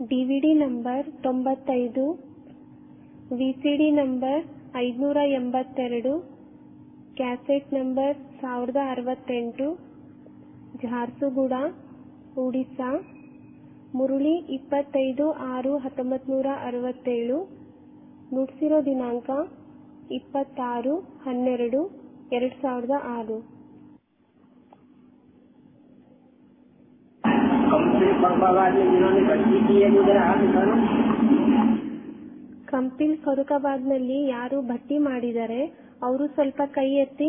DVD number 95, VCD number 582, cassette number 1068, Jharsuguda, Odisha. Murali 25/6/1967. ನುಡಿಸಿರೋ ದಿನಾಂಕ 26/12/2006. ಕಂಪಿಲ್ ಫರೂಖಾಬಾದ್ನಲ್ಲಿ ಯಾರು ಭಟ್ಟಿ ಮಾಡಿದರೆ ಅವರು ಸ್ವಲ್ಪ ಕೈ ಎತ್ತಿ.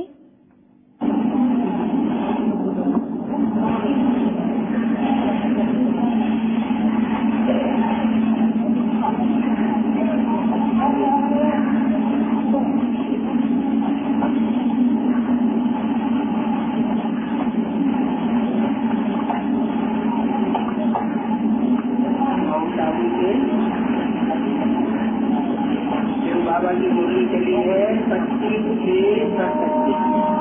बाबा की मुरली चली है 25/6/25।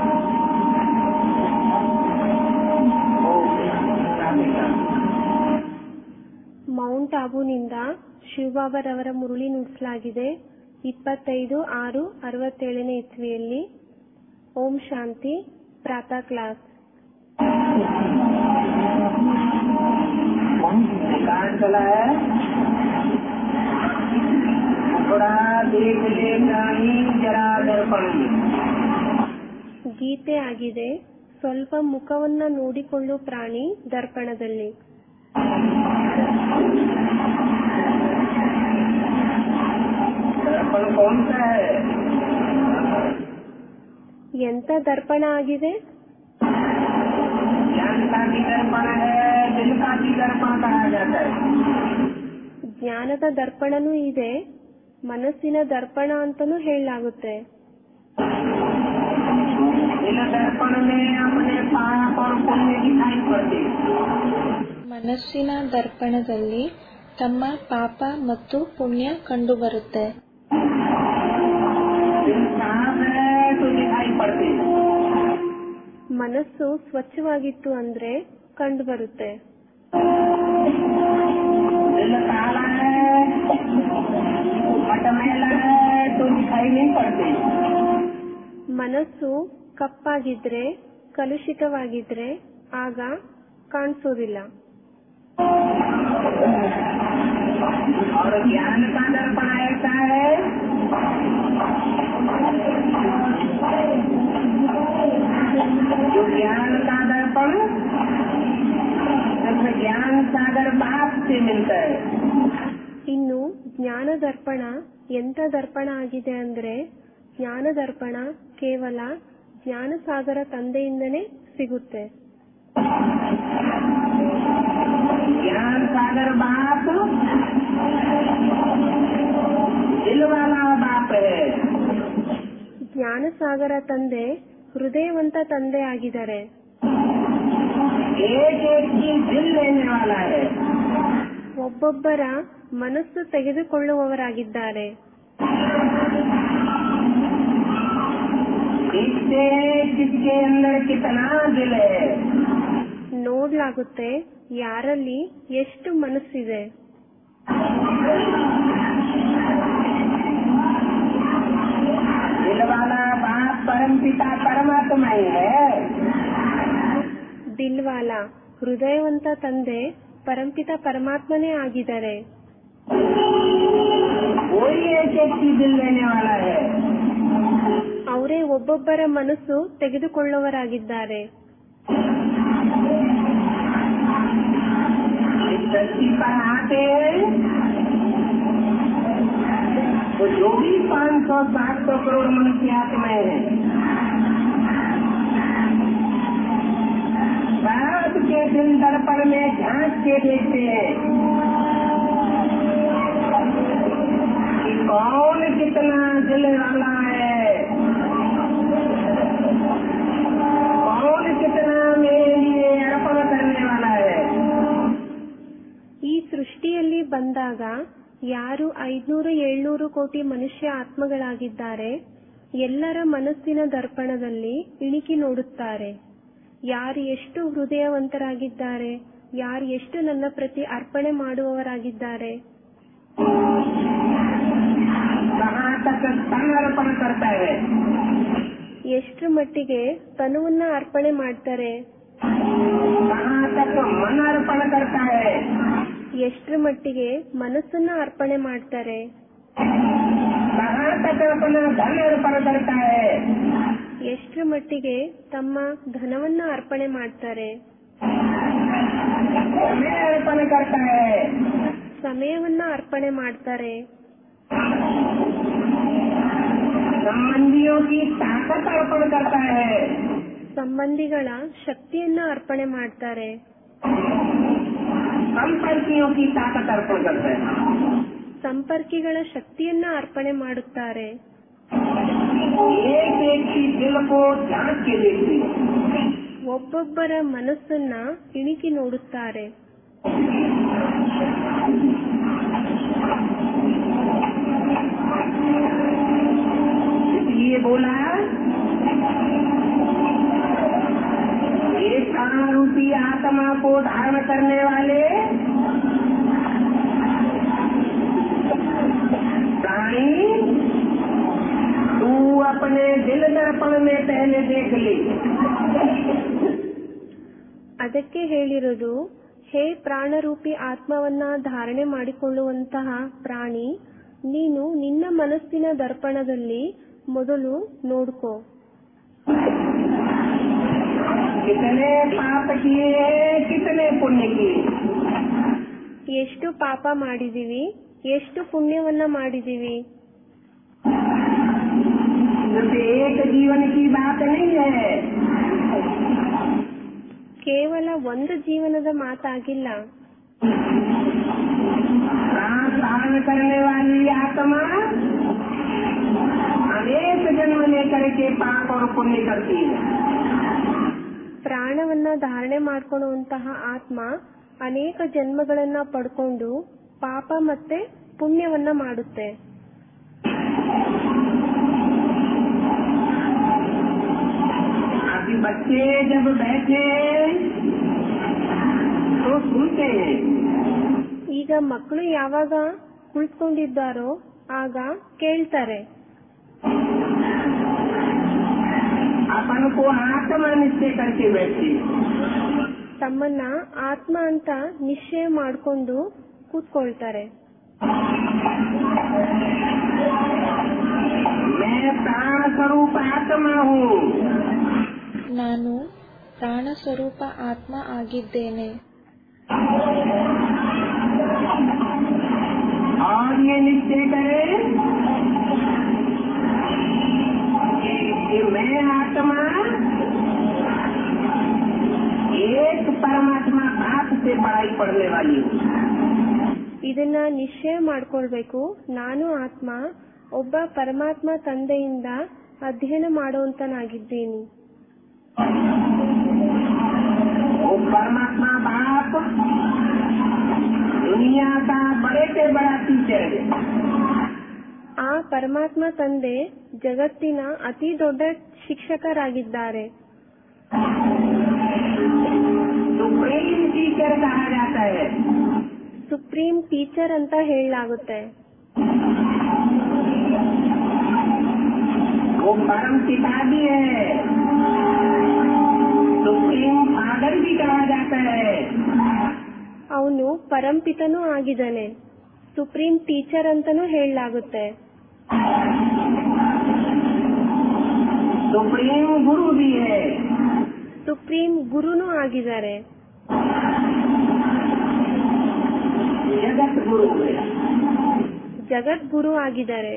ಮೌಂಟ್ ಆಬೂನಿಂದ ಶಿವಬಾಬಾರವರ ಮುರುಳಿ ನುಡಿಸಲಾಗಿದೆ 25/6/67 ಇಸ್ವಿಯಲ್ಲಿ. ಓಂ ಶಾಂತಿ. ಪ್ರಾತಃ ಕ್ಲಾಸ್. चला है थोड़ा देख ले प्राणी जरा दर्पण। ಗೀತೆ ಆಗಿದೆ, ಸ್ವಲ್ಪ ಮುಖವನ್ನ ನೋಡಿಕೊಳ್ಳು ಪ್ರಾಣಿ ದರ್ಪಣದಲ್ಲಿ. दर्पण कौन सा है? ಎಂತ ದರ್ಪಣ ಆಗಿದೆ? ज्ञान का भी दर्पण है, दिल का भी दर्पण कहा जाता है। ಜ್ಞಾನದ ದರ್ಪಣನೂ ಇದೆ, ಮನಸ್ಸಿನ ದರ್ಪಣ ಅಂತಾನೂ ಹೇಳಲಾಗುತ್ತೆ. ಮನಸ್ಸಿನ ದರ್ಪಣದಲ್ಲಿ ತಮ್ಮ ಪಾಪ ಮತ್ತು ಪುಣ್ಯ ಕಂಡುಬರುತ್ತೆ. ಮನಸ್ಸು ಸ್ವಚ್ಛವಾಗಿತ್ತು ಅಂದ್ರೆ ಕಂಡುಬರುತ್ತೆ. ಮನಸ್ಸು ಕಪ್ಪಾಗಿದ್ರೆ, ಕಲುಷಿತವಾಗಿದ್ರೆ ಆಗ ಕಾಣಿಸೋದಿಲ್ಲ. ज्ञान का दर्पण ऐसा है जो ज्ञान का दर्पण ज्ञान सागर बाप से मिलता है। ಇನ್ನು ಜ್ಞಾನ ದರ್ಪಣ ಎಂತ ದರ್ಪಣ ಆಗಿದೆ ಅಂದ್ರೆ, ಜ್ಞಾನ ದರ್ಪಣ ಕೇವಲ ಜ್ಞಾನಸಾಗರ ತಂದೆಯಿಂದನೇ ಸಿಗುತ್ತೆ. ज्ञान सागर बाप दिल वाला बाप है। ಜ್ಞಾನಸಾಗರ ತಂದೆ ಹೃದಯವಂತ ತಂದೆ ಆಗಿದ್ದಾರೆ. एक एक की दिल लेने वाला है। ಒಬ್ಬೊಬ್ಬರ ಮನಸ್ಸು ತೆಗೆದುಕೊಳ್ಳುವವರಾಗಿದ್ದಾರೆ. इससे किसके अंदर कितना दिल है ನೋಡ್ಲಾಗುತ್ತೆ ಯಾರಲ್ಲಿ ಎಷ್ಟು ಮನಸ್ಸಿದೆ. दिल वाला बाप परम पिता परमात्मा ही है। ದಿಲ್ವಾಲ ಹೃದಯವಂತ ತಂದೆ ಪರಂಪಿತ ಪರಮಾತ್ಮನೇ ಆಗಿದ್ದಾರೆ. वही एक एक की दिल लेने वाला है। ಅವರೇ ಒಬ್ಬೊಬ್ಬರ ಮನಸ್ಸು ತೆಗೆದುಕೊಳ್ಳುವವರಾಗಿದ್ದಾರೆ. इस धरती पर आते तो जो भी 500-700 करोड़ मनुष्य आत्माएं हैं, बाप के दिल दर्पण में झांक के देखते हैं कि कौन कितना दिल वाला है, कौन कितना मेरे लिए अर्पण करने वाला है। ಈ ಸೃಷ್ಟಿಯಲ್ಲಿ ಬಂದಾಗ ಯಾರು 500-700 ಕೋಟಿ ಮನುಷ್ಯ ಆತ್ಮಗಳಾಗಿದ್ದಾರೆ, ಎಲ್ಲರ ಮನಸ್ಸಿನ ದರ್ಪಣದಲ್ಲಿ ಇಣಿಕಿ ನೋಡುತ್ತಾರೆ. ಯಾರು ಎಷ್ಟು ಹೃದಯವಂತರಾಗಿದ್ದಾರೆ, ಯಾರು ಎಷ್ಟು ನನ್ನ ಪ್ರತಿ ಅರ್ಪಣೆ ಮಾಡುವವರಾಗಿದ್ದಾರೆ? कहाँ तक तन अर्पण करता है, ಎಷ್ಟರ ಮಟ್ಟಿಗೆ ತನುವನ್ನ ಅರ್ಪಣೆ ಮಾಡ್ತಾರೆ? कहाँ तक मन अर्पण करता है, ಎಷ್ಟರ ಮಟ್ಟಿಗೆ ಮನಸ್ಸನ್ನ ಅರ್ಪಣೆ ಮಾಡ್ತಾರೆ? कहाँ तक अपना धन अर्पण करता है, ಎಷ್ಟರ ಮಟ್ಟಿಗೆ ತಮ್ಮ ಧನವನ್ನ ಅರ್ಪಣೆ ಮಾಡ್ತಾರೆ? समय अर्पण करता है, ಸಮಯವನ್ನ ಅರ್ಪಣೆ ಮಾಡ್ತಾರೆ? संबंधियों की ताकत अर्पण करता है, ಸಂಬಂಧಿಗಳ ಶಕ್ತಿಯನ್ನ ಅರ್ಪಣೆ ಮಾಡ್ತಾರೆ? संपर्कियों की ताकत अर्पण करता है। ಸಂಪರ್ಕಿಗಳ ಶಕ್ತಿಯನ್ನ ಅರ್ಪಣೆ ಮಾಡುತ್ತಾರೆ? एक एक की दिल को जांच के देखती है, ಒಬ್ಬೊಬ್ಬರ ಮನಸ್ಸನ್ನ ಇಣಿಕಿ ನೋಡುತ್ತಾರೆ. इसलिए बोला ये प्राण रूपी आत्मा को धारण करने वाले प्राणी तू अपने दिल दर्पण में पहले देख ले। ಅದಕ್ಕೆ ಹೇಳಿರೋದು, ಹೇ ಪ್ರಾಣರೂಪಿ ಆತ್ಮವನ್ನ ಧಾರಣೆ ಮಾಡಿಕೊಳ್ಳುವಂತಹ ಪ್ರಾಣಿ, ನೀನು ನಿನ್ನ ಮನಸ್ಸಿನ ದರ್ಪಣದಲ್ಲಿ ಮೊದಲು ನೋಡ್ಕೋ. कितने पाप किए कितने पुण्य किए, ಎಷ್ಟು ಪಾಪ ಮಾಡಿದೀವಿ, ಎಷ್ಟು ಪುಣ್ಯವನ್ನ ಮಾಡಿದೀವಿ. सिर्फ एक जीवन की बात नहीं है, ಕೇವಲ ಒಂದು ಜೀವನದ ಮಾತಾಗಿಲ್ಲ. प्राण धारण करने वाली आत्मा अनेक जन्म लेकर के पाप और पुण्य करती है। ಪ್ರಾಣವನ್ನ ಧಾರಣೆ ಮಾಡ್ಕೊಳ್ಳುವಂತಹ ಆತ್ಮ ಅನೇಕ ಜನ್ಮಗಳನ್ನ ಪಡ್ಕೊಂಡು ಪಾಪ ಮತ್ತೆ ಪುಣ್ಯವನ್ನ ಮಾಡುತ್ತೆ. अभी बच्चे जब बैठे तो सुनते हैं, ಈಗ ಮಕ್ಕಳು ಯಾವಾಗ ಕುಳಿತುಕೊಂಡಿದ್ದಾರೋ ಆಗ ಕೇಳ್ತಾರೆ. अपन को आत्मा निश्चय करके बैठे, ತಮ್ಮನ್ನ ಆತ್ಮ ಅಂತ ನಿಶ್ಚಯ ಮಾಡಿಕೊಂಡು ಕೂತ್ಕೊಳ್ತಾರೆ. मैं प्राण स्वरूप आत्मा हूँ, ನಾನು ಪ್ರಾಣ ಸ್ವರೂಪ ಆತ್ಮ ಆಗಿದ್ದೇನೆ. और ये निश्चय करे कि मैं आत्मा एक परमात्मा बाप से पढ़ाई पढ़ने वाली हूँ। ಇದನ್ನ ನಿಶ್ಚಯ ಮಾಡ್ಕೊಳ್ಬೇಕು, ನಾನು ಆತ್ಮ ಒಬ್ಬ ಪರಮಾತ್ಮ ತಂದೆಯಿಂದ ಅಧ್ಯಯನ ಮಾಡುವಂತನಾಗಿದ್ದೀನಿ. वो परमात्मा बाप दुनिया का बड़े से बड़ा टीचर है। ಆ ಪರಮಾತ್ಮ ತಂದೆ ಜಗತ್ತಿನ ಅತಿ ದೊಡ್ಡ ಶಿಕ್ಷಕರಾಗಿದ್ದಾರೆ. सुप्रीम टीचर कहा जाता है। ಸುಪ್ರೀಂ ಟೀಚರ್ ಅಂತ ಹೇಳಲಾಗುತ್ತೆ. वो परम पिता भी है, सुप्रीम फादर भी कहा जाता है। ಅವನು ಪರಂಪಿತನೂ ಆಗಿದ್ದಾನೆ, ಸುಪ್ರೀಂ ಟೀಚರ್ ಅಂತಾನೂ ಹೇಳಲಾಗುತ್ತೆ. सुप्रीम गुरु भी है, ಸುಪ್ರೀಂ ಗುರುನೂ ಆಗಿದ್ದಾರೆ. जगत गुरु है। ಜಗದ್ಗುರು ಆಗಿದ್ದಾರೆ.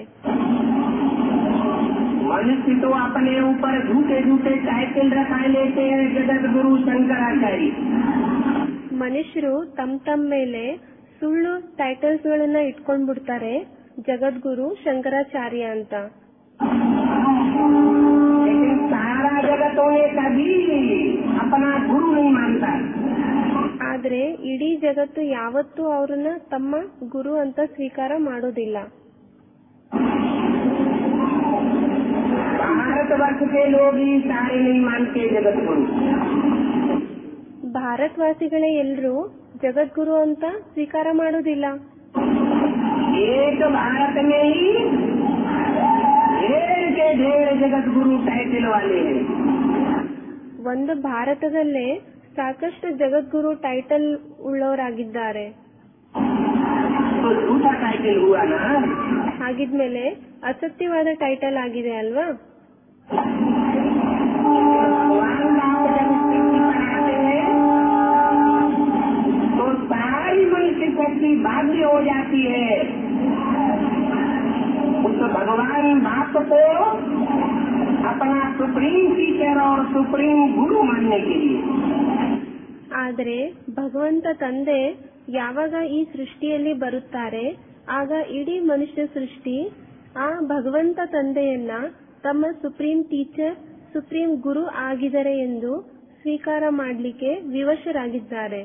मनुष्य तो अपने ऊपर झूठे झूठे टाइटल रखा लेते हैं, जगत गुरु शंकराचार्य। ಮನುಷ್ಯರು ತಮ್ಮ ಮೇಲೆ ಸುಳ್ಳು ಟೈಟಲ್ಸ್ ಗಳನ್ನ ಇಟ್ಕೊಂಡ್ಬಿಡ್ತಾರೆ, ಜಗದ್ಗುರು ಶಂಕರಾಚಾರ್ಯ ಅಂತ. लेकिन सारा जगतों ने कभी अपना गुरु नहीं मानता। ಆದ್ರೆ ಇಡೀ ಜಗತ್ತು ಯಾವತ್ತೂ ಅವ್ರನ್ನ ತಮ್ಮ ಗುರು ಅಂತ ಸ್ವೀಕಾರ ಮಾಡೋದಿಲ್ಲ. भारतवर्ष के लोग ही सारे नहीं मानते जगत गुरु। ಭಾರತವಾಸಿಗಳೇ ಎಲ್ಲರೂ ಜಗದ್ಗುರು ಅಂತ ಸ್ವೀಕಾರ ಮಾಡೋದಿಲ್ಲ. एक भारत में ही ढेर के ढेर जगत गुरु टाइटल वाले हैं. ಒಂದು ಭಾರತದಲ್ಲೇ ಸಾಕಷ್ಟು ಜಗದ್ಗುರು ಟೈಟಲ್ ಉಳ್ಳವರಾಗಿದ್ದಾರೆ. तो झूठा टाइटल हुआ ना. ಹಾಗಿದ್ಮೇಲೆ ಅಸತ್ಯವಾದ ಟೈಟಲ್ ಆಗಿದೆ ಅಲ್ವಾ. भगवान राम जब सृष्टि बनाते हैं तो सारी मनुष्य शक्ति बाध्य हो जाती है उस भगवान बाप को अपना सुप्रीम टीचर और सुप्रीम गुरु मानने के लिए. ಆದರೆ ಭಗವಂತ ತಂದೆ ಯಾವಾಗ ಈ ಸೃಷ್ಟಿಯಲ್ಲಿ ಬರುತ್ತಾರೆ ಆಗ ಇಡೀ ಮನುಷ್ಯ ಸೃಷ್ಟಿ ಆ ಭಗವಂತ ತಂದೆಯನ್ನ ತಮ್ಮ ಸುಪ್ರೀಂ ಟೀಚರ್ ಸುಪ್ರೀಂ ಗುರು ಆಗಿದ್ದಾರೆ ಎಂದು ಸ್ವೀಕಾರ ಮಾಡಲಿಕ್ಕೆ ವಿವಶರಾಗಿದ್ದಾರೆ.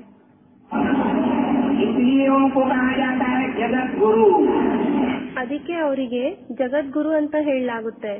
इसलिए उनको कहा जाता है जगत गुरु. ಅದಕ್ಕೆ ಅವರಿಗೆ ಜಗದ್ಗುರು ಅಂತ ಹೇಳಲಾಗುತ್ತೆ.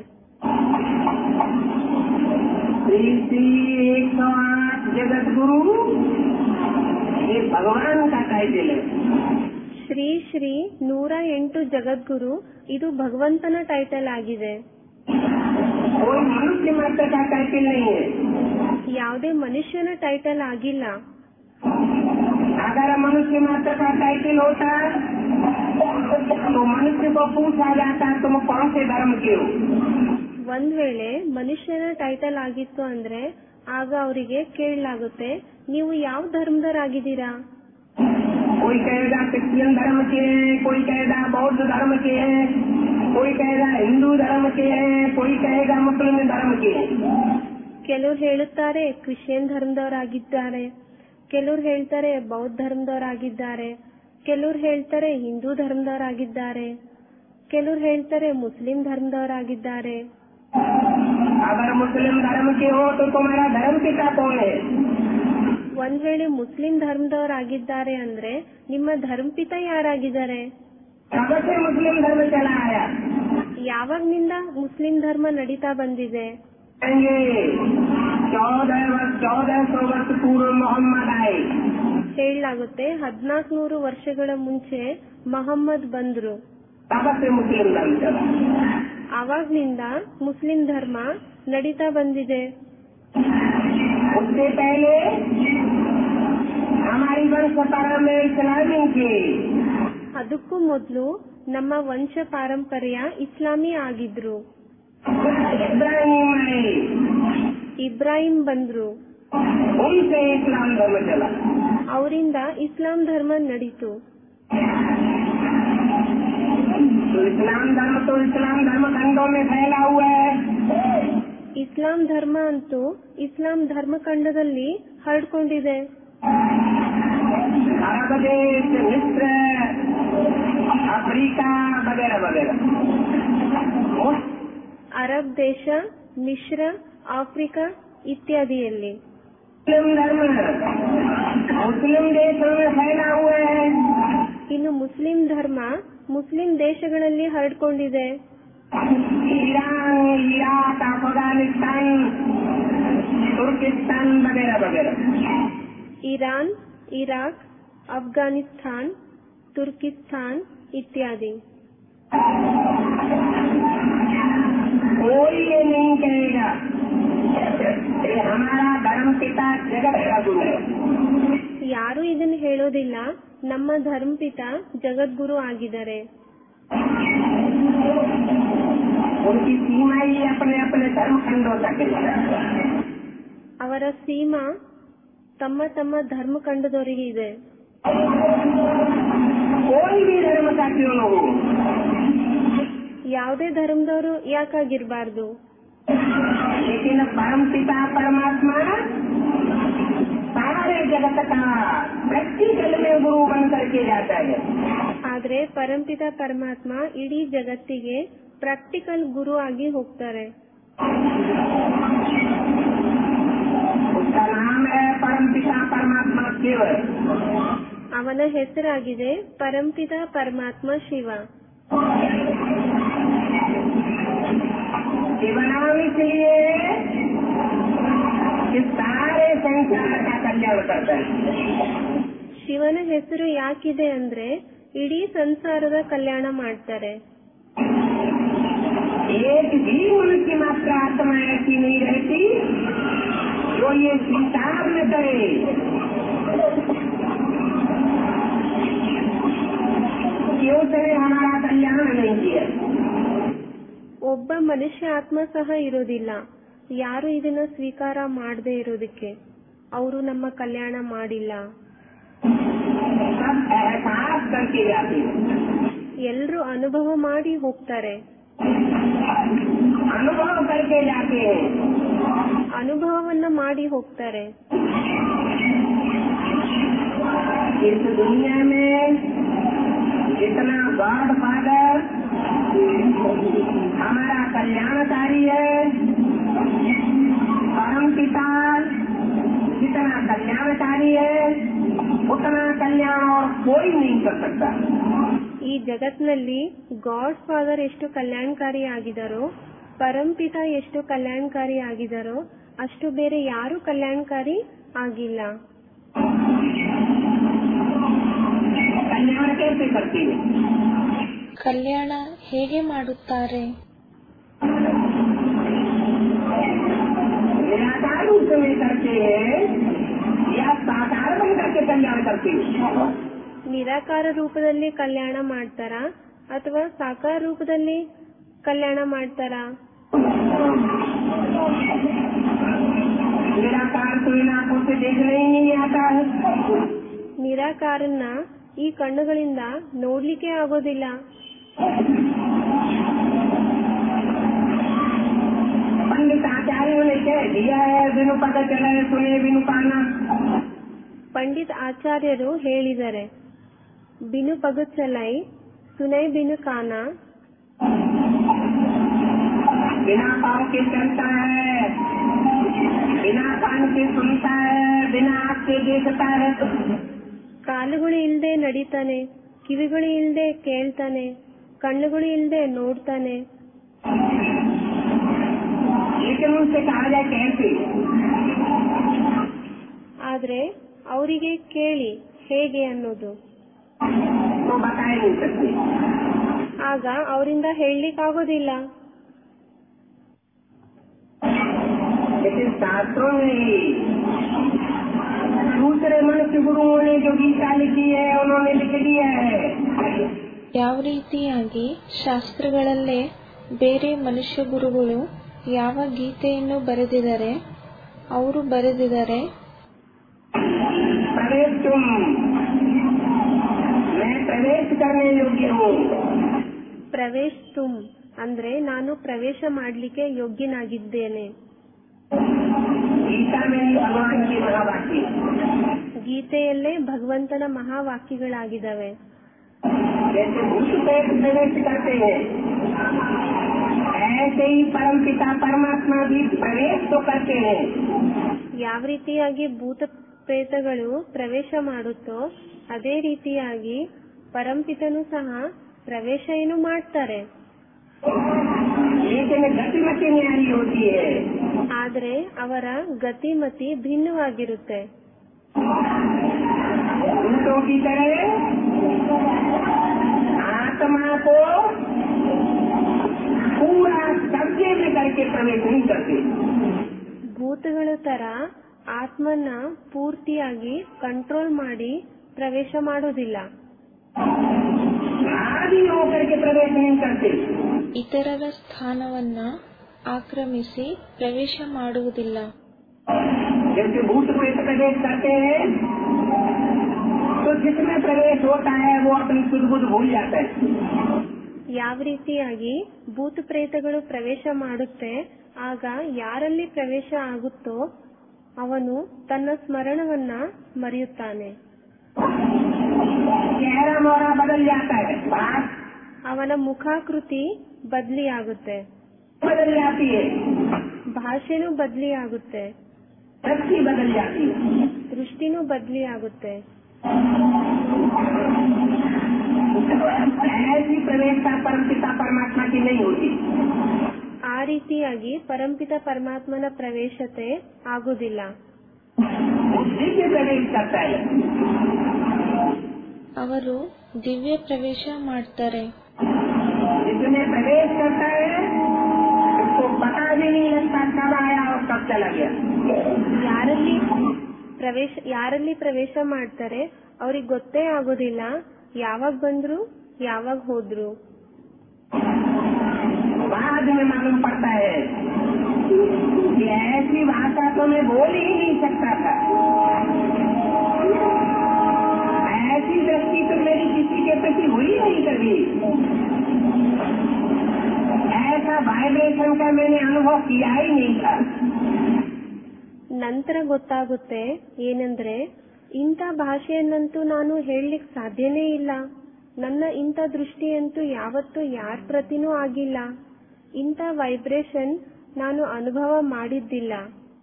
श्री श्री 108 जगत गुरु ये भगवान का टाइटल है. ಶ್ರೀ ಶ್ರೀ 108 ಜಗದ್ಗುರು ಇದು ಭಗವಂತನ ಟೈಟಲ್ ಆಗಿದೆ. कोई मनुष्य मात्र का टाइटल नहीं है. ಯಾವುದೇ ಮನುಷ್ಯನ ಟೈಟಲ್ ಆಗಿಲ್ಲ. अगर मनुष्य मात्र का टाइटल होता तो मनुष्य को पूछा जाता तुम कौन से धर्म के हो. ಒಂದ್ ವೇಳೆ ಮನುಷ್ಯನ ಟೈಟಲ್ ಆಗಿತ್ತು ಅಂದ್ರೆ ಆಗ ಅವರಿಗೆ ಕೇಳಲಾಗುತ್ತೆ ನೀವು ಯಾವ ಧರ್ಮದವರಾಗಿದ್ದೀರಾ. कोई कहेगा क्रिश्चियन धर्म के है, कोई कहेगा बौद्ध धर्म के है, कोई कहेगा हिंदू धर्म के है, कोई कहेगा मुस्लिम धर्म के है. ಕೆಲವ್ರು ಹೇಳುತ್ತಾರೆ ಕ್ರಿಶ್ಚಿಯನ್ ಧರ್ಮದವರಾಗಿದ್ದಾರೆ, ಕೆಲವ್ರು ಹೇಳ್ತಾರೆ ಬೌದ್ಧ ಧರ್ಮದವರಾಗಿದ್ದಾರೆ, ಕೆಲವ್ರು ಹೇಳ್ತಾರೆ ಹಿಂದೂ ಧರ್ಮದವರಾಗಿದ್ದಾರೆ, ಕೆಲವ್ರು ಹೇಳ್ತಾರೆ ಮುಸ್ಲಿಂ ಧರ್ಮದವರಾಗಿದ್ದಾರೆ. अगर मुस्लिम धर्म के हो तो तुम्हारा धर्म पिता कौन है. ಒಂದ್ ವೇಳೆ ಮುಸ್ಲಿಂ ಧರ್ಮದವರಾಗಿದ್ದಾರೆ ಅಂದ್ರೆ ನಿಮ್ಮ ಧರ್ಮಪಿತ ಯಾರಾಗಿದ್ದಾರೆ. कब से मुस्लिम धर्म चला आया. ಯಾವಾಗ್ನಿಂದ ಮುಸ್ಲಿಂ ಧರ್ಮ ನಡೀತಾ ಬಂದಿದೆ. 1400 वर्ष पूर्व मोहम्मद आए. ಹೇಳಲಾಗುತ್ತೆ 1400 ವರ್ಷಗಳ ಮುಂಚೆ ಮೊಹಮ್ಮದ್ ಬಂದ್ರು. तब से मुस्लिम धर्म चला. ಆವಾಗ್ನಿಂದ ಮುಸ್ಲಿಂ ಧರ್ಮ ನಡೀತಾ ಬಂದಿದೆ. उससे पहले हमारी वंश परंपरा इस्लामी की. ಅದಕ್ಕೂ ಮೊದಲು ನಮ್ಮ ವಂಶ ಪಾರಂಪರ್ಯ ಇಸ್ಲಾಮಿ ಆಗಿದ್ರು. इब्राहिम आए. ಇಬ್ರಾಹಿಂ ಬಂದ್ರು. उनसे इस्लाम धर्म चला. ಅವರಿಂದ ಇಸ್ಲಾಂ ಧರ್ಮ ನಡೀತು. तो इस्लाम धर्म खंडों में फैला हुआ है. ಇಸ್ಲಾಂ ಧರ್ಮ ಅಂತೂ ಇಸ್ಲಾಂ ಧರ್ಮಖಂಡದಲ್ಲಿ ಹರಡ್ಕೊಂಡಿದೆ. अरब देश, मिस्र, अफ्रीका वगैरह वगैरह. ಅರಬ್ ದೇಶ, ಮಿಶ್ರ, ಆಫ್ರಿಕಾ ಇತ್ಯಾದಿಯಲ್ಲಿ. मुस्लिम देशों में फैला हुआ है. ಇನ್ನು ಮುಸ್ಲಿಂ ಧರ್ಮ ಮುಸ್ಲಿಂ ದೇಶಗಳಲ್ಲಿ ಹರಡ್ಕೊಂಡಿದೆ. ईरान, इराक, अफगानिस्तान, तुर्किस्तान वगैरह वगैरह. ಇರಾನ್, ಇರಾಕ್, ಅಫ್ಘಾನಿಸ್ತಾನ್, ತುರ್ಕಿಸ್ತಾನ್ ಇತ್ಯಾದಿ. कोई ये नहीं कहेगा कि हमारा धर्म पिता जगत का गुरु है. ಯಾರು ಇದನ್ನು ಹೇಳೋದಿಲ್ಲ ನಮ್ಮ ಧರ್ಮಪಿತ ಜಗದ್ಗುರು ಆಗಿದ್ದಾರೆ. उनकी सीमा ही अपने अपने धर्म खंडों तक है. ಅವರ ಸೀಮಾ ತಮ್ಮ ತಮ್ಮ ಧರ್ಮಖಂಡದವರಿಗೆ ಇದೆ. कोई भी धर्म का क्यों न हो. ಯಾವುದೇ ಧರ್ಮದವರು ಯಾಕಾಗಿರ್ಬಾರ್ದು. लेकिन परम पिता परमात्मा सारे जगत का प्रैक्टिकल में गुरु बन करके जाता है. ಆದ್ರೆ ಪರಂಪಿತ ಪರಮಾತ್ಮ ಇಡೀ ಜಗತ್ತಿಗೆ ಪ್ರಾಕ್ಟಿಕಲ್ ಗುರು ಆಗಿ ಹೋಗ್ತಾರೆ. उसका नाम है परम पिता परमात्मा शिव. ಅವನ ಹೆಸರಾಗಿದೆ ಪರಂಪಿತ ಪರಮಾತ್ಮ ಶಿವ. शिव नाम इसलिए ये सारे संसार का कल्याण करता है। ಶಿವನ ಹೆಸರು ಯಾಕಿದೆ ಅಂದ್ರೆ ಇಡೀ ಸಂಸಾರದ ಕಲ್ಯಾಣ ಮಾಡ್ತಾರೆ. एक भी मनुष्य मात्र आत्मा ऐसी नहीं रहती जो ये स्वीकार न करे कि उसने हमारा कल्याण नहीं किया। ಒಬ್ಬ ಮನುಷ್ಯ ಆತ್ಮ ಸಹ ಇರೋದಿಲ್ಲ ಯಾರು ಇದನ್ನ ಸ್ವೀಕಾರ ಮಾಡದೇ ಇರೋದಕ್ಕೆ ಅವರು ನಮ್ಮ ಕಲ್ಯಾಣ ಮಾಡಿಲ್ಲ. सब एहसास करके जाते हैं, ಎಲ್ರೂ ಅನುಭವ ಮಾಡಿ ಹೋಗ್ತಾರೆ. अनुभव करके जाते हैं। ಅನುಭವವನ್ನ ಮಾಡಿ ಹೋಗ್ತಾರೆ. इस दुनिया में जितना गॉड फादर हमारा कल्याणकारी है, परम पिता जितना कल्याणकारी है उतना कल्याण और कोई नहीं कर सकता। ಈ ಜಗತ್ನಲ್ಲಿ ಗಾಡ್ ಫಾದರ್ ಎಷ್ಟು ಕಲ್ಯಾಣಕಾರಿ ಆಗಿದಾರೋ, ಪರಂಪಿತ ಎಷ್ಟು ಕಲ್ಯಾಣಕಾರಿ ಆಗಿದಾರೋ ಅಷ್ಟು ಬೇರೆ ಯಾರು ಕಲ್ಯಾಣಕಾರಿ ಆಗಿಲ್ಲ. कल्याण कैसे करते हैं? ಕಲ್ಯಾಣ ಹೇಗೆ ಮಾಡುತ್ತಾರೆ? निराकार रूप में करते हैं या साकार बन करके कल्याण करते हैं? ನಿರಾಕಾರ ರೂಪದಲ್ಲಿ ಕಲ್ಯಾಣ ಮಾಡ್ತಾರಾ ಅಥವಾ ಸಾಕಾರ ರೂಪದಲ್ಲಿ ಕಲ್ಯಾಣ ಮಾಡ್ತಾರಾ? निराकार तो इन आंखों से देखने ही नहीं आता है। ನಿರಾಕಾರನ್ನ ಈ ಕಣ್ಣುಗಳಿಂದ ನೋಡ್ಲಿಕ್ಕೆ ಆಗೋದಿಲ್ಲ. पंडित आचार्यों ने कह दिया है बिनु पद चले सुने बिनु काना। ಪಂಡಿತ್ ಆಚಾರ್ಯರು ಹೇಳಿದ್ದಾರೆ, ಬಿನು ಪಗತ್ ಚಲೈ ಸುನೈ ಬಿನು ಕಾನ. बिना पाँव के चलता है, बिना कान के सुनता है, बिना आँख के देखता है। ಕಾಲುಗಳು ಇಲ್ದೆ ನಡೀತಾನೆ, ಕಿವಿಗಳು ಇಲ್ದೆ ಕೇಳ್ತಾನೆ, ಕಣ್ಣುಗಳು ಇಲ್ದೆ ನೋಡ್ತಾನೆ. लेकिन उनसे कहा जाए कैसे, ಆದ್ರೆ ಅವರಿಗೆ ಕೇಳಿ ಹೇಗೆ ಅನ್ನೋದು तो बता नहीं सकते। ಆಗ ಅವರಿಂದ ಹೇಳಲಿಕ್ಕಾಗೋದಿಲ್ಲ. लेकिन शास्त्रों में दूसरे मनुष्य गुरुओं ने जो गीता लिखी है उन्होंने लिख दिया है। ಯಾವ ರೀತಿಯಾಗಿ ಶಾಸ್ತ್ರಗಳಲ್ಲೇ ಬೇರೆ ಮನುಷ್ಯ ಗುರುಗಳು ಯಾವ ಗೀತೆಯನ್ನು ಬರೆದಿದ್ದಾರೆ ಅವರು ಬರೆದಿದ್ದಾರೆ, प्रवेश तुम, मैं प्रवेश करने योग्य हूँ। ಪ್ರವೇಶ್ ತುಮ್ ಅಂದ್ರೆ ನಾನು ಪ್ರವೇಶ ಮಾಡ್ಲಿಕ್ಕೆ ಯೋಗ್ಯನಾಗಿದ್ದೇನೆ. गीता में भगवान की महावाक्य, ಗೀತೆಯಲ್ಲೇ ಭಗವಂತನ ಮಹಾವಾಕ್ಯಗಳಾಗಿದ್ದಾವೆ. जैसे भूत प्रेत प्रवेश करते हैं ऐसे ही परम पिता परमात्मा भी प्रवेश तो करते हैं। ಯಾವ ರೀತಿಯಾಗಿ ಭೂತ ಪ್ರೇತಗಳು ಪ್ರವೇಶ ಮಾಡುತ್ತೋ ಅದೇ ರೀತಿಯಾಗಿ ಪರಂಪಿತನು ಸಹ ಪ್ರವೇಶ ಏನು ಮಾಡ್ತಾರೆ. लेकिन गतिमति न्यारी होती है। ಆದ್ರೆ ಅವರ ಗತಿಮತಿ ಭಿನ್ನವಾಗಿರುತ್ತೆ. भूतों की तरह आत्मा को पूरा कब्जे में करके प्रवेश नहीं करते। ಭೂತಗಳ ತರ ಆತ್ಮನ ಪೂರ್ತಿಯಾಗಿ ಕಂಟ್ರೋಲ್ ಮಾಡಿ ಪ್ರವೇಶ ಮಾಡೋದಿಲ್ಲ. आदि होकर के प्रवेश नहीं करते। ಇತರರ ಸ್ಥಾನವನ್ನ ಆಕ್ರಮಿಸಿ ಪ್ರವೇಶ ಮಾಡುವುದಿಲ್ಲ. जैसे भूत प्रेत प्रवेश करते हैं तो जिसमें प्रवेश होता है वो अपनी सुध बुध भूल जाता है। ಯಾವ ರೀತಿಯಾಗಿ ಭೂತ ಪ್ರೇತಗಳು ಪ್ರವೇಶ ಮಾಡುತ್ತೆ ಆಗ ಯಾರಲ್ಲಿ ಪ್ರವೇಶ ಆಗುತ್ತೋ ಅವನು ತನ್ನ ಸ್ಮರಣವನ್ನ ಮರೆಯುತ್ತಾನೆ. चेहरा मोहरा बदल जाता है, बात ಅವನ ಮುಖಾಕೃತಿ ಬದಲಿ ಆಗುತ್ತೆ, बदल जाती है, ಭಾಷೆನೂ ಬದಲಿ ಆಗುತ್ತೆ, दृष्टि बदल जाती है। ದೃಷ್ಟಿನೂ ಬದಲಿ ಆಗುತ್ತೆ. ऐसी प्रवेशता परम पिता परमात्मा की नहीं होती। ಆ ಆ ರೀತಿಯಾಗಿ ಪರಂಪಿತ ಪರಮಾತ್ಮನ ಪ್ರವೇಶತೆ ಆಗುವುದಿಲ್ಲ. वो दिव्य प्रवेश करता है. ಅವರು ದಿವ್ಯ ಪ್ರವೇಶ ಮಾಡ್ತಾರೆ. जिसमें प्रवेश करता है उसको पता भी नहीं लगता कब आया और कब चला गया. ಯಾರಲ್ಲಿ ಪ್ರವೇಶ ಮಾಡ್ತಾರೆ ಅವ್ರಿಗೆ ಗೊತ್ತೇ ಆಗೋದಿಲ್ಲ ಯಾವಾಗ ಬಂದ್ರು ಯಾವಾಗ ಹೋದ್ರು. बाद में मालूम पड़ता है कि ऐसी भाषा तो मैं बोल ही नहीं सकता था, ऐसी दृष्टि तो मेरी किसी के प्रति हुई नहीं कभी, ऐसा वाइब्रेशन का मैंने अनुभव किया ही नहीं था. ನಂತರ ಗೊತ್ತಾಗುತ್ತೆ ಏನಂದ್ರೆ ಇಂಥ ಭಾಷೆಯನ್ನಂತೂ ನಾನು ಹೇಳಲಿಕ್ಕೆ ಸಾಧ್ಯನೇ ಇಲ್ಲ. ನನ್ನ ಇಂಥ ದೃಷ್ಟಿಯಂತೂ ಯಾವತ್ತೂ ಯಾರ ಪ್ರತಿನೂ ಆಗಿಲ್ಲ. ಇಂಥ ವೈಬ್ರೇಷನ್ ನಾನು ಅನುಭವ ಮಾಡಿದ್ದಿಲ್ಲ.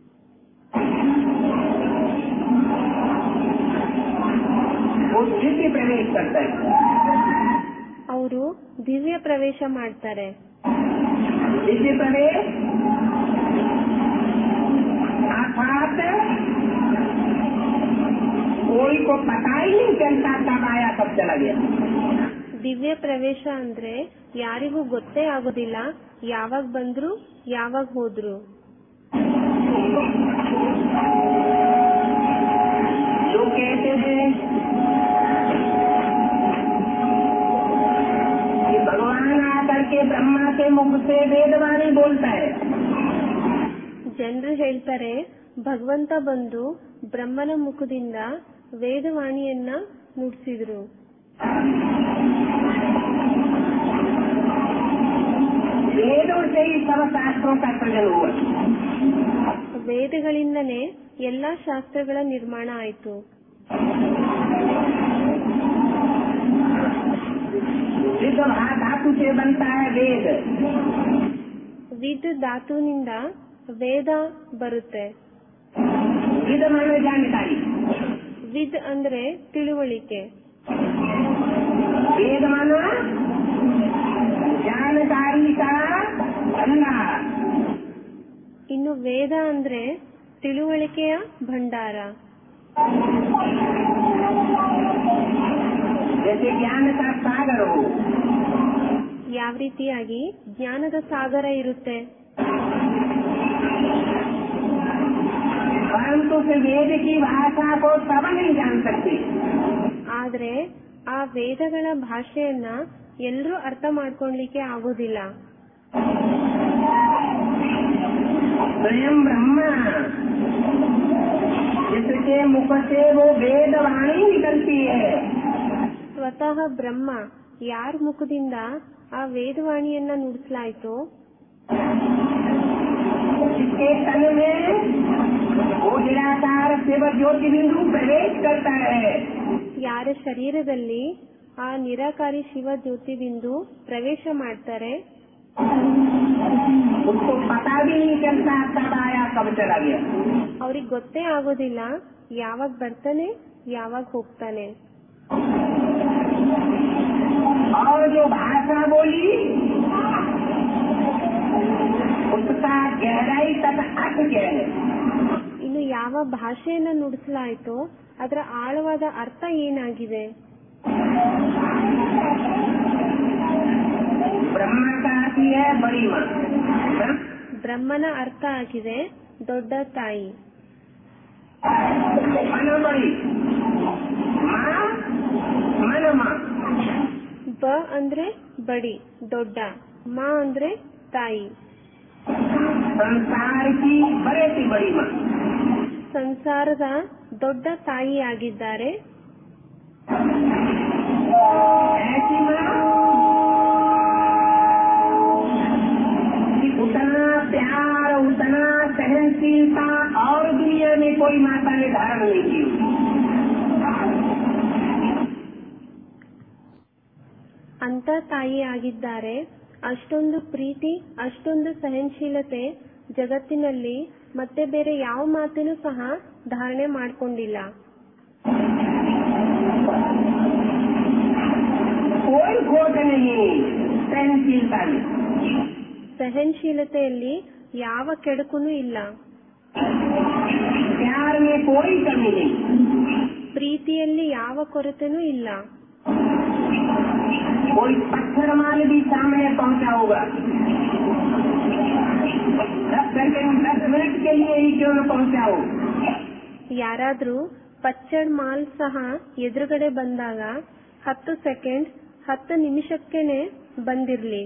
ಅವರು ದಿವ್ಯ ಪ್ರವೇಶ ಮಾಡ್ತಾರೆ. दिव्य प्रवेश अर्थात कोई को पता ही नहीं चलता कब आया कब चला गया. ದಿವ್ಯ ಪ್ರವೇಶ ಅಂದ್ರೆ ಯಾರಿಗೂ ಗೊತ್ತೇ ಆಗೋದಿಲ್ಲ ಯಾವಾಗ ಬಂದ್ರು ಯಾವಾಗ ಹೋದ್ರು. जो कहते हैं कि भगवान आकर के ब्रह्मा के मुख से वेदवाणी बोलता है. ಜನರು ಹೇಳ್ತಾರೆ ಭಗವಂತ ಬಂದು ಬ್ರಹ್ಮನ ಮುಖದಿಂದ ವೇದವಾಣಿಯನ್ನ ನುಡಿಸಿದ್ರು. वेदों से ही सब शास्त्रों का सृजन हुआ. ವೇದಗಳಿಂದನೇ ಎಲ್ಲಾ ಶಾಸ್ತ್ರಗಳ ನಿರ್ಮಾಣ ಆಯಿತು. धातु से बनता है वेद. ವಿದ್ ಧಾತುವಿನಿಂದ ವೇದ ಬರುತ್ತೆ. विद माने जानकारी. ವಿದ್ ಅಂದ್ರೆ ತಿಳುವಳಿಕೆ. वेद माना जानकारी का भंडार. ಇನ್ನು ವೇದ ಅಂದ್ರೆ ತಿಳುವಳಿಕೆಯ ಭಂಡಾರ. जैसे ज्ञान का सागर हो. ಯಾವ ರೀತಿಯಾಗಿ ಜ್ಞಾನದ ಸಾಗರ ಇರುತ್ತೆ. परंतु वेद की भाषा को सब नहीं जान सकते. ಆದ್ರೆ ಆ ವೇದಗಳ ಭಾಷೆಯನ್ನ ಎಲ್ಲರೂ ಅರ್ಥ ಮಾಡ್ಕೊಳ್ಲಿಕ್ಕೆ ಆಗೋದಿಲ್ಲ. स्वयं ब्रह्मा जिसके मुख से वो वेदवाणी निकलती है. ಸ್ವತಃ ಬ್ರಹ್ಮ ಯಾರ ಮುಖದಿಂದ ಆ ವೇದವಾಣಿಯನ್ನ ನುಡಿಸಲಾಯಿತೋ जिसके तन में वो निराकार शिव ज्योति बिंदु प्रवेश करता है. ಯಾರ ಶರೀರದಲ್ಲಿ ಆ ನಿರಾಕಾರಿ ಶಿವ ಜ್ಯೋತಿ ಬಿಂದು ಪ್ರವೇಶ ಮಾಡ್ತಾರೆ उसको पता भी नहीं चलता कब आया कब चला गया. ಅವ್ರಿಗೆ ಗೊತ್ತೇ ಆಗೋದಿಲ್ಲ ಯಾವಾಗ ಬರ್ತಾನೆ ಯಾವಾಗ ಹೋಗ್ತಾನೆ. और जो भाषा बोली उसका गहराई तक अर्थ क्या है. ಇನ್ನು ಯಾವ ಭಾಷೆಯನ್ನ ನುಡಿಸಲಾಯಿತೋ ಅದರ ಆಳವಾದ ಅರ್ಥ ಏನಾಗಿದೆ. ब्रह्मा का अर्थ है बड़ी माँ. ಬ್ರಹ್ಮನ ಅರ್ಥ ಆಗಿದೆ ದೊಡ್ಡ ತಾಯಿ. मन बड़ी माँ मन माँ. ಬ ಅಂದ್ರೆ ಬಡಿ ದೊಡ್ಡ, ಮಾ ಅಂದ್ರೆ ತಾಯಿ. संसार की बड़े सी बड़ी माँ. ಸಂಸಾರದ ದೊಡ್ಡ ತಾಯಿ ಆಗಿದ್ದಾರೆ. ऐसी माँ कि उतना प्यार उतना सहनशीलता और दुनिया में कोई माता ने धारण नहीं की. ಅಂತ ತಾಯಿ ಆಗಿದ್ದಾರೆ. ಅಷ್ಟೊಂದು ಪ್ರೀತಿ ಅಷ್ಟೊಂದು ಸಹನಶೀಲತೆ ಜಗತ್ತಿನಲ್ಲಿ ಮತ್ತೆ ಬೇರೆ ಯಾವ ಮಾತಿನೂ ಸಹ ಧಾರಣೆ ಮಾಡಿಕೊಂಡಿಲ್ಲ. कोई खोट नहीं सहनशीलता में. ಸಹನಶೀಲತೆಯಲ್ಲಿ ಯಾವ ಕೆಡುಕುನೂ ಇಲ್ಲ. प्यार में कोई कमी नहीं, ಪ್ರೀತಿಯಲ್ಲಿ ಯಾವ ಕೊರತೆನೂ ಇಲ್ಲ. कोई पत्थर माल भी सामने पहुंचा होगा, 10 सेकंड 10 मिनट के लिए ही क्यों न पहुंचा हो, ಯಾರಾದ್ರೂ ಪಚ್ಚಡ್ ಮಾಲ್ ಸಹ ಎದುರುಗಡೆ ಬಂದಾಗ 10 ಸೆಕೆಂಡ್ 10 ನಿಮಿಷಕ್ಕೇನೆ ಬಂದಿರ್ಲಿ.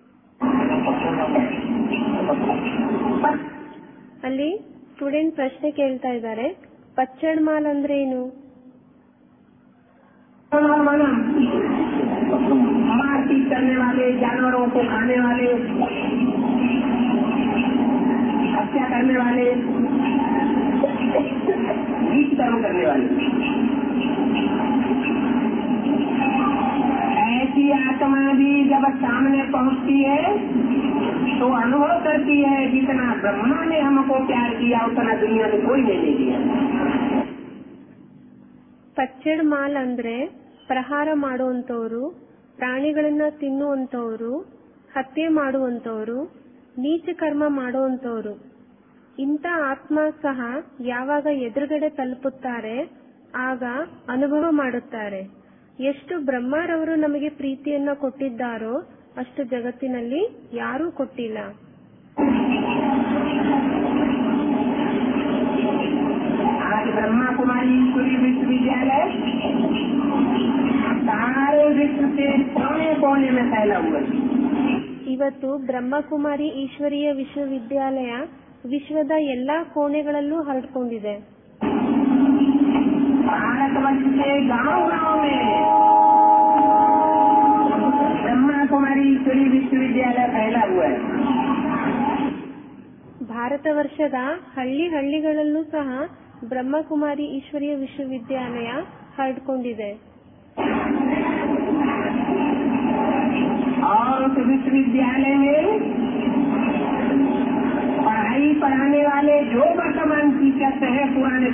ಅಲ್ಲಿ ಸ್ಟೂಡೆಂಟ್ ಪ್ರಶ್ನೆ ಕೇಳ್ತಾ ಇದ್ದಾರೆ, ಪಚ್ಚಡ್ ಮಾಲ್ ಅಂದ್ರೆ ಏನು? मारपीट करने वाले, जानवरों को खाने वाले, हत्या करने वाले, नीच कर्म करने वाले, ऐसी आत्मा भी जब सामने पहुंचती है तो अनुभव करती है जितना ब्रह्मा ने हमको प्यार किया उतना दुनिया में कोई नहीं दिया. ಪಚ್ಚಡ್ ಮಾಲ್ ಅಂದ್ರೆ ಪ್ರಹಾರ ಮಾಡುವಂತವ್ರು, ಪ್ರಾಣಿಗಳನ್ನ ತಿನ್ನುವಂತವ್ರು, ಹತ್ಯೆ ಮಾಡುವಂತವ್ರು, ನೀಚ ಕರ್ಮ ಮಾಡುವಂತವ್ರು. ಇಂಥ ಆತ್ಮ ಸಹ ಯಾವಾಗ ಎದುರುಗಡೆ ತಲುಪುತ್ತಾರೆ ಆಗ ಅನುಭವ ಮಾಡುತ್ತಾರೆ. ಎಷ್ಟು ಬ್ರಹ್ಮರವರು ನಮಗೆ ಪ್ರೀತಿಯನ್ನ ಕೊಟ್ಟಿದ್ದಾರೋ ಅಷ್ಟು ಜಗತ್ತಿನಲ್ಲಿ ಯಾರೂ ಕೊಟ್ಟಿಲ್ಲ. आज ब्रह्मा कुमारी ईश्वरी विश्वविद्यालय सारे विश्व के कोने कोने में फैला हुआ है. ಇವತ್ತು ಬ್ರಹ್ಮಕುಮಾರಿ ಈಶ್ವರೀಯ ವಿಶ್ವವಿದ್ಯಾಲಯ ವಿಶ್ವದ ಎಲ್ಲಾ ಕೋಣೆಗಳಲ್ಲೂ ಹರಡಿಕೊಂಡಿದೆ. भारतवर्ष के गांव गांव में ब्रह्मा कुमारी ईश्वरी विश्वविद्यालय फैला हुआ है. ಭಾರತ ವರ್ಷದ ಹಳ್ಳಿ ಹಳ್ಳಿಗಳಲ್ಲೂ ಸಹ ಬ್ರಹ್ಮಕುಮಾರಿ ಈಶ್ವರೀಯ ವಿಶ್ವವಿದ್ಯಾಲಯ ಹರಡಿಕೊಂಡಿದೆ. और उस विश्वविद्यालय में पढ़ाई पढ़ाने वाले जो वर्तमान टीचर्स हैं पुराने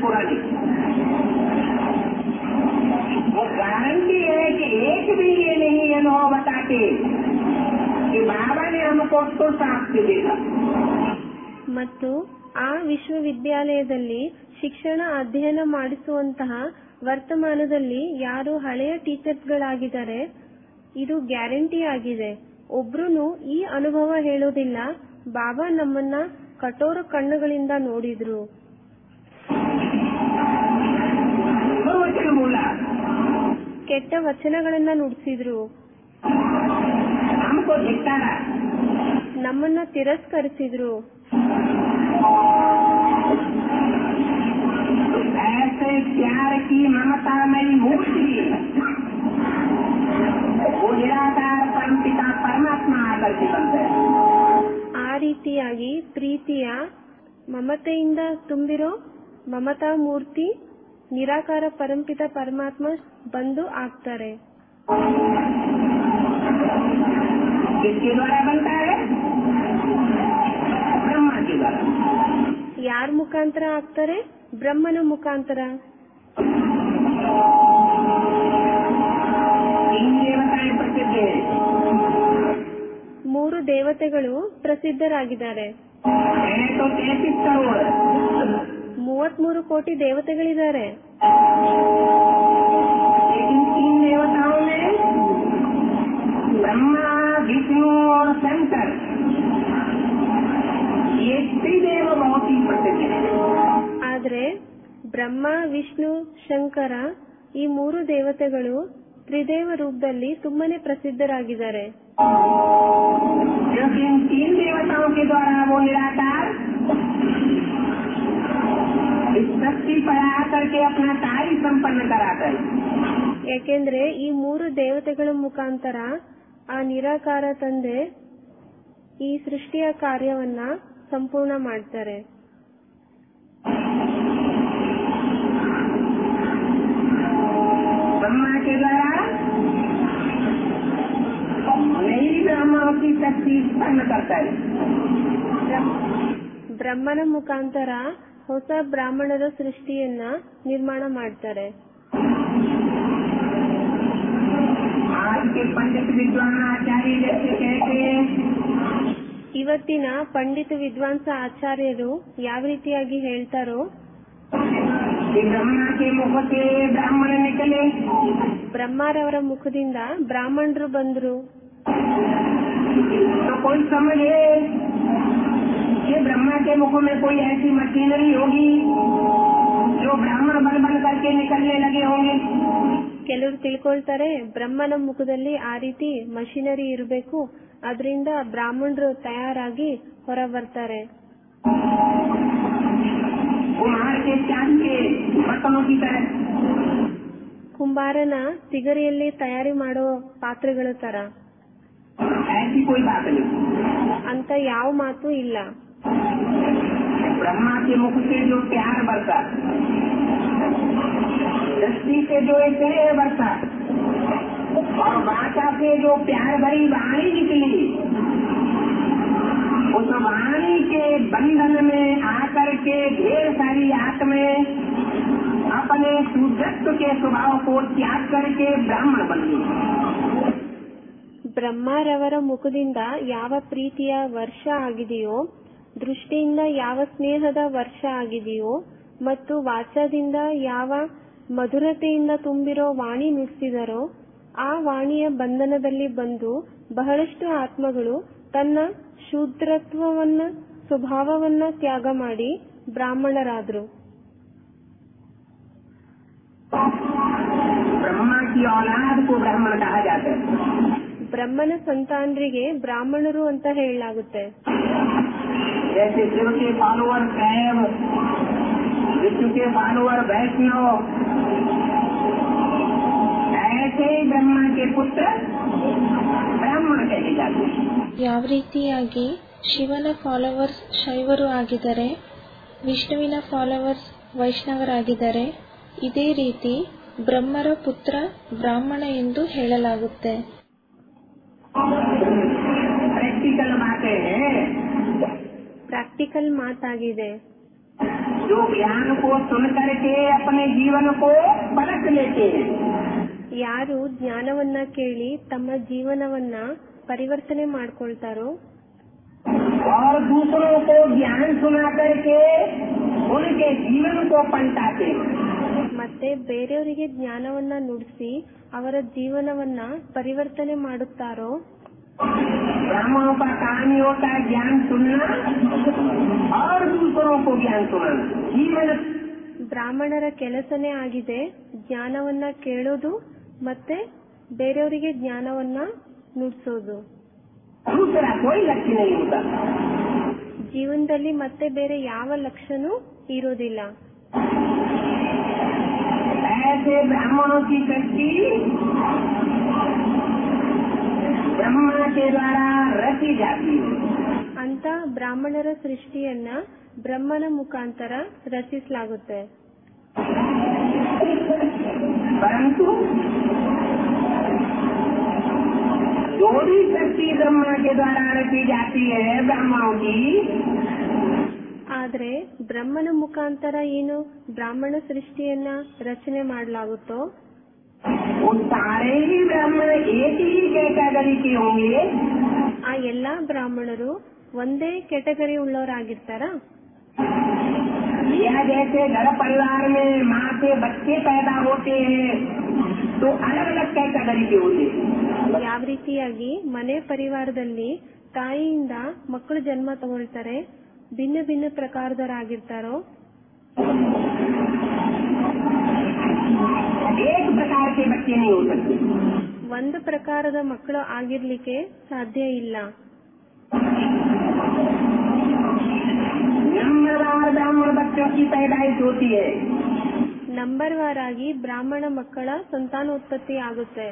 वो गारंटी है कि एक भी ये नहीं अनुभव बताते कि बाबा ने हमको तो साफ से देखा. ಮತ್ತು ಆ ವಿಶ್ವವಿದ್ಯಾಲಯದಲ್ಲಿ ಶಿಕ್ಷಣ ಅಧ್ಯಯನ ಮಾಡಿಸುವಂತಹ ವರ್ತಮಾನದಲ್ಲಿ ಯಾರು ಹಳೆಯ ಟೀಚರ್ಸ್ಗಳಾಗಿದ್ದಾರೆ ಇದು ಗ್ಯಾರಂಟಿ ಆಗಿದೆ. ಒಬ್ರು ಈ ಅನುಭವ ಹೇಳೋದಿಲ್ಲ, ಬಾಬಾ ನಮ್ಮನ್ನ ಕಠೋರ ಕಣ್ಣುಗಳಿಂದ ನೋಡಿದ್ರು, ಕೆಟ್ಟ ವಚನಗಳನ್ನ ನುಡಿಸಿದ್ರು, ನಮ್ಮನ್ನ ತಿರಸ್ಕರಿಸಿದ್ರು. ऐसे प्यार की ममतामयी मूर्ति वो निराकार परमपिता परमात्मा आकर के बनते हैं. ಆ ರೀತಿಯಾಗಿ ಪ್ರೀತಿಯ ಮಮತೆಯಿಂದ ತುಂಬಿರೋ ಮಮತಾ ಮೂರ್ತಿ ನಿರಾಕಾರ ಪರಂಪಿತ ಪರಮಾತ್ಮ ಬಂದು ಆಗ್ತಾರೆ. किसके द्वारा बनता है? ब्रह्मा के द्वारा. ಯಾರ ಮುಖಾಂತರ ಆಗ್ತಾರೆ? ಬ್ರಹ್ಮನ ಮುಖಾಂತರ. ಮೂರು ದೇವತೆಗಳು ಪ್ರಸಿದ್ಧರಾಗಿದ್ದಾರೆ. 33 ಕೋಟಿ ದೇವತೆಗಳಿದ್ದಾರೆ. ब्रह्मा विष्णु और शंकर ये त्रिदेव बहुत ही प्रसिद्ध है. ಆದ್ರೆ ಬ್ರಹ್ಮ, ವಿಷ್ಣು, ಶಂಕರ ಈ ಮೂರು ದೇವತೆಗಳು ತ್ರಿದೇವ ರೂಪದಲ್ಲಿ ತುಂಬಾನೇ ಪ್ರಸಿದ್ಧರಾಗಿದ್ದಾರೆ. क्योंकि इन 3 देवताओं के द्वारा वो निराकार इस सृष्टि पर आकर के अपना कार्य संपन्न कराता है. ಯಾಕೆಂದ್ರೆ ಈ ಮೂರು ದೇವತೆಗಳ ಮುಖಾಂತರ ಆ ನಿರಾಕಾರ ತಂದೆ ಈ ಸೃಷ್ಟಿಯ ಕಾರ್ಯವನ್ನ ಸಂಪೂರ್ಣ ಮಾಡ್ತಾರೆ. ब्रह्मा के द्वारा नई ब्रह्माओं की शक्ति उत्पन्न करता है. ಬ್ರಹ್ಮನ ಮುಖಾಂತರ ಹೊಸ ಬ್ರಾಹ್ಮಣರ ಸೃಷ್ಟಿಯನ್ನ ನಿರ್ಮಾಣ ಮಾಡ್ತಾರೆ. आज के पंडित विद्वान आचार्य जैसे कहते हैं ಇವತ್ತಿನ ಪಂಡಿತ ವಿದ್ವಾಂಸ ಆಚಾರ್ಯರು ಯಾವ ರೀತಿಯಾಗಿ ಹೇಳ್ತಾರೋ, कि ब्रह्मा के मुख से ब्राह्मण निकले, ಬ್ರಹ್ಮರವರ ಮುಖದಿಂದ ಬ್ರಾಹ್ಮಣರು ಬಂದ್ರು. तो कोई समझे कि ब्रह्मा के मुख में कोई ऐसी मशीनरी होगी जो ब्राह्मण बन बन करके निकलने लगे होंगे. ಕೆಲವರು ತಿಳ್ಕೊಳ್ತಾರೆ ಬ್ರಹ್ಮನ ಮುಖದಲ್ಲಿ ಆ ರೀತಿ ಮಷಿನರಿ ಇರಬೇಕು, ಅದರಿಂದ ಬ್ರಾಹ್ಮಣರು ತಯಾರಾಗಿ ಹೊರ ಬರ್ತಾರೆ. कुम्हार के चांद के बर्तनों की तरह, ಕುಂಬಾರನ ತಿಗರಿಯಲ್ಲಿ ತಯಾರಿ ಮಾಡೋ ಪಾತ್ರೆಗಳ ತರ. ऐसी कोई बात नहीं. ಅಂತ ಯಾವ ಮಾತು ಇಲ್ಲ. ब्रह्मा के मुख से जो प्यार बरसा, दृष्टि से जो स्नेह बरसा और वाचा से जो प्यार भरी वाणी निकली, उस वाणी के बंधन में आकर के ढेर सारी आत्माएं अपने शुद्धत्व के स्वभाव को त्याग करके ब्राह्मण बन गई. ಬ್ರಹ್ಮರವರ ಮುಖದಿಂದ ಯಾವ ಪ್ರೀತಿಯ ವರ್ಷ ಆಗಿದೆಯೋ, ದೃಷ್ಟಿಯಿಂದ ಯಾವ ಸ್ನೇಹದ ವರ್ಷ ಆಗಿದೆಯೋ ಮತ್ತು ವಾಚದಿಂದ ಯಾವ ಮಧುರತೆಯಿಂದ ತುಂಬಿರೋ ವಾಣಿ ನುಡಿಸಿದರೋ, ಆ ವಾಣಿಯ ಬಂಧನದಲ್ಲಿ ಬಂದು ಬಹಳಷ್ಟು ಆತ್ಮಗಳು ತನ್ನ ಶೂದ್ರತ್ವವನ್ನ ಸ್ವಭಾವವನ್ನ ತ್ಯಾಗ ಮಾಡಿ ಬ್ರಾಹ್ಮಣರಾದ್ರು. ब्रह्मा की औलाद को ब्राह्मण कहा जाता है. ಬ್ರಹ್ಮನ ಸಂತಾನರಿಗೆ ಬ್ರಾಹ್ಮಣರು ಅಂತ ಹೇಳಲಾಗುತ್ತೆ. जैसे शिव के फॉलोअर शैव, विष्णु के फॉलोअर वैष्णव, ऐसे ही ब्रह्मा के पुत्र ब्राह्मण कहे जाते हैं. ಯಾವ ರೀತಿಯಾಗಿ ಶಿವನ ಫಾಲೋವರ್ಸ್ ಶೈವರು ಆಗಿದ್ದಾರೆ, ವಿಷ್ಣುವಿನ ಫಾಲೋವರ್ಸ್ ವೈಷ್ಣವರಾಗಿದ್ದಾರೆ, ಇದೇ ರೀತಿ ಬ್ರಹ್ಮರ ಪುತ್ರ ಬ್ರಾಹ್ಮಣ ಎಂದು ಹೇಳಲಾಗುತ್ತೆ. प्रैक्टिकल बातें हैं, ಪ್ರಾಕ್ಟಿಕಲ್ ಮಾತಾಗಿದೆ. जो ज्ञान को सुन करके अपने जीवन को परख लेते हैं. ಯಾರು ಜ್ಞಾನವನ್ನ ಕೇಳಿ ತಮ್ಮ ಜೀವನವನ್ನ ಪರಿವರ್ತನೆ ಮಾಡ್ಕೊಳ್ತಾರೋ और दूसरों को ज्ञान सुना करके उनके जीवन को पलटाते हैं. ಮತ್ತೆ ಬೇರೆಯವರಿಗೆ ಜ್ಞಾನವನ್ನ ನುಡಿಸಿ ಅವರ ಜೀವನವನ್ನ ಪರಿವರ್ತನೆ ಮಾಡುತ್ತಾರೋ, ब्राह्मणों का काम ही होता है ज्ञान सुनना और दूसरों को ज्ञान सुनाना. जीवन ಬ್ರಾಹ್ಮಣರ ಕೆಲಸನೇ ಆಗಿದೆ ಜ್ಞಾನವನ್ನ ಕೇಳೋದು ಮತ್ತೆ ಬೇರೆಯವರಿಗೆ ಜ್ಞಾನವನ್ನ ನುಡಿಸೋದು. दूसरा कोई लक्ष्य नहीं होता. ಜೀವನದಲ್ಲಿ ಮತ್ತೆ ಬೇರೆ ಯಾವ ಲಕ್ಷ್ಯನೂ ಇರೋದಿಲ್ಲ. ऐसे ब्राह्मणों की सृष्टि ब्रह्मा के द्वारा रची जाती है. ಅಂತ ಬ್ರಾಹ್ಮಣರ ಸೃಷ್ಟಿಯನ್ನ ಬ್ರಹ್ಮನ ಮುಖಾಂತರ ರಚಿಸಲಾಗುತ್ತೆ. परंतु जो भी सृष्टि ब्रह्मा के द्वारा रची जाती है ब्राह्मणों की, ಆದ್ರೆ ಬ್ರಹ್ಮನ ಮುಖಾಂತರ ಏನು ಬ್ರಾಹ್ಮಣ ಸೃಷ್ಟಿಯನ್ನ ರಚನೆ ಮಾಡಲಾಗುತ್ತೋ, वो सारे ही ब्राह्मण एक ही कैटेगरी के होंगे. ಆ ಎಲ್ಲಾ ಬ್ರಾಹ್ಮಣರು ಒಂದೇ ಕೆಟಗರಿ ಉಳ್ಳವರಾಗಿರ್ತಾರ. या जैसे घर परिवार में माँ से बच्चे पैदा होते हैं तो अलग अलग कैटेगरी के होते हैं. ಯಾವ ರೀತಿಯಾಗಿ ಮನೆ ಪರಿವಾರದಲ್ಲಿ ತಾಯಿಯಿಂದ ಮಕ್ಕಳು ಜನ್ಮ ತಗೊಳ್ತಾರೆ, ಭಿನ್ನ ಭಿನ್ನ ಪ್ರಕಾರದವರಾಗಿರ್ತಾರೋ, एक प्रकार के बच्चे नहीं हो सकते. ಒಂದು ಪ್ರಕಾರದ ಮಕ್ಕಳು ಆಗಿರ್ಲಿಕ್ಕೆ ಸಾಧ್ಯ ಇಲ್ಲ. नंबरवार ब्राह्मण बच्चों की पैदाइश होती है. ನಂಬರ್ ವಾರಾಗಿ ಬ್ರಾಹ್ಮಣ ಮಕ್ಕಳ ಸಂತಾನೋತ್ಪತ್ತಿ ಆಗುತ್ತೆ.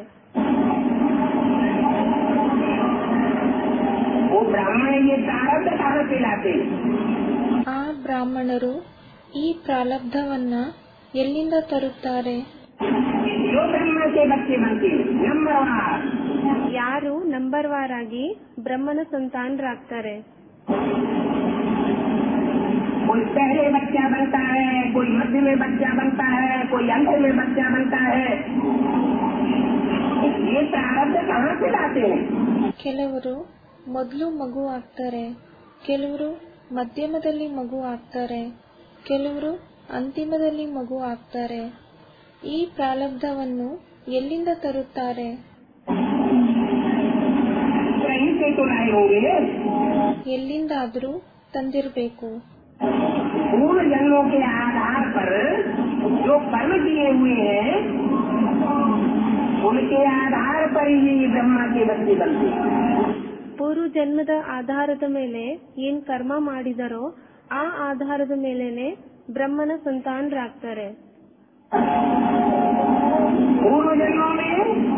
वो ब्राह्मण ये प्रारब्ध कहाँ से लाते हैं? ಆ ಬ್ರಾಹ್ಮಣರು ಈ ಪ್ರಾರಬ್ಧವನ್ನ ಎಲ್ಲಿಂದ ತರುತ್ತಾರೆ? जो ब्रह्मा के बच्चे बनते हैं नंबरवार. ಯಾರು ನಂಬರ್ ವಾರಾಗಿ ಬ್ರಹ್ಮನ ಸಂತಾನರಾಗ್ತಾರೆ. कोई पहले बच्चा बनता है, कोई मध्य में बच्चा बनता है, कोई अंत में बच्चा बनता है. ये प्रारब्ध कहाँ से लाते हैं? ಕೆಲವರು ಮೊದಲು ಮಗು ಆಗ್ತಾರೆ, ಕೆಲವರು ಮಧ್ಯಮದಲ್ಲಿ ಮಗು ಆಗ್ತಾರೆ, ಕೆಲವರು ಅಂತಿಮದಲ್ಲಿ ಮಗು ಆಗ್ತಾರೆ. ಈ ಪ್ರಾರಬ್ಧವನ್ನು ಎಲ್ಲಿಂದ ತರುತ್ತಾರೆ? ಎಲ್ಲಿಂದಾದರೂ ತಂದಿರಬೇಕು. पूर्व जन्मों के आधार पर जो कर्म किए हुए हैं उनके आधार पर ही ब्रह्मा के बच्चे बनते हैं. ಪೂರ್ವ ಜನ್ಮದ ಆಧಾರದ ಮೇಲೆ ಏನ್ ಕರ್ಮ ಮಾಡಿದರೋ ಆ ಆಧಾರದ ಮೇಲೆನೆ ಬ್ರಹ್ಮನ ಸಂತಾನರಾಗ್ತಾರೆ. पूर्व जन्मों में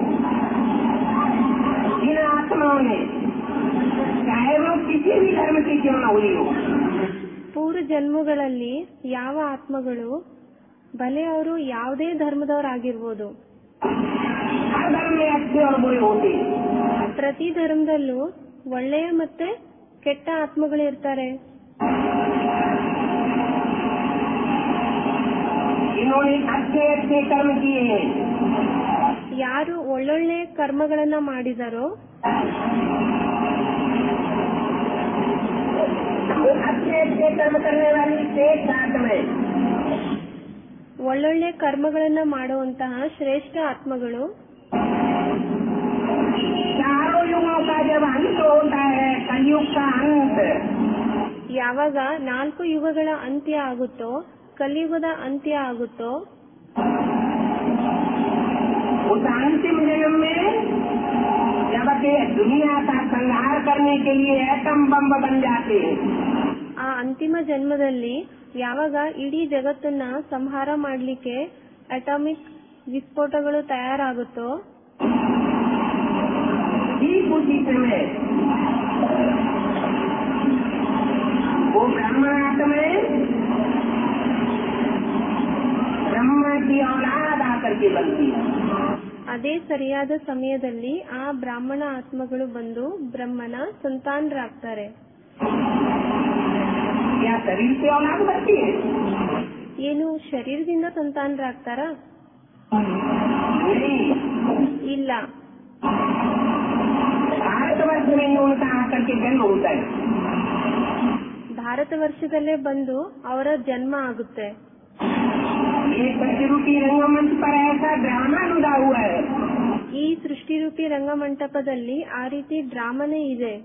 इन आत्माओं ने चाहे वो किसी भी धर्म की क्यों न हुई हो, ಪೂರ್ವ ಜನ್ಮಗಳಲ್ಲಿ ಯಾವ ಆತ್ಮಗಳು ಭಲೆ ಅವರು ಯಾವುದೇ ಧರ್ಮದವರಾಗಿರ್ಬೋದು, हर धर्म में अच्छे और बुरे होते हैं. ಪ್ರತಿ ಧರ್ಮದಲ್ಲೂ ಒಳ್ಳೆಯ ಮತ್ತೆ ಕೆಟ್ಟ ಆತ್ಮಗಳು ಇರ್ತಾರೆ. इन्होंने अच्छे अच्छे कर्म किए हैं, ಯಾರು ಒಳ್ಳೊಳ್ಳೆ ಕರ್ಮಗಳನ್ನ ಮಾಡಿದಾರೋ अच्छे अच्छे कर्म करने वाली श्रेष्ठ आत्माएं ಒಳ್ಳೊಳ್ಳೆ ಕರ್ಮಗಳನ್ನ ಮಾಡುವಂತಹ ಶ್ರೇಷ್ಠ ಆತ್ಮಗಳು चारों युगों का जब अंत होता है, कलयुग का अंत, ಯಾವಾಗ 4 ಯುಗಗಳ ಅಂತ್ಯ ಆಗುತ್ತೋ, ಕಲಿಯುಗದ ಅಂತ್ಯ ಆಗುತ್ತೋ, उस अंतिम जन्म में जब के दुनिया का संहार करने के लिए एटम बम बन जाते हैं, ಆ ಅಂತಿಮ ಜನ್ಮದಲ್ಲಿ ಯಾವಾಗ ಇಡೀ ಜಗತ್ತನ್ನ ಸಂಹಾರ ಮಾಡಲಿಕ್ಕೆ ಅಟಾಮಿಕ್ ವಿಸ್ಫೋಟಗಳು ತಯಾರಾಗುತ್ತೋ, ठीक उसी समय वो ब्रह्म आत्माएं ब्रह्मा की औलाद आकर के बनती है. ಅದೇ ಸರಿಯಾದ ಸಮಯದಲ್ಲಿ ಆ ಬ್ರಾಹ್ಮಣ ಆತ್ಮಗಳು ಬಂದು ಬ್ರಹ್ಮನ ಸಂತಾನರಾಗ್ತಾರೆ. या शरीर से औलाद बनती है? ಏನು ಶರೀರದಿಂದ ಸಂತಾನರಾಗ್ತಾರಾ? नहीं, ಇಲ್ಲ. भारतवर्ष में ही उनका आकर के जन्म होता है. ಭಾರತ ವರ್ಷದಲ್ಲೇ ಬಂದು ಅವರ ಜನ್ಮ ಆಗುತ್ತೆ. ये सृष्टि रंगमंच पर ऐसा ड्रामा जुड़ा हुआ है. ಈ ಸೃಷ್ಟಿರೂಪಿ ರಂಗಮಂಟಪದಲ್ಲಿ ಆ ರೀತಿ ಡ್ರಾಮನೇ ಇದೆ.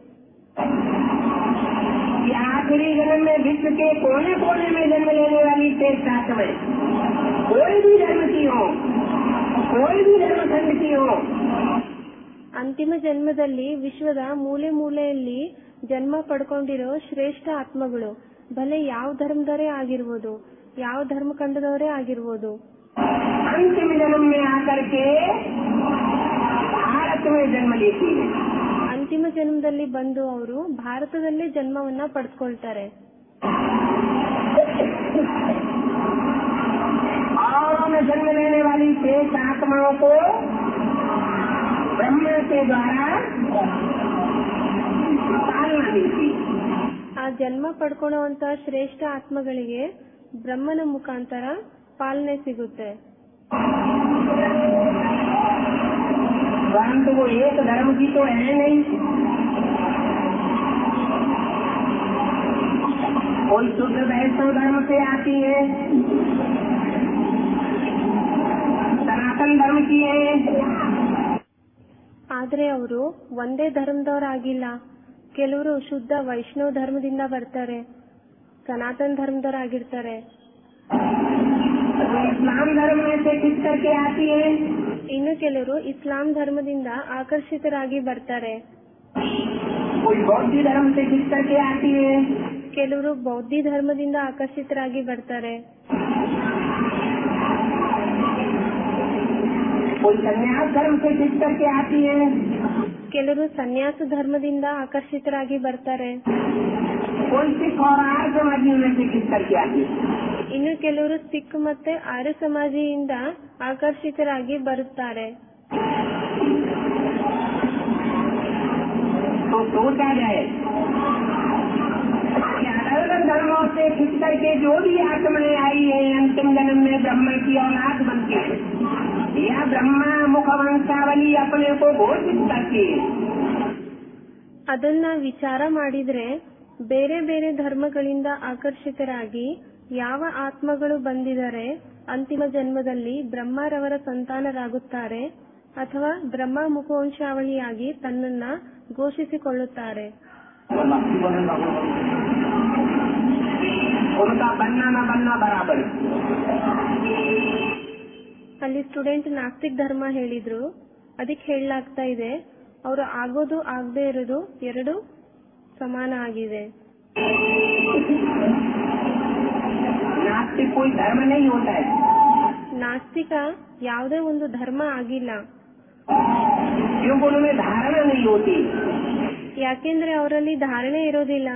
कि आखिरी जन्म में विश्व के कोने कोने में जन्म लेने वाली श्रेष्ठ आत्माएं कोई भी धर्म की हो, कोई भी धर्म खंड की हो, ಅಂತಿಮ ಜನ್ಮದಲ್ಲಿ ವಿಶ್ವದ ಮೂಲೆ ಮೂಲೆಯಲ್ಲಿ ಜನ್ಮ ಪಡ್ಕೊಂಡಿರೋ ಶ್ರೇಷ್ಠ ಆತ್ಮಗಳು ಭಲೆ ಯಾವ ಧರ್ಮದವರೇ ಆಗಿರ್ಬೋದು, ಯಾವ ಧರ್ಮ ಕಂಡದವರೇ ಆಗಿರ್ಬೋದು, अंतिम जन्म में आकर के भारत में जन्म लेती है. ಅಂತಿಮ ಜನ್ಮದಲ್ಲಿ ಬಂದು ಅವರು ಭಾರತದಲ್ಲೇ ಜನ್ಮವನ್ನ ಪಡೆದುಕೊಳ್ತಾರೆ. और उन जन्म लेने वाली श्रेष्ठ आत्माओं को ब्रह्मा के द्वारा पालना मिलती. ಆ ಜನ್ಮ ಪಡ್ಕೊಳ್ಳುವಂತ ಶ್ರೇಷ್ಠ ಆತ್ಮಗಳಿಗೆ ಬ್ರಹ್ಮನ ಮುಖಾಂತರ ಪಾಲನೆ ಸಿಗುತ್ತೆ. परंतु वो एक धर्म की तो है नहीं. कोई शुद्ध वैष्णव धर्म से आती है, सनातन धर्म की है, ಆದ್ರೆ ಅವರು ಒಂದೇ ಧರ್ಮದವರಾಗಿಲ್ಲ. ಕೆಲವರು ಶುದ್ಧ ವೈಷ್ಣವ ಧರ್ಮದಿಂದ ಬರ್ತಾರೆ, ಸನಾತನ ಧರ್ಮದವರಾಗಿರ್ತಾರೆ. इस्लाम धर्म में से किस करके आती है, ಇನ್ನು ಕೆಲವರು ಇಸ್ಲಾಂ ಧರ್ಮದಿಂದ ಆಕರ್ಷಿತರಾಗಿ ಬರ್ತಾರೆ. कोई बौद्ध धर्म से किस करके आती है, ಕೆಲವರು ಬೌದ್ಧ ಧರ್ಮದಿಂದ ಆಕರ್ಷಿತರಾಗಿ ಬರ್ತಾರೆ. कोई संन्यास धर्म से किस करके आती है, ಕೆಲವರು ಸನ್ಯಾಸ ಧರ್ಮದಿಂದ ಆಕರ್ಷಿತರಾಗಿ ಬರ್ತಾರೆ. कोई सिख और आर्य समाजी में से किस करके आती है. ಇನ್ನು ಕೆಲವರು ಸಿಖ್ ಮತ್ತೆ ಆರ್ಯ ಸಮಾಜಿಯಿಂದ ಆಕರ್ಷಿತರಾಗಿ ಬರುತ್ತಾರೆ. तो सोचा जाए अलग अलग धर्मों से खिंच करके जो भी आत्माएं आई है अंतिम जन्म में ब्रह्मा की औलाद बनती है, या ब्रह्मा मुख वंशावली अपने को घोषित करती है. ಅದನ್ನ ವಿಚಾರ ಮಾಡಿದ್ರೆ ಬೇರೆ ಬೇರೆ ಧರ್ಮಗಳಿಂದ ಆಕರ್ಷಿತರಾಗಿ ಯಾವ ಆತ್ಮಗಳು ಬಂದಿದರೆ ಅಂತಿಮ ಜನ್ಮದಲ್ಲಿ ಬ್ರಹ್ಮರವರ ಸಂತಾನರಾಗುತ್ತಾರೆ ಅಥವಾ ಬ್ರಹ್ಮ ಮುಖವಂಶಾವಳಿಯಾಗಿ ತನ್ನನ್ನ ಘೋಷಿಸಿಕೊಳ್ಳುತ್ತಾರೆ. ಅಲ್ಲಿ ಸ್ಟೂಡೆಂಟ್ ನಾಸ್ತಿಕ್ ಧರ್ಮ ಹೇಳಿದ್ರು. ಅದಕ್ಕೆ ಹೇಳಲಾಗ್ತಾ ಇದೆ ಅವರು ಆಗೋದು ಆಗದೆ ಇರೋದು ಎರಡು ಸಮಾನ ಆಗಿದೆ. नास्तिक कोई धर्म नहीं होता है. ನಾಸ್ತಿಕ ಯಾವುದೇ ಒಂದು ಧರ್ಮ ಆಗಿಲ್ಲ. क्योंकि उनमें धारणा नहीं होती. ಯಾಕೆಂದ್ರೆ ಅವರಲ್ಲಿ ಧಾರಣೆ ಇರೋದಿಲ್ಲ.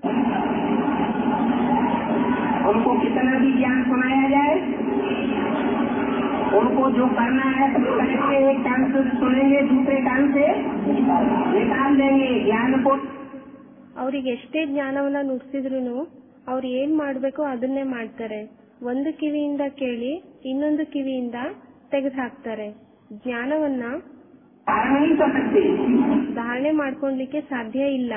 उनको कितना भी ज्ञान सुनाया जाए, उनको जो करना है सब करेंगे. एक कान से सुनेंगे, दूसरे कान से निकाल देंगे ज्ञान को. ಅವ್ರಿಗೆ ಎಷ್ಟೇ ಜ್ಞಾನವನ್ನ ನುಡಿಸಿದ್ರು ಅವ್ರು ಏನ್ ಮಾಡ್ಬೇಕೋ ಅದನ್ನೇ ಮಾಡ್ತಾರೆ. ಒಂದು ಕಿವಿಯಿಂದ ಕೇಳಿ ಇನ್ನೊಂದು ಕಿವಿಯಿಂದ ತೆಗೆದು ಹಾಕ್ತಾರೆ. ಜ್ಞಾನವನ್ನ ಧಾರಣೆ ಮಾಡ್ಕೊಳ್ಲಿಕ್ಕೆ ಸಾಧ್ಯ ಇಲ್ಲ.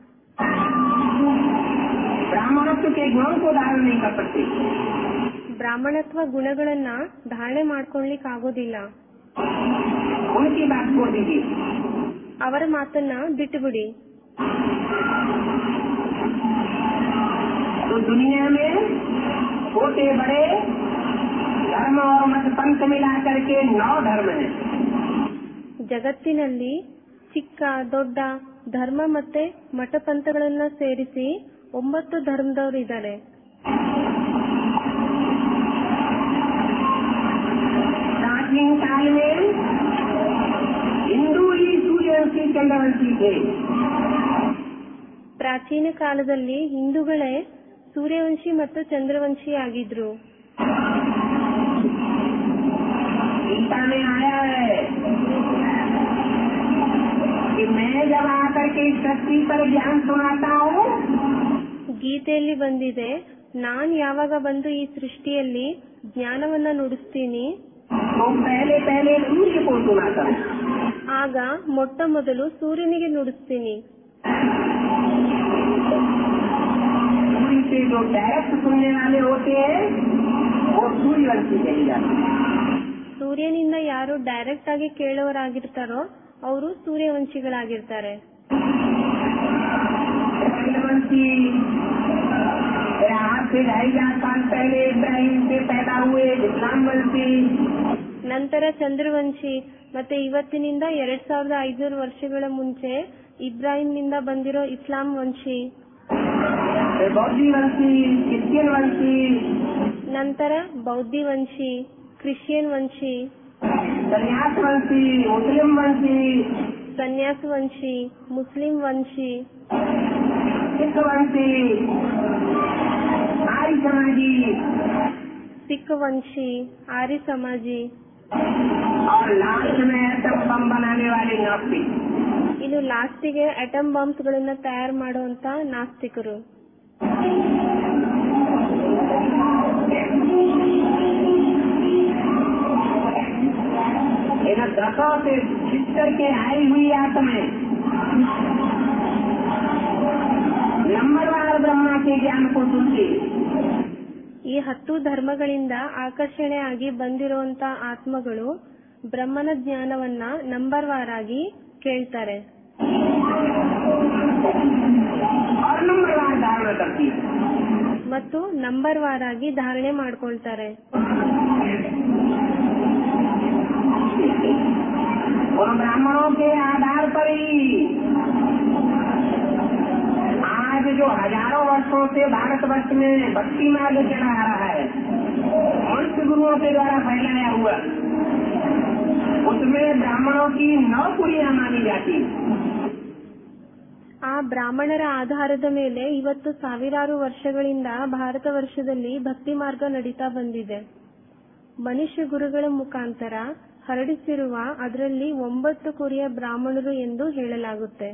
ಬ್ರಾಹ್ಮಣತ್ವ ಗುಣಗಳನ್ನ ಧಾರಣೆ ಮಾಡ್ಕೊಳ್ಲಿಕ್ಕೆ ಆಗೋದಿಲ್ಲ. ಅವರ ಮಾತನ್ನ ಬಿಟ್ಟು ಬಿಡಿ. तो दुनिया में छोटे बड़े धर्म और मत पंथ मिला करके 9 धर्म है. ಜಗತ್ತಿನಲ್ಲಿ ಚಿಕ್ಕ ದೊಡ್ಡ ಧರ್ಮ ಮತ್ತೆ ಮಠ ಪಂಥಗಳನ್ನ ಸೇರಿಸಿ 9 ಧರ್ಮದವರು ಇದ್ದಾರೆ. प्राचीन काल में हिंदू ही सूर्यवंशी चंद्रवंशी थे. ಪ್ರಾಚೀನ ಕಾಲದಲ್ಲಿ ಹಿಂದೂಗಳೇ ಸೂರ್ಯವಂಶಿ ಮತ್ತು ಚಂದ್ರವಂಶಿ ಆಗಿದ್ರು. गीता में आया है कि मैं जब आकर के इस धरती पर ज्ञान सुनाता हूँ. ಗೀತೆಯಲ್ಲಿ ಬಂದಿದೆ, ನಾನ್ ಯಾವಾಗ ಬಂದು ಈ ಸೃಷ್ಟಿಯಲ್ಲಿ ಜ್ಞಾನವನ್ನ ನುಡಿಸ್ತೀನಿ तो पहले पहले सूर्य को सुनाता हूँ. ಆಗ ಮೊಟ್ಟ ಮೊದಲು ಸೂರ್ಯನಿಗೆ ನುಡಿಸ್ತೀನಿ. सूर्य से जो डायरेक्ट सुनने वाले होते हैं वो सूर्यवंशी कही जाते हैं. ಸೂರ್ಯನಿಂದ ಯಾರು ಡೈರೆಕ್ಟ್ ಆಗಿ ಕೇಳೋರಾಗಿರ್ತಾರೋ ಅವರು ಸೂರ್ಯವಂಶಿಗಳಾಗಿರ್ತಾರೆ. चंद्रवंशी आज से 2500 साल पहले इब्राहिम से पैदा हुए इस्लाम वंशी. ನಂತರ ಚಂದ್ರವಂಶಿ ಮತ್ತೆ ಇವತ್ತಿನಿಂದ 2500 ವರ್ಷಗಳ ಮುಂಚೆ ಇಬ್ರಾಹಿಂನಿಂದ ಬಂದಿರೋ ಇಸ್ಲಾಂ ವಂಶಿ. बौद्धी वंशी, क्रिश्चियन वंशी, ನಂತರ ಬೌದ್ಧಿ ವಂಶಿ, ಕ್ರಿಶ್ಚಿಯನ್ ವಂಶಿ, सन्यास वंशी, मुस्लिम वंशी, ಸನ್ಯಾಸ ವಂಶಿ, ಮುಸ್ಲಿಂ ವಂಶಿ, सिख वंशी, आर्य समाजी, ಸಿಖ್ ವಂಶಿ, ಆರ್ಯ ಸಮಾಜಿ, और लास्ट में एटम बम बनाने वाले नास्तिक. ಇನ್ನು ಲಾಸ್ಟಿಗೆ ಅಟಮ್ ಬಾಂಬ್ಸ್ ಗಳನ್ನ ತಯಾರು ಮಾಡುವಂತ ನಾಸ್ತಿಕರು. इन दशों से भीतर के आई हुई आत्माएं नंबरवार ब्रह्मा के ज्ञान को सुनती. ಈ 10 ಧರ್ಮಗಳಿಂದ ಆಕರ್ಷಣೆ ಆಗಿ ಬಂದಿರುವಂತ ಆತ್ಮಗಳು ಬ್ರಹ್ಮನ ಜ್ಞಾನವನ್ನ ನಂಬರ್ ವಾರಾಗಿ ಕೇಳ್ತಾರೆ. और नंबरवार धारणा करती. ಮತ್ತು ನಂಬರ್ ವಾರಾಗಿ ಧಾರಣೆ ಮಾಡ್ಕೊಳ್ತಾರೆ. उन ब्राह्मणों के आधार पर ही आज जो हजारों वर्षों से भारतवर्ष में भक्ति मार्ग चला आ रहा है, मनुष्य गुरुओं के द्वारा फैलाया हुआ, उसमें ब्राह्मणों की 9 कुड़ियां मानी जाती. ಆ ಬ್ರಾಹ್ಮಣರ ಆಧಾರದ ಮೇಲೆ ಇವತ್ತು ಸಾವಿರಾರು ವರ್ಷಗಳಿಂದ ಭಾರತ ವರ್ಷದಲ್ಲಿ ಭಕ್ತಿ ಮಾರ್ಗ ನಡೀತಾ ಬಂದಿದೆ. ಮನುಷ್ಯ ಗುರುಗಳ ಮುಖಾಂತರ ಹರಡಿಸಿರುವ ಅದರಲ್ಲಿ 9 ಕುರಿಯ ಬ್ರಾಹ್ಮಣರು ಎಂದು ಹೇಳಲಾಗುತ್ತೆ.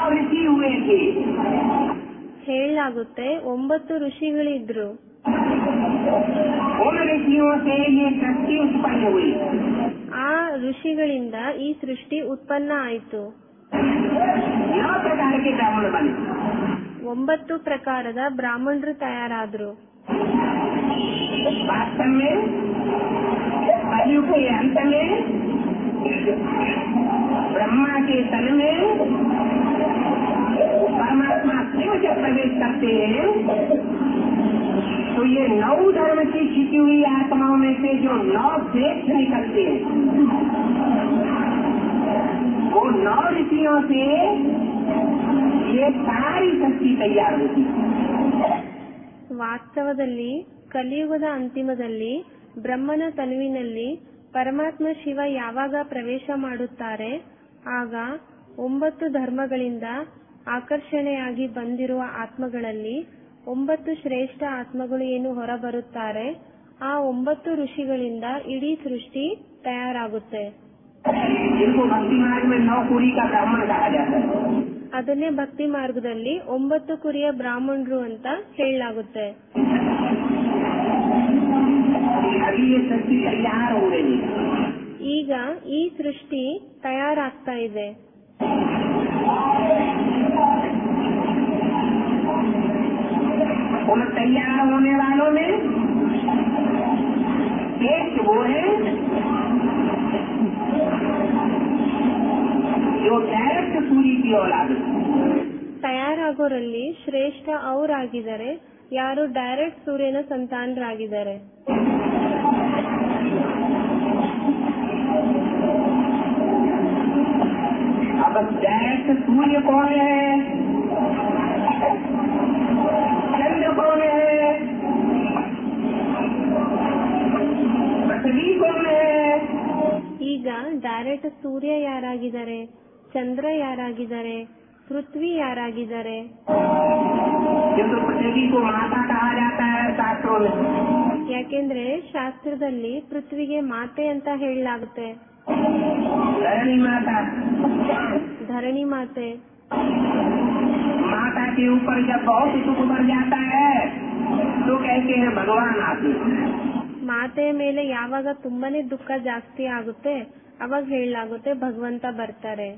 ಹೇಳಲಾಗುತ್ತೆ 9 ಋಷಿಗಳಿದ್ರು. उन ऋषियों से ये सृष्टि उत्पन्न हुई। ಆ ಋಷಿಗಳಿಂದ ಈ ಸೃಷ್ಟಿ ಉತ್ಪನ್ನ ಆಯಿತು. 9 प्रकार के ब्राह्मण बने। 9 ಪ್ರಕಾರದ ಬ್ರಾಹ್ಮಣರು ತಯಾರಾದ್ರು. वास्तव में कलयुग के अंत में ब्रह्मा के तन में परमात्मा शिव जब प्रवेश करते हैं तो ये 9 धर्म की छिपी हुई आत्माओं में से जो 9 श्रेष्ठ निकलते हैं वो 9 ऋषियों से ये सारी शक्ति तैयार होती है। ವಾಸ್ತವದಲ್ಲಿ ಕಲಿಯುಗದ ಅಂತಿಮದಲ್ಲಿ ಬ್ರಹ್ಮನ ತನುವಿನಲ್ಲಿ ಪರಮಾತ್ಮ ಶಿವ ಯಾವಾಗ ಪ್ರವೇಶ ಮಾಡುತ್ತಾರೆ ಆಗ 9 ಧರ್ಮಗಳಿಂದ ಆಕರ್ಷಣೆಯಾಗಿ ಬಂದಿರುವ ಆತ್ಮಗಳಲ್ಲಿ 9 ಶ್ರೇಷ್ಠ ಆತ್ಮಗಳು ಏನು ಹೊರಬರುತ್ತಾರೆ ಆ 9 ಋಷಿಗಳಿಂದ ಇಡೀ ಸೃಷ್ಟಿ ತಯಾರಾಗುತ್ತೆ. जिनको भक्ति मार्ग में 9 कुरी का ब्राह्मण कहा जाता है। ಅದನ್ನೇ ಭಕ್ತಿ ಮಾರ್ಗದಲ್ಲಿ 9 ಕುರಿಯ ಬ್ರಾಹ್ಮಣರು ಅಂತ ಹೇಳಲಾಗುತ್ತೆ. अभी ये सृष्टि तैयार हो रही है। ಈಗ ಈ ಸೃಷ್ಟಿ ತಯಾರಾಗ್ತಾ ಇದೆ. उन तैयार होने वालों में एक वो है जो डायरेक्ट सूर्य की औलाद है। ತಯಾರಾಗೋರಲ್ಲಿ ಶ್ರೇಷ್ಠ ಅವರಾಗಿದ್ದಾರೆ ಯಾರು ಡೈರೆಕ್ಟ್ ಸೂರ್ಯನ ಸಂತಾನರಾಗಿದ್ದಾರೆ. अब डायरेक्ट सूर्य कौन है, चंद्र कौन है, पृथ्वी कौन है। ಈಗ ಡೈರೆಕ್ಟ್ ಸೂರ್ಯ ಯಾರಾಗಿದ್ದಾರೆ, ಚಂದ್ರ ಯಾರಾಗಿದ್ದಾರೆ, ಪೃಥ್ವಿ ಯಾರಾಗಿದ್ದಾರೆ. किंतु पृथ्वी को माता कहा जाता है शास्त्रों में। ಯಾಕೆಂದ್ರೆ ಶಾಸ್ತ್ರದಲ್ಲಿ ಪೃಥ್ವಿಗೆ ಮಾತೆ ಅಂತ ಹೇಳಲಾಗುತ್ತೆ. धरणी माता, ಧರಣಿ ಮಾತೆ. माता के ऊपर जब बहुत दुख बढ़ जाता है तो कहते हैं भगवान आते हैं। ಮಾತೆಯ ಮೇಲೆ ಯಾವಾಗ ತುಂಬಾನೇ ದುಃಖ ಜಾಸ್ತಿ ಆಗುತ್ತೆ ಅವಾಗ ಹೇಳಲಾಗುತ್ತೆ ಭಗವಂತ ಬರ್ತಾರೆ.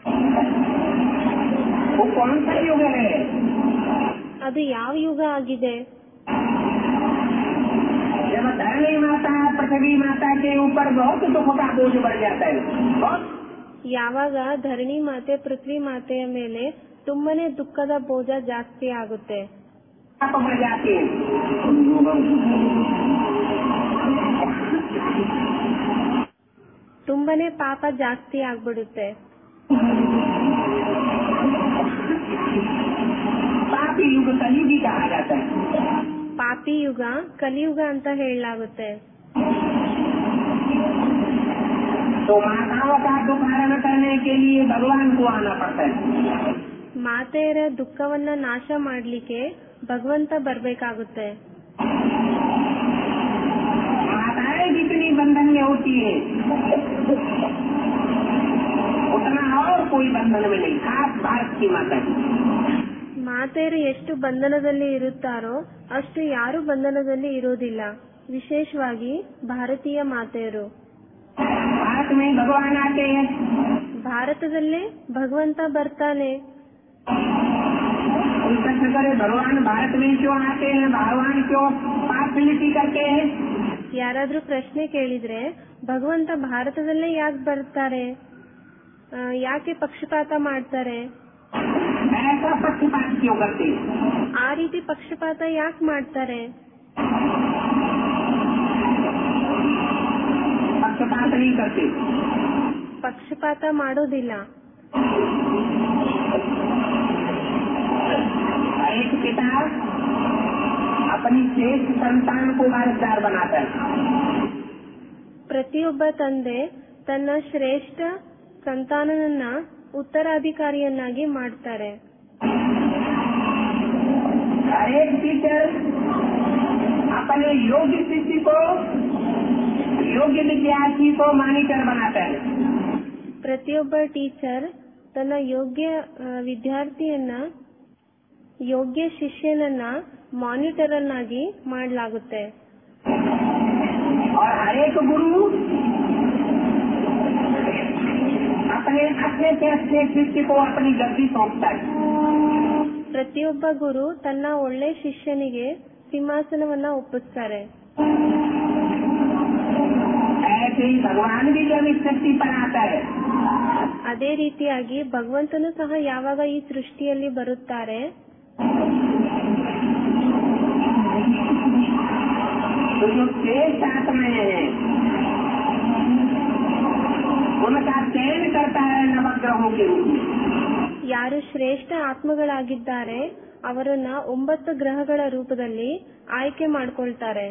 वो कौन सा युग है, ಅದು ಯಾವ ಯುಗ ಆಗಿದೆ. जब धरणी माता पृथ्वी माता के ऊपर बहुत दुख का बोझ बढ़ जाता है, बहुत ಯಾವಾಗ ಧರಣಿ ಮಾತೆ ಪೃಥ್ವಿ ಮಾತೆಯ ಮೇಲೆ ತುಂಬಾನೇ ದುಃಖದ ಬೋಜ ಜಾಸ್ತಿ ಆಗುತ್ತೆ. पाप बढ़ जाते हैं। ತುಂಬಾನೇ ಪಾಪ ಜಾಸ್ತಿ ಆಗ್ಬಿಡುತ್ತೆ. पापी युग कलयुगी कहा जाता है। ಪಾಪಿ ಯುಗ ಕಲಿಯುಗ ಅಂತ ಹೇಳಲಾಗುತ್ತೆ. तो माताओं का दुख हरण करने के लिए भगवान को आना पड़ता है। ಮಾತೆಯರ ದುಃಖವನ್ನ ನಾಶ ಮಾಡ್ಲಿಕ್ಕೆ ಭಗವಂತ ಬರ್ಬೇಕಾಗುತ್ತೆ. माताएं जितनी बंधन में होती है उतना और कोई बंधन में नहीं, खास भारत की माता। ಮಾತೆಯರು ಎಷ್ಟು ಬಂಧನದಲ್ಲಿ ಇರುತ್ತಾರೋ ಅಷ್ಟು ಯಾರು ಬಂಧನದಲ್ಲಿ ಇರೋದಿಲ್ಲ, ವಿಶೇಷವಾಗಿ ಭಾರತೀಯ ಮಾತೆಯರು. भारत में भगवान आते हैं, ಭಾರತದಲ್ಲೇ ಭಗವಂತ ಬರ್ತಾನೆ. प्रश्न करे भगवान भारत में क्यों आते हैं, भगवान क्यों पार्शलिटी करते हैं। ಯಾರಾದ್ರೂ ಪ್ರಶ್ನೆ ಕೇಳಿದ್ರೆ ಭಗವಂತ ಭಾರತದಲ್ಲೇ ಯಾಕೆ ಬರ್ತಾರೆ, ಯಾಕೆ ಪಕ್ಷಪಾತ ಮಾಡ್ತಾರೆ, ऐसा पक्षपात क्यों करते हैं, ಆ ರೀತಿ ಪಕ್ಷಪಾತ ಯಾಕೆ ಮಾಡ್ತಾರೆ. पक्षपात नहीं करते। ಪಕ್ಷಪಾತ ಮಾಡೋದಿಲ್ಲ. एक पिता अपनी श्रेष्ठ संतान को वारसदार बनाता है। ಪ್ರತಿಯೊಬ್ಬ ತಂದೆ ತನ್ನ ಶ್ರೇಷ್ಠ ಸಂತಾನನನ್ನ ಉತ್ತರಾಧಿಕಾರಿಯನ್ನಾಗಿ ಮಾಡ್ತಾರೆ. हर एक टीचर अपने योग्य शिष्य को, योग्य विद्यार्थी को मॉनिटर बनाता है। ಪ್ರತಿಯೊಬ್ಬ ಟೀಚರ್ ತನ್ನ ಯೋಗ್ಯ ವಿದ್ಯಾರ್ಥಿಯನ್ನ, ಯೋಗ್ಯ ಶಿಷ್ಯನನ್ನ ಮಾನಿಟರ್ ಅನ್ನಾಗಿ ಮಾಡಲಾಗುತ್ತೆ. और हर एक गुरु अपने अपने से अपने शिष्य को अपनी गद्दी सौंपता है. ಪ್ರತಿಯೊಬ್ಬ ಗುರು ತನ್ನ ಒಳ್ಳೆ ಶಿಷ್ಯನಿಗೆ ಸಿಂಹಾಸನವನ್ನ ಒಪ್ಪಿಸ್ತಾರೆ. ऐसे ही भगवान भी जब इस सृष्टि पर आता है, ಅದೇ ರೀತಿಯಾಗಿ ಭಗವಂತನು ಸಹ ಯಾವಾಗ ಈ ಸೃಷ್ಟಿಯಲ್ಲಿ ಬರುತ್ತಾರೆ, तो जो श्रेष्ठ आत्माएं हैं उनका चयन करता है नवग्रहों के रूप में. ಯಾರು ಶ್ರೇಷ್ಠ ಆತ್ಮಗಳಾಗಿದ್ದಾರೆ ಅವರನ್ನ 9 ಗ್ರಹಗಳ ರೂಪದಲ್ಲಿ ಆಯ್ಕೆ ಮಾಡ್ಕೊಳ್ತಾರೆ.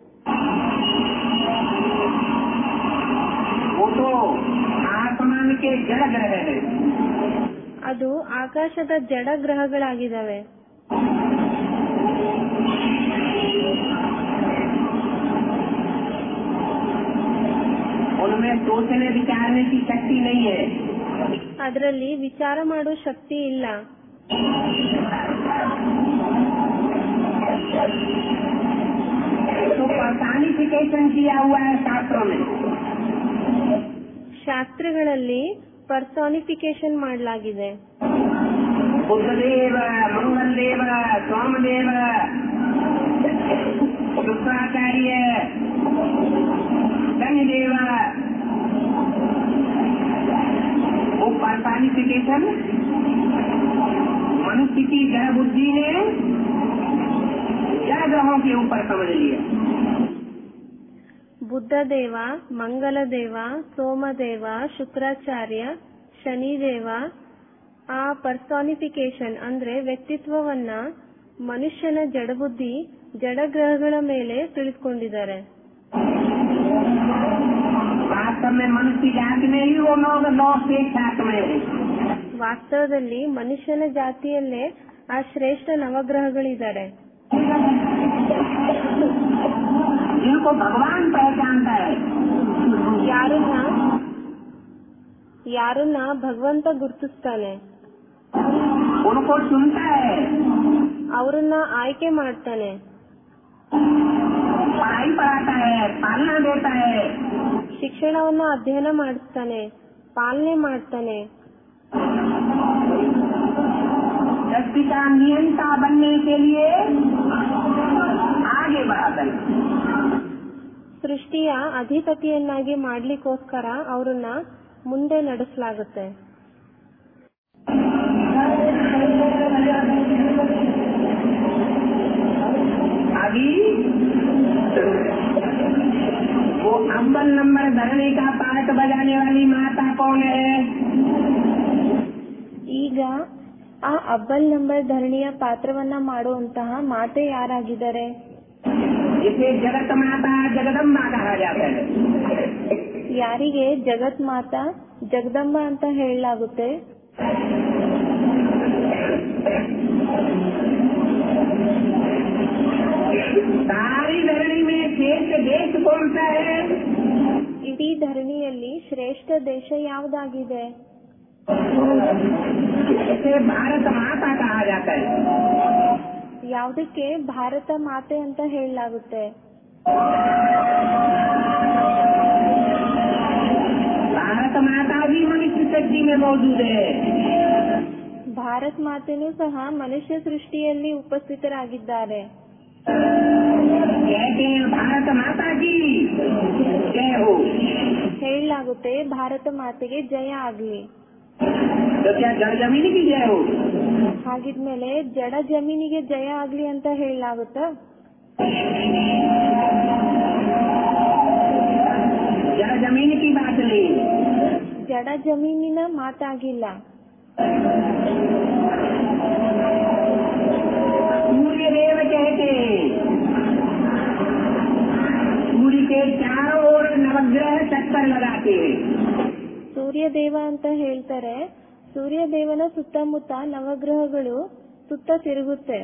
वो तो आसमान के जड़ ग्रह है. ಅದು ಆಕಾಶದ ಜಡ ಗ್ರಹಗಳಾಗಿದ್ದಾವೆ. उनमें सोचने विचारने की शक्ति नहीं है. ಅದರಲ್ಲಿ ವಿಚಾರ ಮಾಡೋ ಶಕ್ತಿ ಇಲ್ಲ. तो पर्सनिफिकेशन किया हुआ है शास्त्रों में. ಶಾಸ್ತ್ರಗಳಲ್ಲಿ ಪರ್ಸಾನಿಫಿಕೇಶನ್ ಮಾಡಲಾಗಿದೆ. बुद्धदेव, मंगलदेव, सोमदेव, शुक्राचार्य, शनिदेव, वो पर्सनिफिकेशन मनुष्य की जड़ बुद्धि ने जड़ ग्रहों के ऊपर समझ लिया. ಬುದ್ಧದೇವ, ಮಂಗಲದೇವ, ಸೋಮದೇವ, ಶುಕ್ರಾಚಾರ್ಯ, ಶನಿದೇವ ಆ ಪರ್ಸಾನಿಫಿಕೇಶನ್ ಅಂದ್ರೆ ವ್ಯಕ್ತಿತ್ವವನ್ನ ಮನುಷ್ಯನ ಜಡಬುದ್ಧಿ ಜಡಗ್ರಹಗಳ ಮೇಲೆ ತಿಳಿದುಕೊಂಡಿದ್ದಾರೆ. वास्तव में मनुष्य जाति में ही वो 9 श्रेष्ठ आत्माएं हैं. ವಾಸ್ತವದಲ್ಲಿ ಮನುಷ್ಯನ ಜಾತಿಯಲ್ಲೇ ಆ ಶ್ರೇಷ್ಠ ನವಗ್ರಹಗಳಿದ್ದಾರೆ. जिनको भगवान पहचानता है. ಯಾರನ್ನ ಭಗವಂತ ಗುರುತಿಸ್ತಾನೆ, उनको चुनता है, ಅವರನ್ನ ಆಯ್ಕೆ ಮಾಡ್ತಾನೆ, पढ़ाई पढ़ाता है, पालना देता है. ಶಿಕ್ಷಣವನ್ನ ಅಧ್ಯಯನ ಮಾಡಿಸ್ತಾನೆ, ಪಾಲನೆ ಮಾಡ್ತಾನೆ. सृष्टि का नियंता बनने के लिए आगे बढ़ाता है. ಸೃಷ್ಟಿಯ ಅಧಿಪತಿಯನ್ನಾಗಿ ಮಾಡ್ಲಿಕ್ಕೋಸ್ಕರ ಅವರನ್ನ ಮುಂದೆ ನಡೆಸಲಾಗುತ್ತೆ. अभी वो अव्वल नंबर धरने का पाठ बजाने वाली माता कौन है? ಈಗ ಆ ಅವ್ವಲ್ ನಂಬರ್ ಧರಣಿಯ ಪಾತ್ರವನ್ನ ಮಾಡುವಂತಹ ಮಾತೆ ಯಾರಾಗಿದ್ದಾರೆ? जिसे जगत माता जगदम्बा कहा जाता है. ಯಾರಿಗೆ ಜಗತ್ ಮಾತಾ ಜಗದಂಬ ಅಂತ ಹೇಳಲಾಗುತ್ತೆ. सारी धरणी में श्रेष्ठ देश कौन सा है? ಇಡೀ ಧರಣಿಯಲ್ಲಿ ಶ್ರೇಷ್ಠ ದೇಶ ಯಾವುದಾಗಿದೆ? इसे भारत माता कहा जाता है. ಯಾವುದಕ್ಕೆ ಭಾರತ ಮಾತೆ ಅಂತ ಹೇಳಲಾಗುತ್ತೆ? भारत माता भी मनुष्य सृष्टि में मौजूद है. ಭಾರತ್ ಮಾತೆನೂ ಸಹ ಮನುಷ್ಯ ಸೃಷ್ಟಿಯಲ್ಲಿ ಉಪಸ್ಥಿತರಾಗಿದ್ದಾರೆ. कहते हैं भारत माता की जय हो. ಹೇಳಲಾಗುತ್ತೆ ಭಾರತ ಮಾತೆಗೆ ಜಯ ಆಗ್ಲಿ. तो क्या जड़ जमीन की जय हो? ಹಾಗಿದ್ಮೇಲೆ ಜಡ ಜಮೀನಿಗೆ ಜಯ ಆಗ್ಲಿ ಅಂತ ಹೇಳಲಾಗುತ್ತಾ? जड़ जमीन की बात नहीं. ಜಡ ಜಮೀನಿನ ಮಾತಾಗಿಲ್ಲ. सूर्य देव कहते हैं सूर्य के चारों ओर नवग्रह चक्कर लगाते हैं. ಸೂರ್ಯದೇವ ಅಂತ ಹೇಳ್ತಾರೆ. ಸೂರ್ಯದೇವನ ಸುತ್ತಮುತ್ತ ನವಗ್ರಹಗಳು ಸುತ್ತ ತಿರುಗುತ್ತೆ.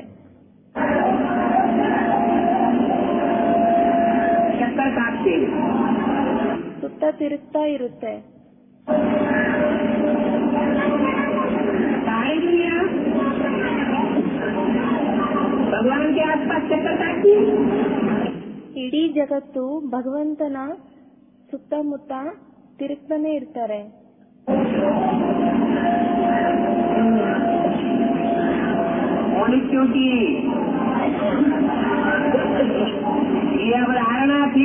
चक्कर काटते हैं. ಸುತ್ತ ತಿರುಗ್ತಾ ಇರುತ್ತೆ. सारी दुनिया भगवान के आसपास चक्कर काटती है। ಇಡೀ ಜಗತ್ತು ಭಗವಂತನ ಸುತ್ತಮುತ್ತ ತಿರುಗ್ತಾನೆ ಇರ್ತಾರೆ. मनुष्यों की ये अवधारणा थी,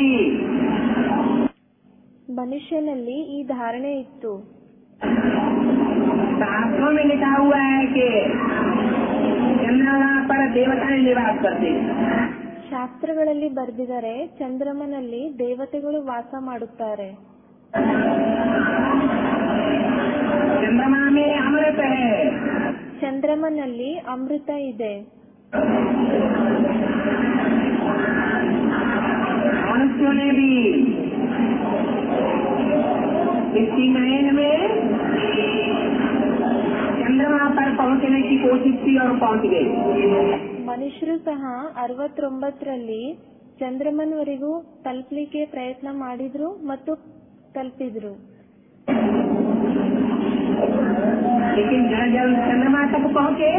ಮನುಷ್ಯನಲ್ಲಿ ಈ ಧಾರಣೆ ಇತ್ತು. शास्त्रों में लिखा हुआ है कि चंद्रमा पर देवताएं निवास करते हैं। ಶಾಸ್ತ್ರಗಳಲ್ಲಿ ಬರೆದಿದ್ದಾರೆ, ಚಂದ್ರಮನಲ್ಲಿ ದೇವತೆಗಳು ವಾಸ ಮಾಡುತ್ತಾರೆ. चंद्रमा में अमृत है, ಚಂದ್ರಮನಲ್ಲಿ ಅಮೃತ ಇದೆ. मनुष्यों ने भी इसी महीने में चंद्रमा पर पहुंचने की कोशिश की और पहुंच गए। ಮನುಷ್ಯರು ಸಹ 69ರಲ್ಲಿ ಚಂದ್ರಮನ್ವರೆಗೂ ತಲುಪಲಿಕ್ಕೆ ಪ್ರಯತ್ನ ಮಾಡಿದ್ರು ಮತ್ತು ತಲುಪಿದ್ರು. लेकिन जब चंद्रमा तक पहुंचे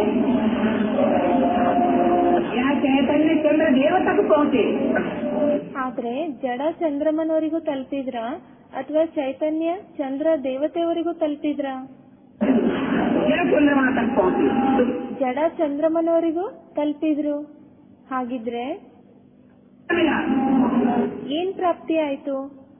या चैतन्य चंद्र देव तक पहुंचे, ಆದ್ರೆ ಜಡ ಚಂದ್ರಮನವರೆಗೂ ತಲುಪಿದ್ರ ಅಥವಾ ಚೈತನ್ಯ ಚಂದ್ರ ದೇವತೆಯವರೆಗೂ ತಲುಪಿದ್ರ? जड़ चंद्रमा तक पहुंचे। ಜಡ ಚಂದ್ರಮನವರೆಗೂ ತಲುಪಿದ್ರು. ಹಾಗಿದ್ರೆ ಏನ್ ಪ್ರಾಪ್ತಿ ಆಯ್ತು?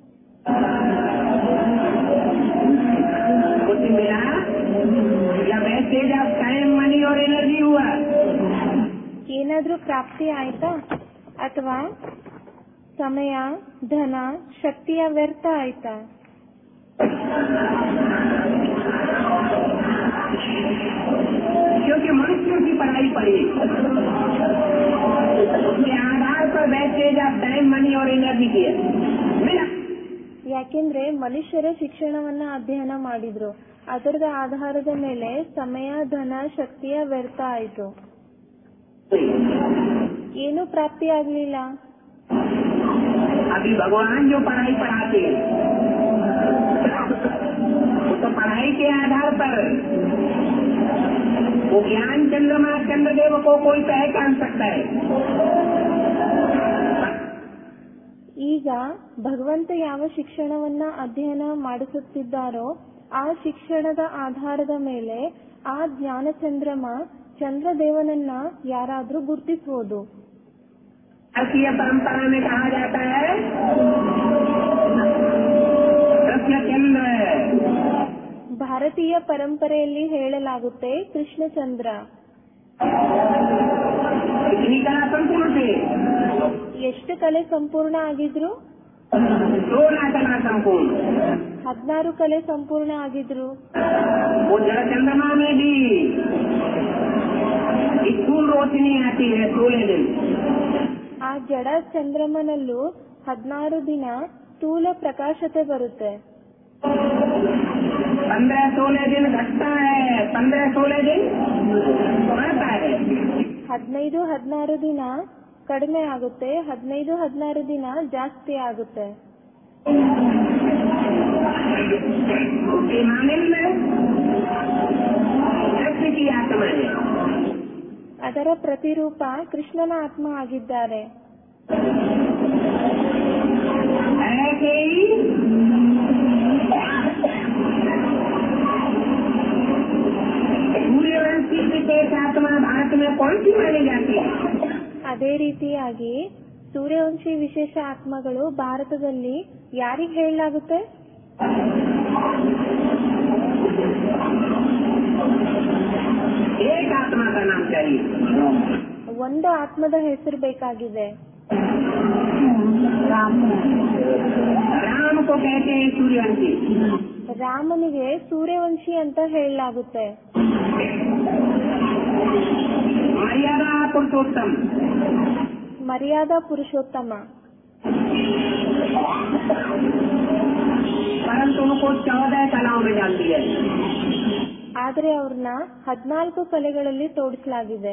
कुछ मिला या वैसे जब टाइम मनी और एनर्जी हुआ, ಏನಾದ್ರೂ ಪ್ರಾಪ್ತಿ ಆಯ್ತಾ ಅಥವಾ ಸಮಯ ಧನ ಶಕ್ತಿಯ ವ್ಯರ್ಥ ಆಯ್ತಾ? क्योंकि मनुष्यों की पढ़ाई पड़ी उसके आधार पर वैसे जब टाइम मनी और एनर्जी किया मिला। ಯಾಕೆಂದ್ರೆ ಮನುಷ್ಯರ ಶಿಕ್ಷಣವನ್ನ ಅಧ್ಯಯನ ಮಾಡಿದ್ರು, ಅದರದ ಆಧಾರದ ಮೇಲೆ ಸಮಯ ಧನ ಶಕ್ತಿಯ ವ್ಯರ್ಥ ಆಯ್ತು, ಏನು ಪ್ರಾಪ್ತಿ ಆಗ್ಲಿಲ್ಲ. अभी भगवान जो पढ़ाई पढ़ाते हैं तो पढ़ाई के आधार पर वो ज्ञान चंद्रमा चंद्रदेव को कोई पहचान सकता है। ಈಗ ಭಗವಂತ ಯಾವ ಶಿಕ್ಷಣವನ್ನ ಅಧ್ಯಯನ ಮಾಡಿಸುತ್ತಿದ್ದಾರೋ ಆ ಶಿಕ್ಷಣದ ಆಧಾರದ ಮೇಲೆ ಆ ಜ್ಞಾನ ಚಂದ್ರಮ ಚಂದ್ರದೇವನನ್ನ ಯಾರಾದ್ರೂ ಗುರುತಿಸಬಹುದು. भारतीय परंपरा में कहा जाता है कृष्ण चंद्र। ಭಾರತೀಯ ಪರಂಪರೆಯಲ್ಲಿ ಹೇಳಲಾಗುತ್ತೆ ಕೃಷ್ಣಚಂದ್ರ. कितनी कला संपूर्ण थे? ಎಷ್ಟು ಕಲೆ ಸಂಪೂರ್ಣ ಆಗಿದ್ರು? 16 कला संपूर्ण। 16 ಕಲೆ ಸಂಪೂರ್ಣ ಆಗಿದ್ರು. वो जड़ चंद्रमा में भी स्थूल रोशनी आती है 16 दिन। ಆ ಜಡ ಚಂದ್ರಮನಲ್ಲೂ 16 ದಿನ ಸ್ಥೂಲ ಪ್ರಕಾಶತೆ ಬರುತ್ತೆ. 15-16 दिन घटता है, 15-16 दिन बढ़ता है। 15-16 ದಿನ ಕಡಿಮೆ ಆಗುತ್ತೆ, 15-16 ದಿನ ಜಾಸ್ತಿ ಆಗುತ್ತೆ. उसके मानिंद कृष्ण की आत्मा है। ಅದರ ಪ್ರತಿರೂಪ ಕೃಷ್ಣನ ಆತ್ಮ ಆಗಿದ್ದಾರೆ. ऐसे ही सूर्यवंशी विशेष आत्मा भारत में कौन सी मानी जाती है? ಅದೇ ರೀತಿಯಾಗಿ ಸೂರ್ಯವಂಶಿ ವಿಶೇಷ ಆತ್ಮಗಳು ಭಾರತದಲ್ಲಿ ಯಾರಿಗೆ ಹೇಳಲಾಗುತ್ತೆ? एक आत्मा का नाम चाहिए। ಒಂದು ಆತ್ಮದ ಹೆಸರು ಬೇಕಾಗಿದೆ. राम को कहते हैं सूर्यवंशी। ರಾಮನಿಗೆ ಸೂರ್ಯವಂಶಿ ಅಂತ ಹೇಳಲಾಗುತ್ತೆ. मर्यादा पुरुषोत्तम, ಮರ್ಯಾದಾ ಪುರುಷೋತ್ತಮ. परंतु उनको 14 कलाओं में डाल दिया। ಆದ್ರೆ ಅವ್ರನ್ನ 14 ಕಲೆಗಳಲ್ಲಿ ತೋಡಿಸಲಾಗಿದೆ.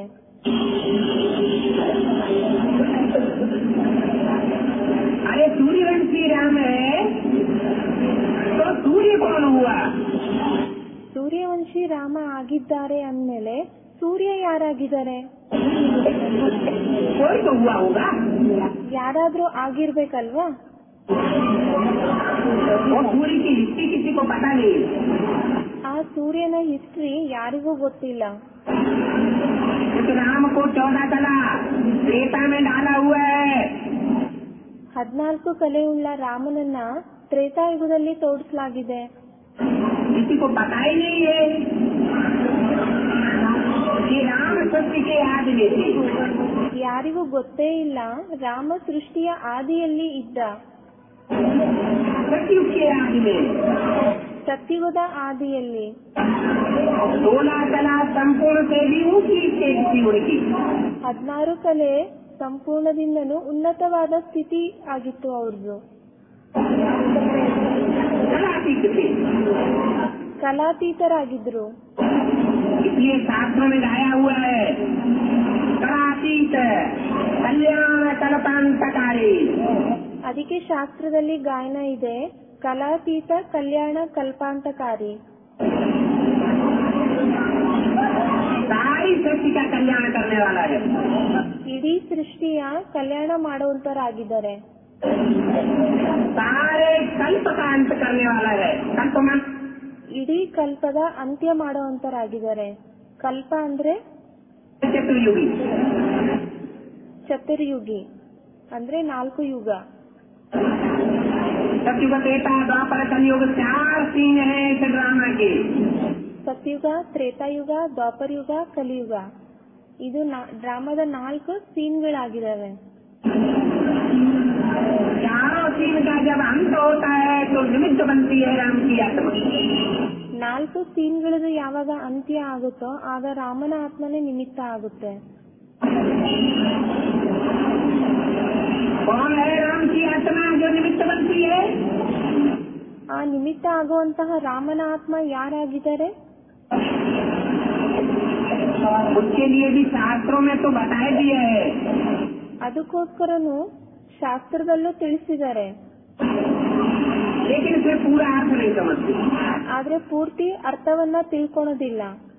अरे सूर्यवंशी राम है तो सूर्य कौन हुआ? ಸೂರ್ಯವಂಶಿ ರಾಮ ಆಗಿದ್ದಾರೆ ಅಂದ್ಮೇಲೆ ಸೂರ್ಯ ಯಾರಾಗಿದ್ದಾರೆ? कोई तो हुआ होगा, ಯಾರಾದ್ರೂ ಆಗಿರ್ಬೇಕಲ್ವಾ? वो सूर्य की हिस्ट्री किसी को पता नहीं। ಆ ಸೂರ್ಯನ ಹಿಸ್ಟ್ರಿ ಯಾರಿಗೂ ಗೊತ್ತಿಲ್ಲ. तो राम को 14 कला त्रेता में डाला हुआ है। 14 ಕಲೆಯುಳ್ಳ ರಾಮನನ್ನ ತ್ರೇತಾಯುಗದಲ್ಲಿ ತೋರಿಸಲಾಗಿದೆ. किसी को पता ही नहीं है कि राम सृष्टि के आदि में थे। ಯಾರಿಗೂ ಗೊತ್ತೇ ಇಲ್ಲ ರಾಮ ಸೃಷ್ಟಿಯ ಆದಿಯಲ್ಲಿ ಇದ್ದ. सतयुग के आदि में ಸತ್ಯುಗದ ಆದಿಯಲ್ಲಿ 16 कला संपूर्ण से भी ऊंची स्टेज थी उनकी। 16 ಕಲೆ ಸಂಪೂರ್ಣದಿಂದನೂ ಉನ್ನತವಾದ ಸ್ಥಿತಿ ಆಗಿತ್ತು ಅವ್ರದ್ದು. कलातीत थे, ಕಲಾತೀತರಾಗಿದ್ರು. इसलिए शास्त्र में गाया हुआ है कलातीत कल्याण कल्पांतकारी। ಅದಕ್ಕೆ ಶಾಸ್ತ್ರದಲ್ಲಿ ಗಾಯನ ಇದೆ, ಕಲಾತೀತ ಕಲ್ಯಾಣ ಕಲ್ಪಾಂತಕಾರಿ. सारी सृष्टि का कल्याण करने वाला है, ಇಡೀ ಸೃಷ್ಟಿಯ ಕಲ್ಯಾಣ ಮಾಡುವಂತರಾಗಿದ್ದಾರೆ. सारे कल्प का अंत करने वाला है। कल्पमान ಇಡೀ ಕಲ್ಪದ ಅಂತ್ಯ ಮಾಡುವಂತರಾಗಿದ್ದಾರೆ. ಕಲ್ಪ ಅಂದ್ರೆ चतुर्युगी, ಚತುರ್ಯುಗಿ ಅಂದ್ರೆ 4 ಯುಗ. सतयुग त्रेता द्वापर कलयुग 4 सीन है इस ड्रामा के। ಸತ್ಯುಗ, ತ್ರೇತಾಯುಗ, ದ್ವಾಪರಯುಗ, ಕಲಿಯುಗ. ಇದು ಡ್ರಾಮಾದ 4 ಸೀನ್ಗಳಾಗಿದ್ದಾವೆ. चारों सीन का जब अंत होता है तो निमित्त बनती है राम की आत्मा। 4 ಸೀನ್ಗಳದ್ದು ಯಾವಾಗ ಅಂತ್ಯ ಆಗುತ್ತೋ ಆಗ ರಾಮನ ಆತ್ಮನೇ ನಿಮಿತ್ತ ಆಗುತ್ತೆ. कौन है राम की आत्मा जो निमित्त बनती है? ಆ ನಿಮಿತ್ತ ಆಗುವಂತಹ ರಾಮನ ಆತ್ಮ ಯಾರಾಗಿದ್ದಾರೆ? उसके लिए भी शास्त्रों में तो बताया दिया है, ಅದಕ್ಕೋಸ್ಕರನು ಶಾಸ್ತ್ರದಲ್ಲೂ ತಿಳಿಸಿದ್ದಾರೆ. लेकिन फिर पूरा अर्थ नहीं समझते। ಆದ್ರೆ ಪೂರ್ತಿ ಅರ್ಥವನ್ನ ತಿಳ್ಕೊಳೋದಿಲ್ಲ.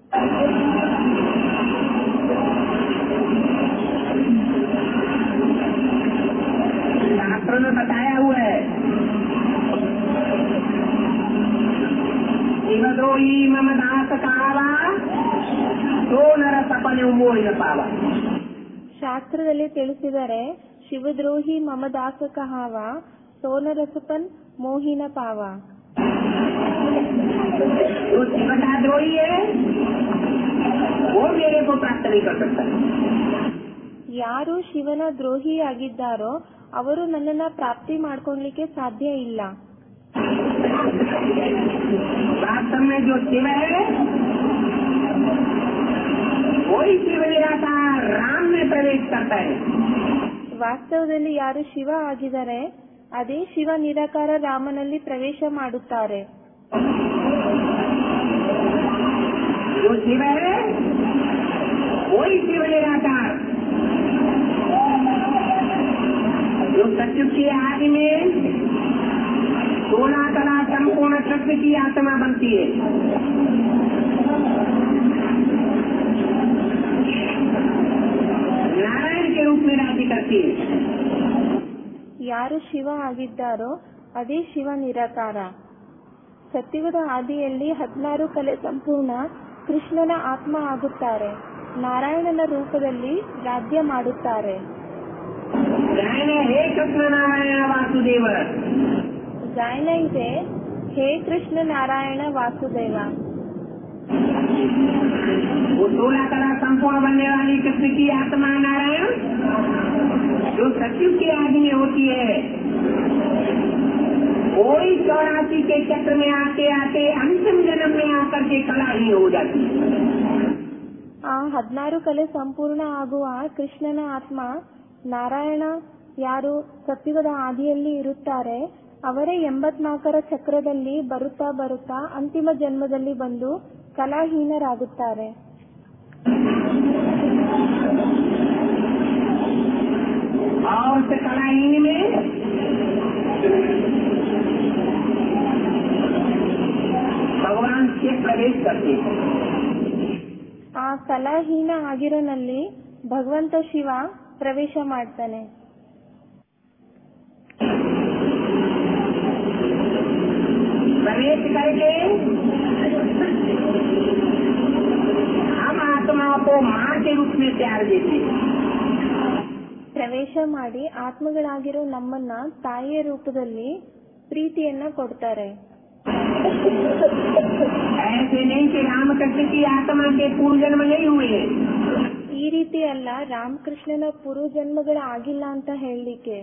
शास्त्र में बताया हुआ है शिवद्रोही मम दास कावा तो नर सपने मोह न पावा। ಶಾಸ್ತ್ರದಲ್ಲಿ ತಿಳಿಸಿದರೆ ಶಿವದ್ರೋಹಿ ಮಮದಾಸ ಕಹಾವ ಸೋನರಸಪನ್ ಮೋಹಿನ ಪಾವ. जो शिव का द्रोही है वो मेरे को प्राप्त नहीं कर सकता। ಯಾರು ಶಿವನ ದ್ರೋಹಿಯಾಗಿದ್ದಾರೋ ಅವರು ನನ್ನನ್ನ ಪ್ರಾಪ್ತಿ ಮಾಡ್ಕೊಳ್ಲಿಕ್ಕೆ ಸಾಧ್ಯ ಇಲ್ಲ. वास्तव में जो शिव है वही शिव निराकार राम में प्रवेश करता है। ವಾಸ್ತವದಲ್ಲಿ ಯಾರು ಶಿವ ಆಗಿದ್ದಾರೆ ಅದೇ ಶಿವ ನಿರಾಕಾರ ರಾಮನಲ್ಲಿ ಪ್ರವೇಶ ಮಾಡುತ್ತಾರೆ. जो शिव है वही शिव निराकार जो सत्युग के आदि में 16 कला संपूर्ण सत्य की आत्मा बनती है। नारायण के रूप में राज्य करती है। ಯಾರು ಶಿವ ಆಗಿದ್ದಾರೋ ಅದೇ ಶಿವ ನಿರಾಕಾರ. ಸತ್ಯುಗದ ಆದಿಯಲ್ಲಿ 16 ಕಲೆ ಸಂಪೂರ್ಣ ಕೃಷ್ಣನ ಆತ್ಮ ಆಗುತ್ತಾರೆ. ನಾರಾಯಣನ ರೂಪದಲ್ಲಿ ರಾಜ್ಯ ಮಾಡುತ್ತಾರೆ. गायन हे कृष्ण नारायण वासुदेव। ಗಾಯನ ಇದೆ, ಹೇ ಕೃಷ್ಣ ನಾರಾಯಣ ವಾಸುದೇವ. वो 16 कला संपूर्ण बनने वाली कृष्ण की आत्मा नारायण जो सत्युग के आदि में होती है वही 84 के चक्र में आते आते अंतिम जन्म में आकर के कला ही हो जाती है। ಆ 16 ಕಲೆ ಸಂಪೂರ್ಣ ಆಗುವ ಕೃಷ್ಣನ ಆತ್ಮ ನಾರಾಯಣ ಯಾರು ಸತ್ಯುಗದ ಆದಿಯಲ್ಲಿ ಇರುತ್ತಾರೆ ಅವರೇ 84ರ ಚಕ್ರದಲ್ಲಿ ಬರುತ್ತಾ ಬರುತ್ತಾ ಅಂತಿಮ ಜನ್ಮದಲ್ಲಿ ಬಂದು ಕಲಾಹೀನರಾಗುತ್ತಾರೆ. और उस कलाहीन में भगवान से प्रवेश करते हैं। ಆ ಕಲಾಹೀನ ಆಗಿರೋನಲ್ಲಿ ಭಗವಂತ ಶಿವ ಪ್ರವೇಶ ಮಾಡ್ತಾನೆ. प्रवेश करके हम आत्मा को मां के रूप में प्यार देते हैं. ಪ್ರವೇಶ ಮಾಡಿ ಆತ್ಮಗಳಾಗಿರೋ ನಮ್ಮನ್ನ ತಾಯಿಯ ರೂಪದಲ್ಲಿ ಪ್ರೀತಿಯನ್ನ ಕೊಡ್ತಾರೆ. ऐसे नहीं कि रामकृष्ण की आत्मा के पूर्व जन्म नहीं हुए. ಈ ರೀತಿ ಅಲ್ಲ, ರಾಮಕೃಷ್ಣನ ಪೂರ್ವ ಜನ್ಮಗಳ ಆಗಿಲ್ಲ ಅಂತ ಹೇಳಲಿಕ್ಕೆ.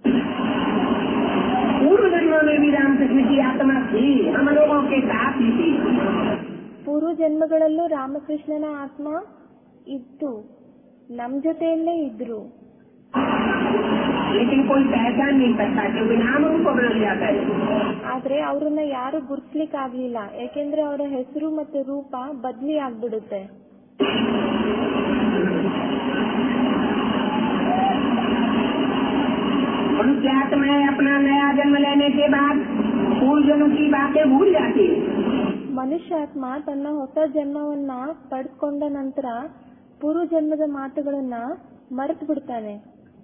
पूर्व जन्म में भी रामकृष्ण की आत्मा थी, हम लोगों के साथ ही थी. ಪೂರ್ವ ಜನ್ಮಗಳಲ್ಲೂ ರಾಮಕೃಷ್ಣನ ಆತ್ಮ ಇತ್ತು, ನಮ್ ಜೊತೆಯಲ್ಲೇ ಇದ್ರು. लेकिन कोई पहचान नहीं सकता क्योंकि नाम रूप बदल जाता है. ಆದ್ರೆ ಅವ್ರನ್ನ ಯಾರು ಗುರ್ತಿಸ್ಲಿಕ್ಕೆ ಆಗ್ಲಿಲ್ಲ, ಯಾಕೆಂದ್ರೆ ಅವರ ಹೆಸರು ಮತ್ತೆ ರೂಪ ಬದ್ಲಿ ಆಗ್ಬಿಡುತ್ತೆ. मनुष्य आत्माएं अपना नया जन्म लेने के बाद पूर्व जन्म की बातें भूल जाती है. ಮನುಷ್ಯಾತ್ಮ ತನ್ನ ಹೊಸ ಜನ್ಮವನ್ನ ಪಡೆದುಕೊಂಡ ನಂತರ ಪೂರ್ವ ಜನ್ಮದ ಮಾತುಗಳನ್ನ ಮರೆತು ಬಿಡ್ತಾನೆ.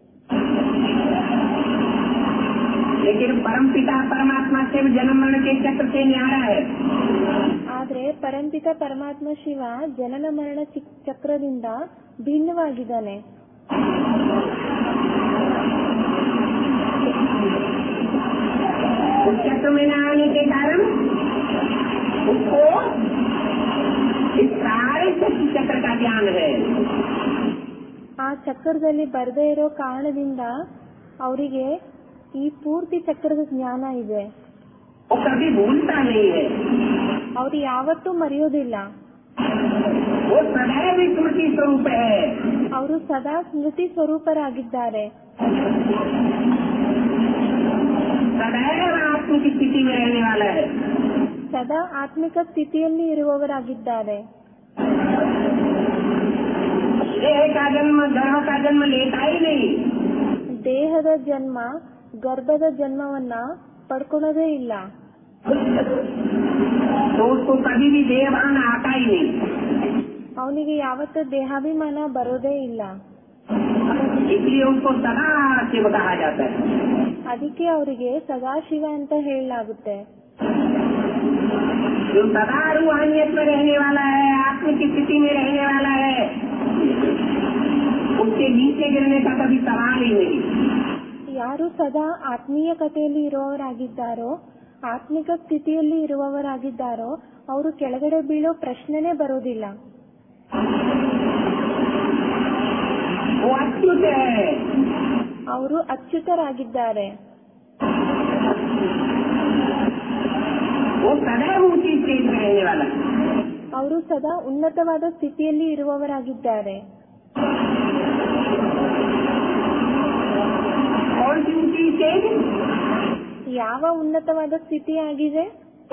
लेकिन परम पिता परमात्मा शिव जन्म मरण के चक्र से न्यारा है. ಆದ್ರೆ ಪರಂಪಿತ ಪರಮಾತ್ಮ ಶಿವ ಜನನ ಮರಣ ಚಕ್ರದಿಂದ ಭಿನ್ನವಾಗಿದ್ದಾನೆ. उस चक्र में न आने के कारण उसको इस सारे चक्र का ज्ञान है. ಆ ಚಕ್ರದಲ್ಲಿ ಬರದೇ ಇರೋ ಕಾರಣದಿಂದ ಅವರಿಗೆ ಈ ಪೂರ್ತಿ ಚಕ್ರದ ಜ್ಞಾನ ಇದೆ. वो कभी भूलता नहीं है. ಅವ್ರು ಯಾವತ್ತೂ ಮರೆಯೋದಿಲ್ಲ. वो सदैव स्मृति स्वरूप है. ಅವರು ಸದಾ ಸ್ಮೃತಿ ಸ್ವರೂಪರಾಗಿದ್ದಾರೆ. सदैव आत्मिक स्थिति में रहने वाला है. ಸದಾ ಆತ್ಮಿಕ ಸ್ಥಿತಿಯಲ್ಲಿ ಇರುವವರಾಗಿದ್ದಾರೆ. देह का जन्म गर्भ का जन्म लेता ही नहीं. ದೇಹದ ಜನ್ಮ ಗರ್ಭದ ಜನ್ಮವನ್ನ ಪಡ್ಕೊಳ್ಳೋದೇ ಇಲ್ಲ. तो उसको कभी भी देहभान आता ही नहीं. ಅವನಿಗೆ ಯಾವತ್ತೂ ದೇಹಾಭಿಮಾನ ಬರೋದೇ ಇಲ್ಲ. इसलिए उसको सदा शिव कहा जाता है. ಅದಕ್ಕೆ ಅವರಿಗೆ ಸದಾಶಿವ ಅಂತ ಹೇಳಲಾಗುತ್ತೆ. जो सदा रूहानियत में रहने वाला है, आत्मिक स्थिति में रहने वाला है, उसके नीचे गिरने का कभी सवाल ही नहीं. ಯಾರು ಸದಾ ಆತ್ಮೀಯ ಕಥೆಯಲ್ಲಿ ಇರುವವರಾಗಿದ್ದಾರೋ, ಆತ್ಮಿಕ ಸ್ಥಿತಿಯಲ್ಲಿ ಇರುವವರಾಗಿದ್ದಾರೋ ಅವರು ಕೆಳಗಡೆ ಬೀಳೋ ಪ್ರಶ್ನೆನೇ ಬರೋದಿಲ್ಲ. वो अच्युत है. ಅವರು ಅಚ್ಯುತರಾಗಿದ್ದಾರೆ. वो सदैव ऊंची स्टेज में रहने वाला है. ಅವರು ಸದಾ ಉನ್ನತವಾದ ಸ್ಥಿತಿಯಲ್ಲಿ ಇರುವವರಾಗಿದ್ದಾರೆ. कौन सी ऊंची स्टेज? ಯಾವ ಉನ್ನತವಾದ ಸ್ಥಿತಿ ಆಗಿದೆ?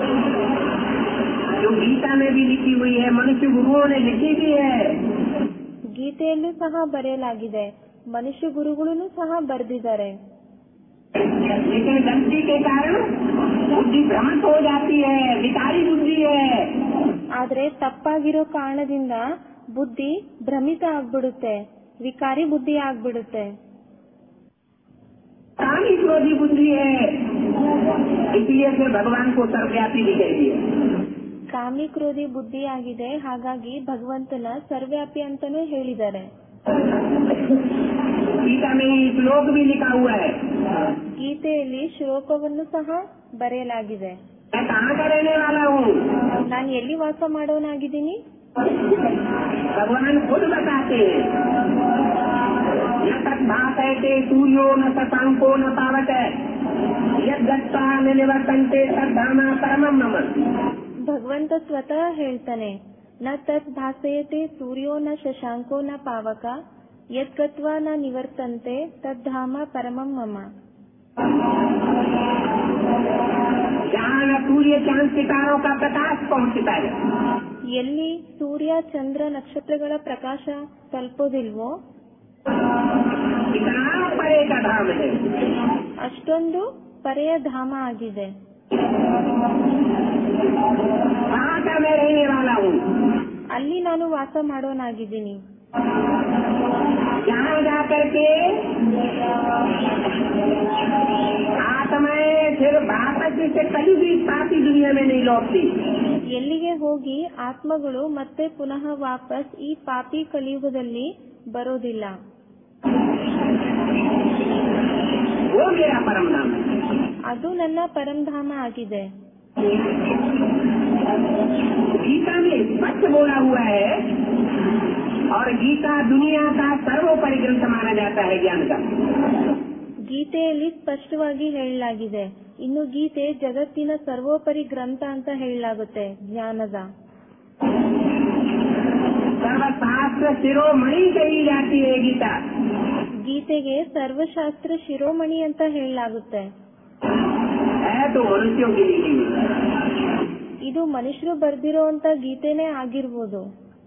जो गीता में भी लिखी हुई है, मनुष्य गुरुओं ने लिखी भी है. ಗೀತೆಯಲ್ಲೂ ಸಹ ಬರೆಯಲಾಗಿದೆ, ಮನುಷ್ಯ ಗುರುಗಳೂ ಸಹ ಬರೆದಿದ್ದಾರೆ. लेकिन गलती के कारण बुद्धि भ्रमित हो जाती है, विकारी बुद्धि है. ಆದ್ರೆ ತಪ್ಪಾಗಿರೋ ಕಾರಣದಿಂದ ಬುದ್ಧಿ ಭ್ರಮಿತ ಆಗ್ಬಿಡುತ್ತೆ, ವಿಕಾರಿ ಬುದ್ಧಿ ಆಗ್ಬಿಡುತ್ತೆ. कामी क्रोधी बुद्धि है, इसलिए फिर भगवान को सर्वव्यापी दिखाई. ಕಾಮಿ ಕ್ರೋಧಿ ಬುದ್ಧಿ ಆಗಿದೆ, ಹಾಗಾಗಿ ಭಗವಂತನ ಸರ್ವ್ಯಾಪಿ ಅಂತಾನೂ ಹೇಳಿದ್ದಾರೆ. गीता में श्लोक भी लिखा हुआ है. ಗೀತೆಯಲ್ಲಿ ಶ್ಲೋಕವನ್ನು ಸಹ ಬರೆಯಲಾಗಿದೆ. मैं कहाँ का रहने वाला हूँ? ನಾನು ಎಲ್ಲಿ ವಾಸ ಮಾಡೋನಾಗಿದ್ದೀನಿ? भगवान खुद बताते हैं. न तत् भासयते सूर्यो न शशांको न पावक यद्गत्वा न निवर्तन्ते तद्धाम परमं मम. ಭಗವಂತ ಸ್ವತಃ ಹೇಳ್ತಾನೆ, ನ ತತ್ ಭಾಸಯತೆ ಸೂರ್ಯೋ ನ ಶಶಾಂಕೋ ನ ಪಾವಕ ಯದ್ಗತ್ವಾ ನ ನಿವರ್ತಂತೆ ತದ್ಧಾಮ ಪರಮಂ ಮಮ. जहाँ न सूर्य चांद सितारों का प्रकाश पहुँचता है, ಎಲ್ಲಿ ಸೂರ್ಯ ಚಂದ್ರ ನಕ್ಷತ್ರಗಳ ಪ್ರಕಾಶ ತಲುಪೋದಿಲ್ವೋ इतना परे का धाम है. ಅಷ್ಟೊಂದು ಪರೆಯ ಧಾಮ ಆಗಿದೆ. वहाँ का मैं रहने वाला हूँ. ಅಲ್ಲಿ ನಾನು ವಾಸ ಮಾಡೋನಾಗಿದ್ದೀನಿ. जहाँ जाकर के आत्माएं फिर वापस से कभी भी पापी दुनिया में नहीं लौटती। ಎಲ್ಲಿಗೆ ಹೋಗಿ ಆತ್ಮಗಳು ಮತ್ತೆ ಪುನಃ ವಾಪಸ್ ಈ ಪಾಪಿ ಕಲಿಯುಗದಲ್ಲಿ ಬರೋದಿಲ್ಲ. वो मेरा परम धाम है। ಅದು ನನ್ನ ಪರಂಧಾಮ ಆಗಿದೆ. गीता में स्पष्ट बोला हुआ है और गीता दुनिया का सर्वोपरि ग्रंथ माना जाता है ज्ञान का। ಗೀತೆಯಲ್ಲಿ ಸ್ಪಷ್ಟವಾಗಿ ಹೇಳಲಾಗಿದೆ. ಇನ್ನು ಗೀತೆ ಜಗತ್ತಿನ ಸರ್ವೋಪರಿ ಗ್ರಂಥ ಅಂತ ಹೇಳಲಾಗುತ್ತೆ ಜ್ಞಾನದ. सर्वशास्त्र शिरोमणि कही जाती है गीता। ಗೀತೆಗೆ ಸರ್ವಶಾಸ್ತ್ರ ಶಿರೋಮಣಿ ಅಂತ ಹೇಳಲಾಗುತ್ತೆ. है तो मनुष्यों के लिए नहीं। ಇದು ಮನುಷ್ಯರು ಬರ್ದಿರೋಂತ ಗೀತೆನೇ ಆಗಿರ್ಬೋದು.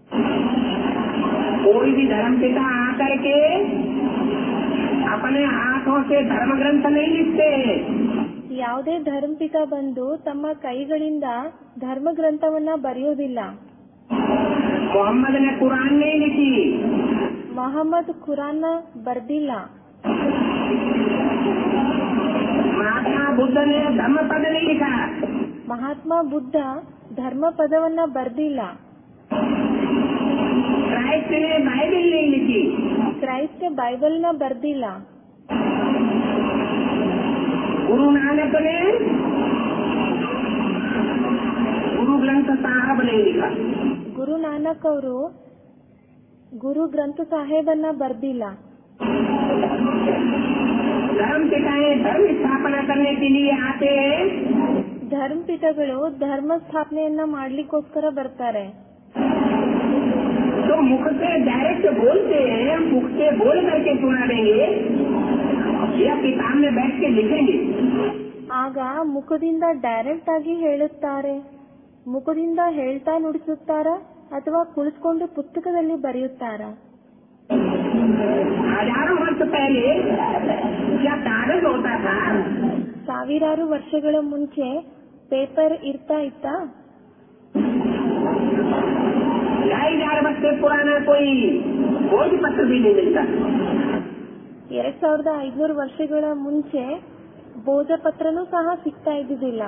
कोई भी धर्म पिता आकर के अपने हाथों से धर्म ग्रंथ नहीं लिखते। ಯಾವುದೇ ಧರ್ಮಪಿತ ಬಂದು ತಮ್ಮ ಕೈಗಳಿಂದ ಧರ್ಮ ಗ್ರಂಥವನ್ನ ಬರೆಯೋದಿಲ್ಲ. मोहम्मद ने कुरान नहीं लिखी। ಮೊಹಮ್ಮದ್ ಕುರಾನ್ ಬರ್ದಿಲ್ಲ. महात्मा बुद्ध ने धर्म पद नहीं लिखा। ಮಹಾತ್ಮ ಬುದ್ಧ ಧರ್ಮ ಪದವನ್ನ ಬರ್ದಿಲ್ಲ. क्राइस्ट ने बाइबल नहीं लिखी। ಕ್ರೈಸ್ತ ಬೈಬಲ್ನ ಬರ್ದಿಲ್ಲ. गुरु नानक ने गुरु ग्रंथ साहब नहीं लिखा। ಗುರು ನಾನಕ್ ಅವರು ಗುರು ಗ್ರಂಥ ಸಾಹೇಬನ್ನ ಬರ್ದಿಲ್ಲ. धर्म पिताएं धर्म स्थापना करने के लिए आते हैं। ಧರ್ಮಪಿತಗಳು ಧರ್ಮ ಸ್ಥಾಪನೆಯನ್ನ ಮಾಡ್ಲಿಕ್ಕೋಸ್ಕರ ಬರ್ತಾರೆ. तो मुख से डायरेक्ट बोलते हैं, मुख से बोल करके सुना देंगे या किताब में बैठ के लिखेंगे। ಆಗ ಮುಖದಿಂದ ಡೈರೆಕ್ಟ್ ಆಗಿ ಹೇಳುತ್ತಾರೆ, ಮುಖದಿಂದ ಹೇಳ್ತಾ ನುಡಿಸುತ್ತಾರ ಅಥವಾ ಕುಳಿತುಕೊಂಡು ಪುಸ್ತಕದಲ್ಲಿ ಬರೆಯುತ್ತಾರ. हजारों वर्ष पहले क्या कागज होता था? ಸಾವಿರಾರು ವರ್ಷಗಳ ಮುಂಚೆ ಪೇಪರ್ ಇರ್ತಾ ಇತ್ತಾ? 2500 वर्ष से पुराना कोई भोजपत्र भी नहीं मिलता। 2500 ವರ್ಷಗಳ ಮುಂಚೆ ಭೋಜಪತ್ರನೂ ಸಹ ಸಿಗ್ತಾ ಇದ್ದಿದ್ದಿಲ್ಲ.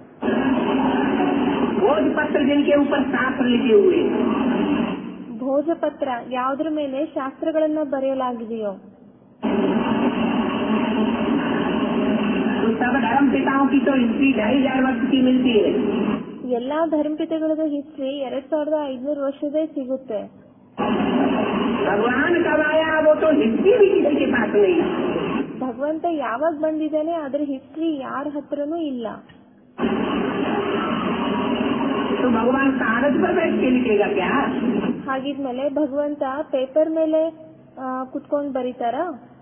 भोजपत्र जिनके ऊपर शास्त्र लिखे हुए, ಭೋಜಪತ್ರ ಯಾವುದ್ರ ಮೇಲೆ ಶಾಸ್ತ್ರಗಳನ್ನ ಬರೆಯಲಾಗಿದೆಯೋ, तो सब धर्म पिताओं की तो हिस्ट्री 2500 वर्ष की मिलती है। ಎಲ್ಲಾ ಧರ್ಮಪಿತಗಳದ ಹಿಸ್ಟ್ರಿ 2500 ವರ್ಷದೇ ಸಿಗುತ್ತೆ. भगवान कब आया वो तो हिस्ट्री भी किसी के पास नहीं। ಭಗವಂತ ಯಾವಾಗ ಬಂದಿದ್ದಾನೆ ಅದ್ರ ಹಿಸ್ಟ್ರಿ ಯಾರ ಹತ್ರನೂ ಇಲ್ಲ. तो भगवान कागज पर बैठ के लिखेगा क्या? ಹಾಗಿದ್ಮೇಲೆ ಭಗವಂತ ಪೇಪರ್ ಮೇಲೆ ಕುತ್ಕೊಂಡ್ ಬರೀತಾರ?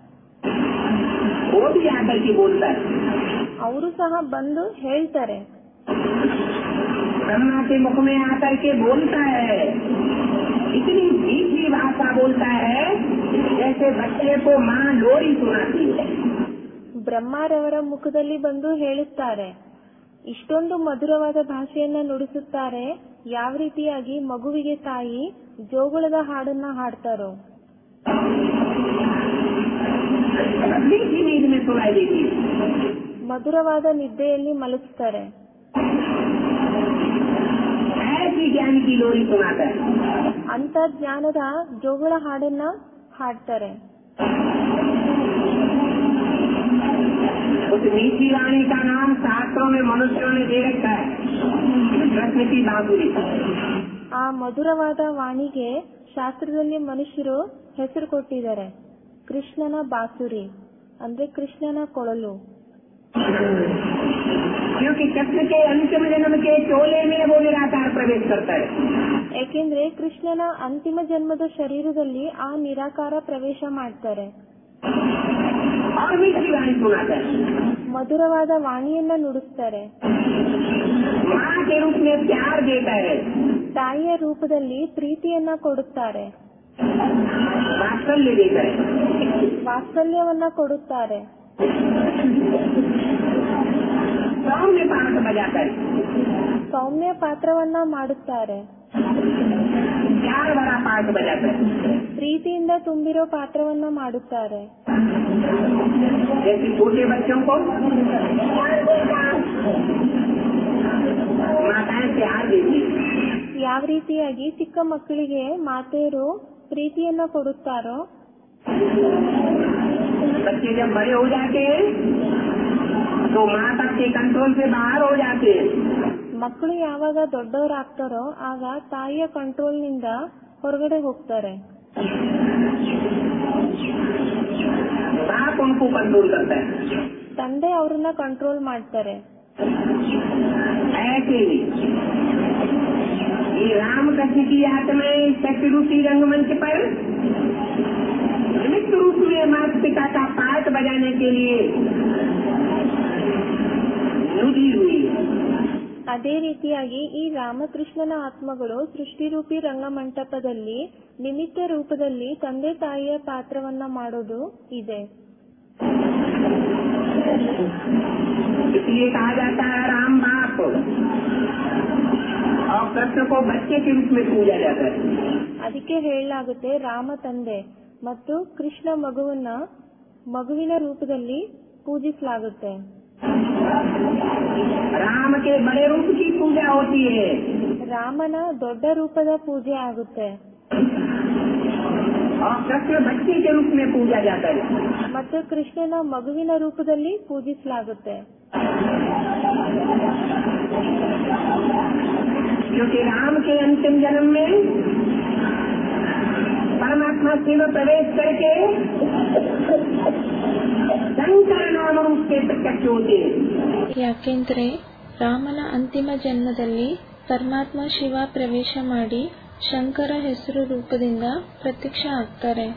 वो भी आकर के बोलता है। ಅವರು ಸಹ ಬಂದು ಹೇಳ್ತಾರೆ. ब्रह्मा के मुख में आकर के बोलता है, इतनी मीठी भाषा बोलता है जैसे बच्चे को माँ लोरी सुनाती है। ಬ್ರಹ್ಮಾರವರ ಮುಖದಲ್ಲಿ ಬಂದು ಹೇಳುತ್ತಾರೆ, ಇಷ್ಟೊಂದು ಮಧುರವಾದ ಭಾಷೆಯನ್ನ ನುಡಿಸುತ್ತಾರೆ, ಯಾವ ರೀತಿಯಾಗಿ ಮಗುವಿಗೆ ತಾಯಿ ಜೋಗುಳದ ಹಾಡನ್ನ ಹಾಡ್ತಾರೋ. मीठी नींद में सुनाई देती है। ಮಧುರವಾದ ನಿದ್ದೆಯಲ್ಲಿ ಮಲಗಿಸ್ತಾರೆ. ऐसी ज्ञान की लोरी सुनाता है। ಅಂತ ಜ್ಞಾನದ ಜೋಗುಳ ಹಾಡನ್ನ ಹಾಡ್ತಾರೆ. उस मीठी वाणी का नाम शास्त्रों में मनुष्यों ने दे रखा है, कृष्ण की बांसुरी। ಆ ಮಧುರವಾದ ವಾಣಿಗೆ ಶಾಸ್ತ್ರದಲ್ಲಿ ಮನುಷ್ಯರು ಹೆಸರು ಕೊಟ್ಟಿದ್ದಾರೆ, ಕೃಷ್ಣನ ಬಾಸುರಿ ಅಂದ್ರೆ ಕೃಷ್ಣನ ಕೊಳಲು. क्योंकि कृष्ण के अंतिम जन्म के चोले में वो निराकार प्रवेश करता है। ಯಾಕೆಂದ್ರೆ ಕೃಷ್ಣನ ಅಂತಿಮ ಜನ್ಮದ ಶರೀರದಲ್ಲಿ ಆ ನಿರಾಕಾರ ಪ್ರವೇಶ ಮಾಡ್ತಾರೆ. और मीठी वाणी सुनाता है। ಮಧುರವಾದ ವಾಣಿಯನ್ನ ನುಡಿಸ್ತಾರೆ. माँ के रूप में प्यार देता है। ತಾಯಿಯ ರೂಪದಲ್ಲಿ ಪ್ರೀತಿಯನ್ನ ಕೊಡುತ್ತಾರೆ, वात्सल्य देता है। ವಾತ್ಸಲ್ಯವನ್ನ ಕೊಡುತ್ತಾರೆ. सौम्य पाठ बजाता है। ಸೌಮ್ಯ ಪಾತ್ರವನ್ನ ಮಾಡುತ್ತಾರೆ. प्यार भरा पाठ बजाते हैं। ಪ್ರೀತಿಯಿಂದ ತುಂಬಿರೋ ಪಾತ್ರವನ್ನ ಮಾಡುತ್ತಾರೆ. जैसे छोटे बच्चों को माताएं प्यार देती है, ಯಾವ ರೀತಿಯಾಗಿ ಚಿಕ್ಕ ಮಕ್ಕಳಿಗೆ ಮಾತೆಯರು ಪ್ರೀತಿಯನ್ನ ಕೊಡುತ್ತಾರೋ, बच्चे जब बड़े हो जाते हैं तो माता के कंट्रोल से बाहर हो जाते हैं। ಮಕ್ಕಳು ಯಾವಾಗ ದೊಡ್ಡವರಾಗ್ತಾರೋ ಆಗ ತಾಯಿಯ ಕಂಟ್ರೋಲ್ ನಿಂದ ಹೊರಗಡೆ ಹೋಗ್ತಾರೆ. बाप उनको कंट्रोल करता है। ತಂದೆ ಅವ್ರನ್ನ ಕಂಟ್ರೋಲ್ ಮಾಡ್ತಾರೆ. ऐसे ही ये रामकृष्ण की आत्माएं शक्ति रूपी रंगमंच पर निमित्त रूप में माता पिता का पाठ बजाने के लिए नुदी हुई। ಅದೇ ರೀತಿಯಾಗಿ ಈ ರಾಮಕೃಷ್ಣನ ಆತ್ಮಗಳು ಸೃಷ್ಟಿರೂಪಿ ರಂಗಮಂಟಪದಲ್ಲಿ ನಿಮಿತ್ತ ರೂಪದಲ್ಲಿ ತಂದೆ ತಾಯಿಯ ಪಾತ್ರವನ್ನ ಮಾಡೋದು ಇದೆ. इसलिए कहा जाता है राम बाप और कृष्ण को बच्चे के रूप में पूजा जाता है। ಅದಕ್ಕೆ ಹೇಳಲಾಗುತ್ತೆ ರಾಮ ತಂದೆ ಮತ್ತು ಕೃಷ್ಣ ಮಗುವಿನ ರೂಪದಲ್ಲಿ ಪೂಜಿಸಲಾಗುತ್ತೆ. राम के बड़े रूप की पूजा होती है ರಾಮನ ದೊಡ್ಡ ರೂಪದ ಪೂಜೆ ಆಗುತ್ತೆ और कृष्ण बच्चे के रूप में पूजा जाता है। ಮತ್ತು ಕೃಷ್ಣನ ಮಗುವಿನ ರೂಪದಲ್ಲಿ ಪೂಜಿಸಲಾಗುತ್ತೆ. क्योंकि राम के अंतिम जन्म में परमात्मा शिव में प्रवेश करके शंकर नाम रूप के प्रत्यक्ष होते हैं। ಯಾಕೆಂದ್ರೆ ರಾಮನ ಅಂತಿಮ ಜನ್ಮದಲ್ಲಿ ಪರಮಾತ್ಮ ಶಿವ ಪ್ರವೇಶ ಮಾಡಿ ಶಂಕರ ಹೆಸರು ರೂಪದಿಂದ ಪ್ರತ್ಯಕ್ಷ ಆಗ್ತಾರೆ.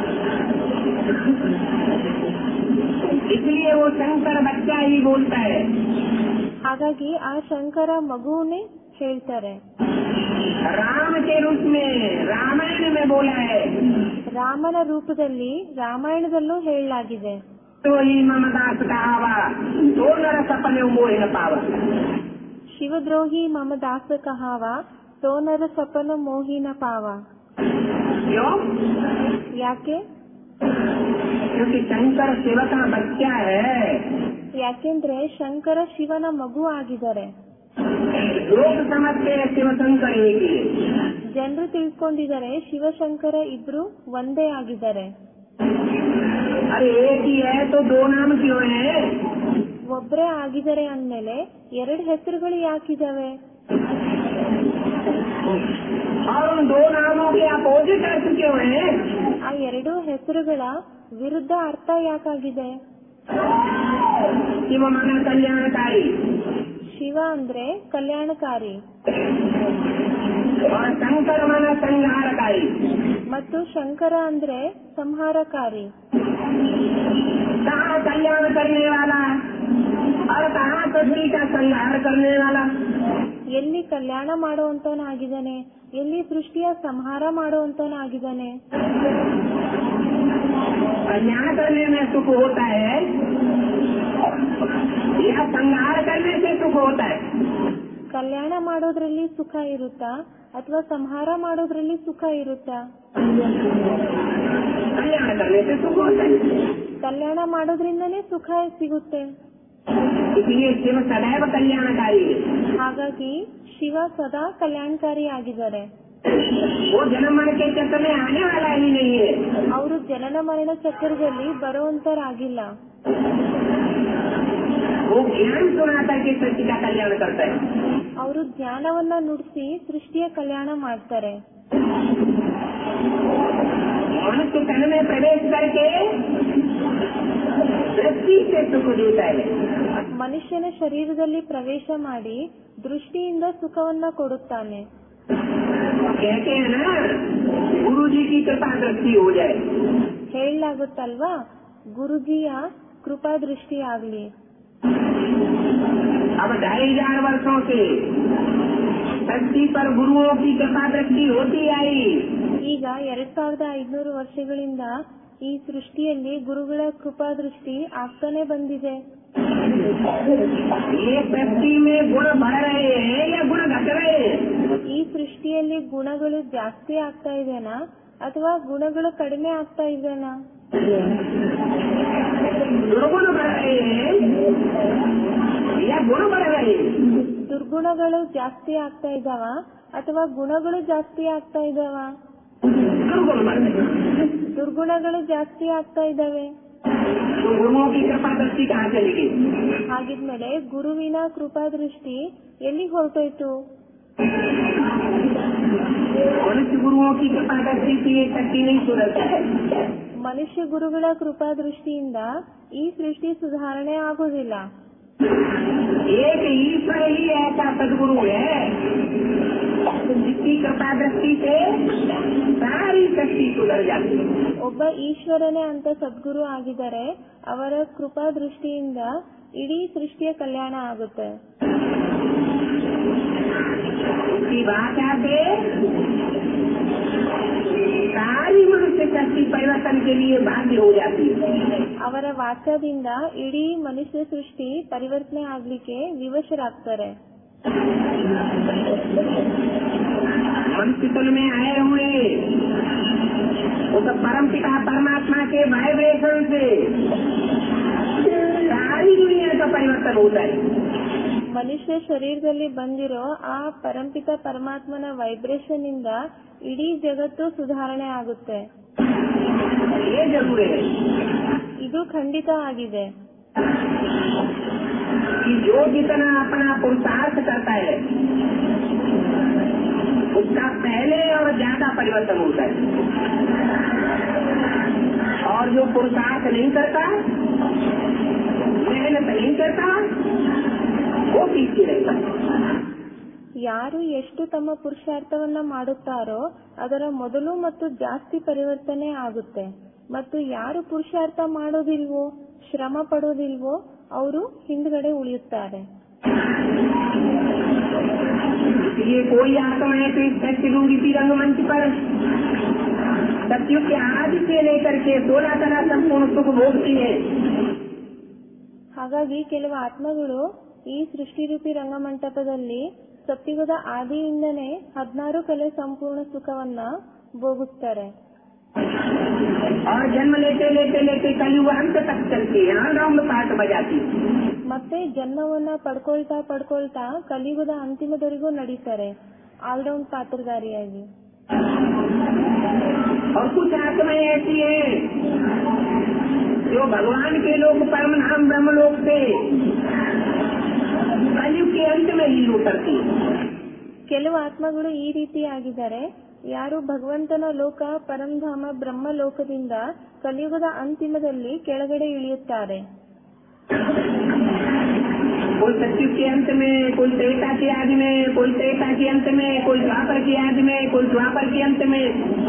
इसलिए वो शंकर बच्चा ही बोलता है। ಹಾಗಾಗಿ ಆ ಶಂಕರ ಮಗುವನ್ನೇ ಹೇಳ್ತಾರೆ. राम के रूप में रामायण में बोला है, ರಾಮನ ರೂಪದಲ್ಲಿ ರಾಮಾಯಣದಲ್ಲೂ ಹೇಳಲಾಗಿದೆ. तो ही ममदास कहावा तो नर सपने मोह पावा। ಶಿವದ್ರೋಹಿ ಮಮ ದಾಸ ಕಹಾವ ತೋನರ ಸಪನ ಮೋಹಿನ ಪಾವ. क्यों? ಯಾಕೆ? क्योंकि शंकर शिव का बच्चा है। ಯಾಕೆಂದ್ರೆ ಶಂಕರ ಶಿವನ ಮಗು ಆಗಿದ್ದಾರೆ. लोग समझते हैं शिव शंकर एक ही है। ಜನರು ತಿಳ್ಕೊಂಡಿದ್ದಾರೆ ಶಿವಶಂಕರ ಇಬ್ರು ಒಂದೇ ಆಗಿದ್ದಾರೆ. अरे एक ही है तो दो नाम क्यों है? ಒಬ್ರೇ ಆಗಿದ್ದಾರೆ ಅಂದ್ಮೇಲೆ ಎರಡು ಹೆಸರುಗಳು ಯಾಕಿದಾವೆ? और उन दो नामों के अपोजिट अर्थ क्यों है? ಆ ಎರಡು ಹೆಸರುಗಳ ವಿರುದ್ಧ ಅರ್ಥ ಯಾಕಾಗಿದೆ? शिव माना कल्याणकारी ಶಿವ ಅಂದ್ರೆ ಕಲ್ಯಾಣಕಾರಿ और शंकर माना संहारकारी। ಮತ್ತು ಶಂಕರ ಅಂದ್ರೆ ಸಂಹಾರಕಾರಿ. कहाँ कल्याण करने वाला और कहाँ पृथ्वी का संहार करने वाला? ಎಲ್ಲಿ ಕಲ್ಯಾಣ ಮಾಡುವಂತವನಾಗಿದ್ದಾನೆ, ಎಲ್ಲಿ ಸೃಷ್ಟಿಯ ಸಂಹಾರ ಮಾಡುವಂತವನಾಗಿದ್ದಾನೆ? कल्याण करने में सुख होता है या संहार करने से सुख होता है? ಕಲ್ಯಾಣ ಮಾಡೋದ್ರಲ್ಲಿ ಸುಖ ಇರುತ್ತಾ ಅಥವಾ ಸಂಹಾರ ಮಾಡೋದ್ರಲ್ಲಿ ಸುಖ ಇರುತ್ತಾ? कल्याण करने से सुख होता है। ಕಲ್ಯಾಣ ಮಾಡೋದ್ರಿಂದನೇ ಸುಖ ಸಿಗುತ್ತೆ. इसलिए शिव सदैव कल्याणकारी है। ಹಾಗಾಗಿ ಶಿವ ಸದಾ ಕಲ್ಯಾಣಕಾರಿ ಆಗಿದ್ದಾರೆ. वो जन्म मरण के चक्कर में आने वाला ही नहीं है। ಅವರು ಜನನ ಮರಣ ಚಕ್ರದಲ್ಲಿ ಬರುವಂತರಾಗಿಲ್ಲ. वो ज्ञान सुना करके सृष्टि का कल्याण करता है। ಅವರು ಜ್ಞಾನವನ್ನ ನುಡಿಸಿ ಸೃಷ್ಟಿಯ ಕಲ್ಯಾಣ ಮಾಡ್ತಾರೆ. मनुष्य तन में प्रवेश करके दृष्टि से सुख देता है। ಮನುಷ್ಯನ ಶರೀರದಲ್ಲಿ ಪ್ರವೇಶ ಮಾಡಿ ದೃಷ್ಟಿಯಿಂದ ಸುಖವನ್ನ ಕೊಡುತ್ತಾನೆ. कहते हैं ना गुरु जी की कृपा दृष्टि हो जाए। ಹೇಳಲಾಗುತ್ತಲ್ವಾ, ಗುರುಜಿಯ ಕೃಪಾ ದೃಷ್ಟಿ ಆಗ್ಲಿ. अब 2500 वर्षों से धरती पर गुरुओं की कृपा दृष्टि होती आई। ಈಗ 2500 ವರ್ಷಗಳಿಂದ ಈ ಸೃಷ್ಟಿಯಲ್ಲಿ ಗುರುಗಳ ಕೃಪಾ ದೃಷ್ಟಿ ಆಗ್ತಾನೆ ಬಂದಿದೆ. ये सृष्टि में गुण बढ़ रहे हैं या गुण घट रहे हैं? ಈ ಈ ಸೃಷ್ಟಿಯಲ್ಲಿ ಗುಣಗಳು ಜಾಸ್ತಿ ಆಗ್ತಾ ಇದೆನಾ ಅಥವಾ ಗುಣಗಳು ಕಡಿಮೆ ಆಗ್ತಾ ಇದೆನಾ? दुर्गुण बढ़ रहे हैं या गुण बढ़ रहे हैं? ದುರ್ಗುಣಗಳು ಜಾಸ್ತಿ ಆಗ್ತಾ ಇದಾವ ಅಥವಾ ಗುಣಗಳು ಜಾಸ್ತಿ ಆಗ್ತಾ ಇದಾವ? दुर्गुण बढ़ रहे हैं। ದುರ್ಗುಣಗಳು ಜಾಸ್ತಿ ಆಗ್ತಾ ಇದಾವೆ. तो गुरुओं की कृपा दृष्टि कहाँ चली गई? ಹಾಗಿದ್ಮೇಲೆ ಗುರುವಿನ ಕೃಪಾ ದೃಷ್ಟಿ ಎಲ್ಲಿಗೆ ಹೊರಟೋಯ್ತು? मनुष्य गुरुओं की कृपा दृष्टि से ये शक्ति नहीं सुधरता है। ಮನುಷ್ಯ ಗುರುಗಳ ಕೃಪಾ ದೃಷ್ಟಿಯಿಂದ ಈ ಸೃಷ್ಟಿ ಸುಧಾರಣೆ ಆಗುವುದಿಲ್ಲ. एक ईश्वर ही ऐसा सदगुरु है जिसकी कृपा दृष्टि से सारी शक्ति सुधर जाती है। ಒಬ್ಬ ಈಶ್ವರನೇ ಅಂತ ಸದ್ಗುರು ಆಗಿದ್ದಾರೆ. ಅವರ ಕೃಪಾ ದೃಷ್ಟಿಯಿಂದ ಇಡೀ ಸೃಷ್ಟಿಯ ಕಲ್ಯಾಣ ಆಗುತ್ತೆ. उसकी भाषा से सारी मनुष्य शक्ति परिवर्तन के लिए बाध्य हो जाती है। ಅವರ ವಾಕ್ಯದಿಂದ ಇಡೀ ಮನುಷ್ಯ ಸೃಷ್ಟಿ ಪರಿವರ್ತನೆ ಆಗ್ಲಿಕ್ಕೆ ವಿವಶರಾಗ್ತಾರೆ. मनुष्य तल में आए हुए उस परम पिता परमात्मा के वाइब्रेशन से सारी दुनिया का परिवर्तन होता है। ಮನುಷ್ಯ ಶರೀರದಲ್ಲಿ ಬಂದಿರೋ ಆ ಪರಂಪಿತ ಪರಮಾತ್ಮನ ವೈಬ್ರೇಷನ್ ಇಂದ ಇಡೀ ಜಗತ್ತು ಸುಧಾರಣೆ ಆಗುತ್ತೆ. ये जरूर है ಇದು ಖಂಡಿತ ಆಗಿದೆ. कि जो जितना अपना पुरुषार्थ करता है उसका पहले और ज्यादा परिवर्तन होता है, और जो पुरुषार्थ नहीं करता, मेहनत नहीं करता, वो पीछे रहता है। ಯಾರು ಎಷ್ಟು ತಮ್ಮ ಪುರುಷಾರ್ಥವನ್ನ ಮಾಡುತ್ತಾರೋ ಅದರ ಮೊದಲು ಮತ್ತು ಜಾಸ್ತಿ ಪರಿವರ್ತನೆ ಆಗುತ್ತೆ. ಮತ್ತು ಯಾರು ಪುರುಷಾರ್ಥ ಮಾಡೋದಿಲ್ವೋ, ಶ್ರಮ ಪಡೋದಿಲ್ವೋ, ಅವರು ಹಿಂದ್ಗಡೆ ಉಳಿಯುತ್ತಾರೆ. इसलिए कोई आत्माएं तो इस सत्यरूपी रंगमंच पर सत्युग के आदि से लेकर के 16 तरह संपूर्ण सुख भोगती है। ಹಾಗಾಗಿ ಕೆಲವು ಆತ್ಮಗಳು ಈ ಸೃಷ್ಟಿರೂಪಿ ರಂಗಮಂಟಪದಲ್ಲಿ ಸತ್ಯುಗದ ಆದಿಯಿಂದನೇ 16 ಕಲೆ ಸಂಪೂರ್ಣ ಸುಖವನ್ನ ಭೋಗಿಸ್ತಾರೆ. और जन्म लेते लेते लेते कलयुग अंत तक चलती है, राउंड पार्ट बजाती। ಮತ್ತೆ ಜನ್ಮವನ್ನ ಪಡ್ಕೊಳ್ತಾ ಪಡ್ಕೊಳ್ತಾ ಕಲಿಯುಗದ ಅಂತಿಮದವರೆಗೂ ನಡೀತಾರೆ ಆಲ್ರೌಂಡ್ ಪಾತ್ರಧಾರಿಯಾಗಿ. और कुछ आत्माएं ऐसी है जो भगवान के लोग परम धाम ब्रह्मलोक से कलयुग के अंत में ही उतरती। ಕೆಲವು ಆತ್ಮಗಳು ಈ ರೀತಿ ಆಗಿದ್ದಾರೆ. ಯಾರು ಭಗವಂತನ ಲೋಕ ಪರಂಧಾಮ ಬ್ರಹ್ಮ ಲೋಕದಿಂದ ಕಲಿಯುಗದ ಅಂತಿಮದಲ್ಲಿ ಕೆಳಗಡೆ ಇಳಿಯುತ್ತಾರೆ. कोई सत्युग के अंत में, कोई त्रेता के आदि में, कोई त्रेता के अंत में, कोई द्वापर के आदि में, कोई द्वापर के अंत में।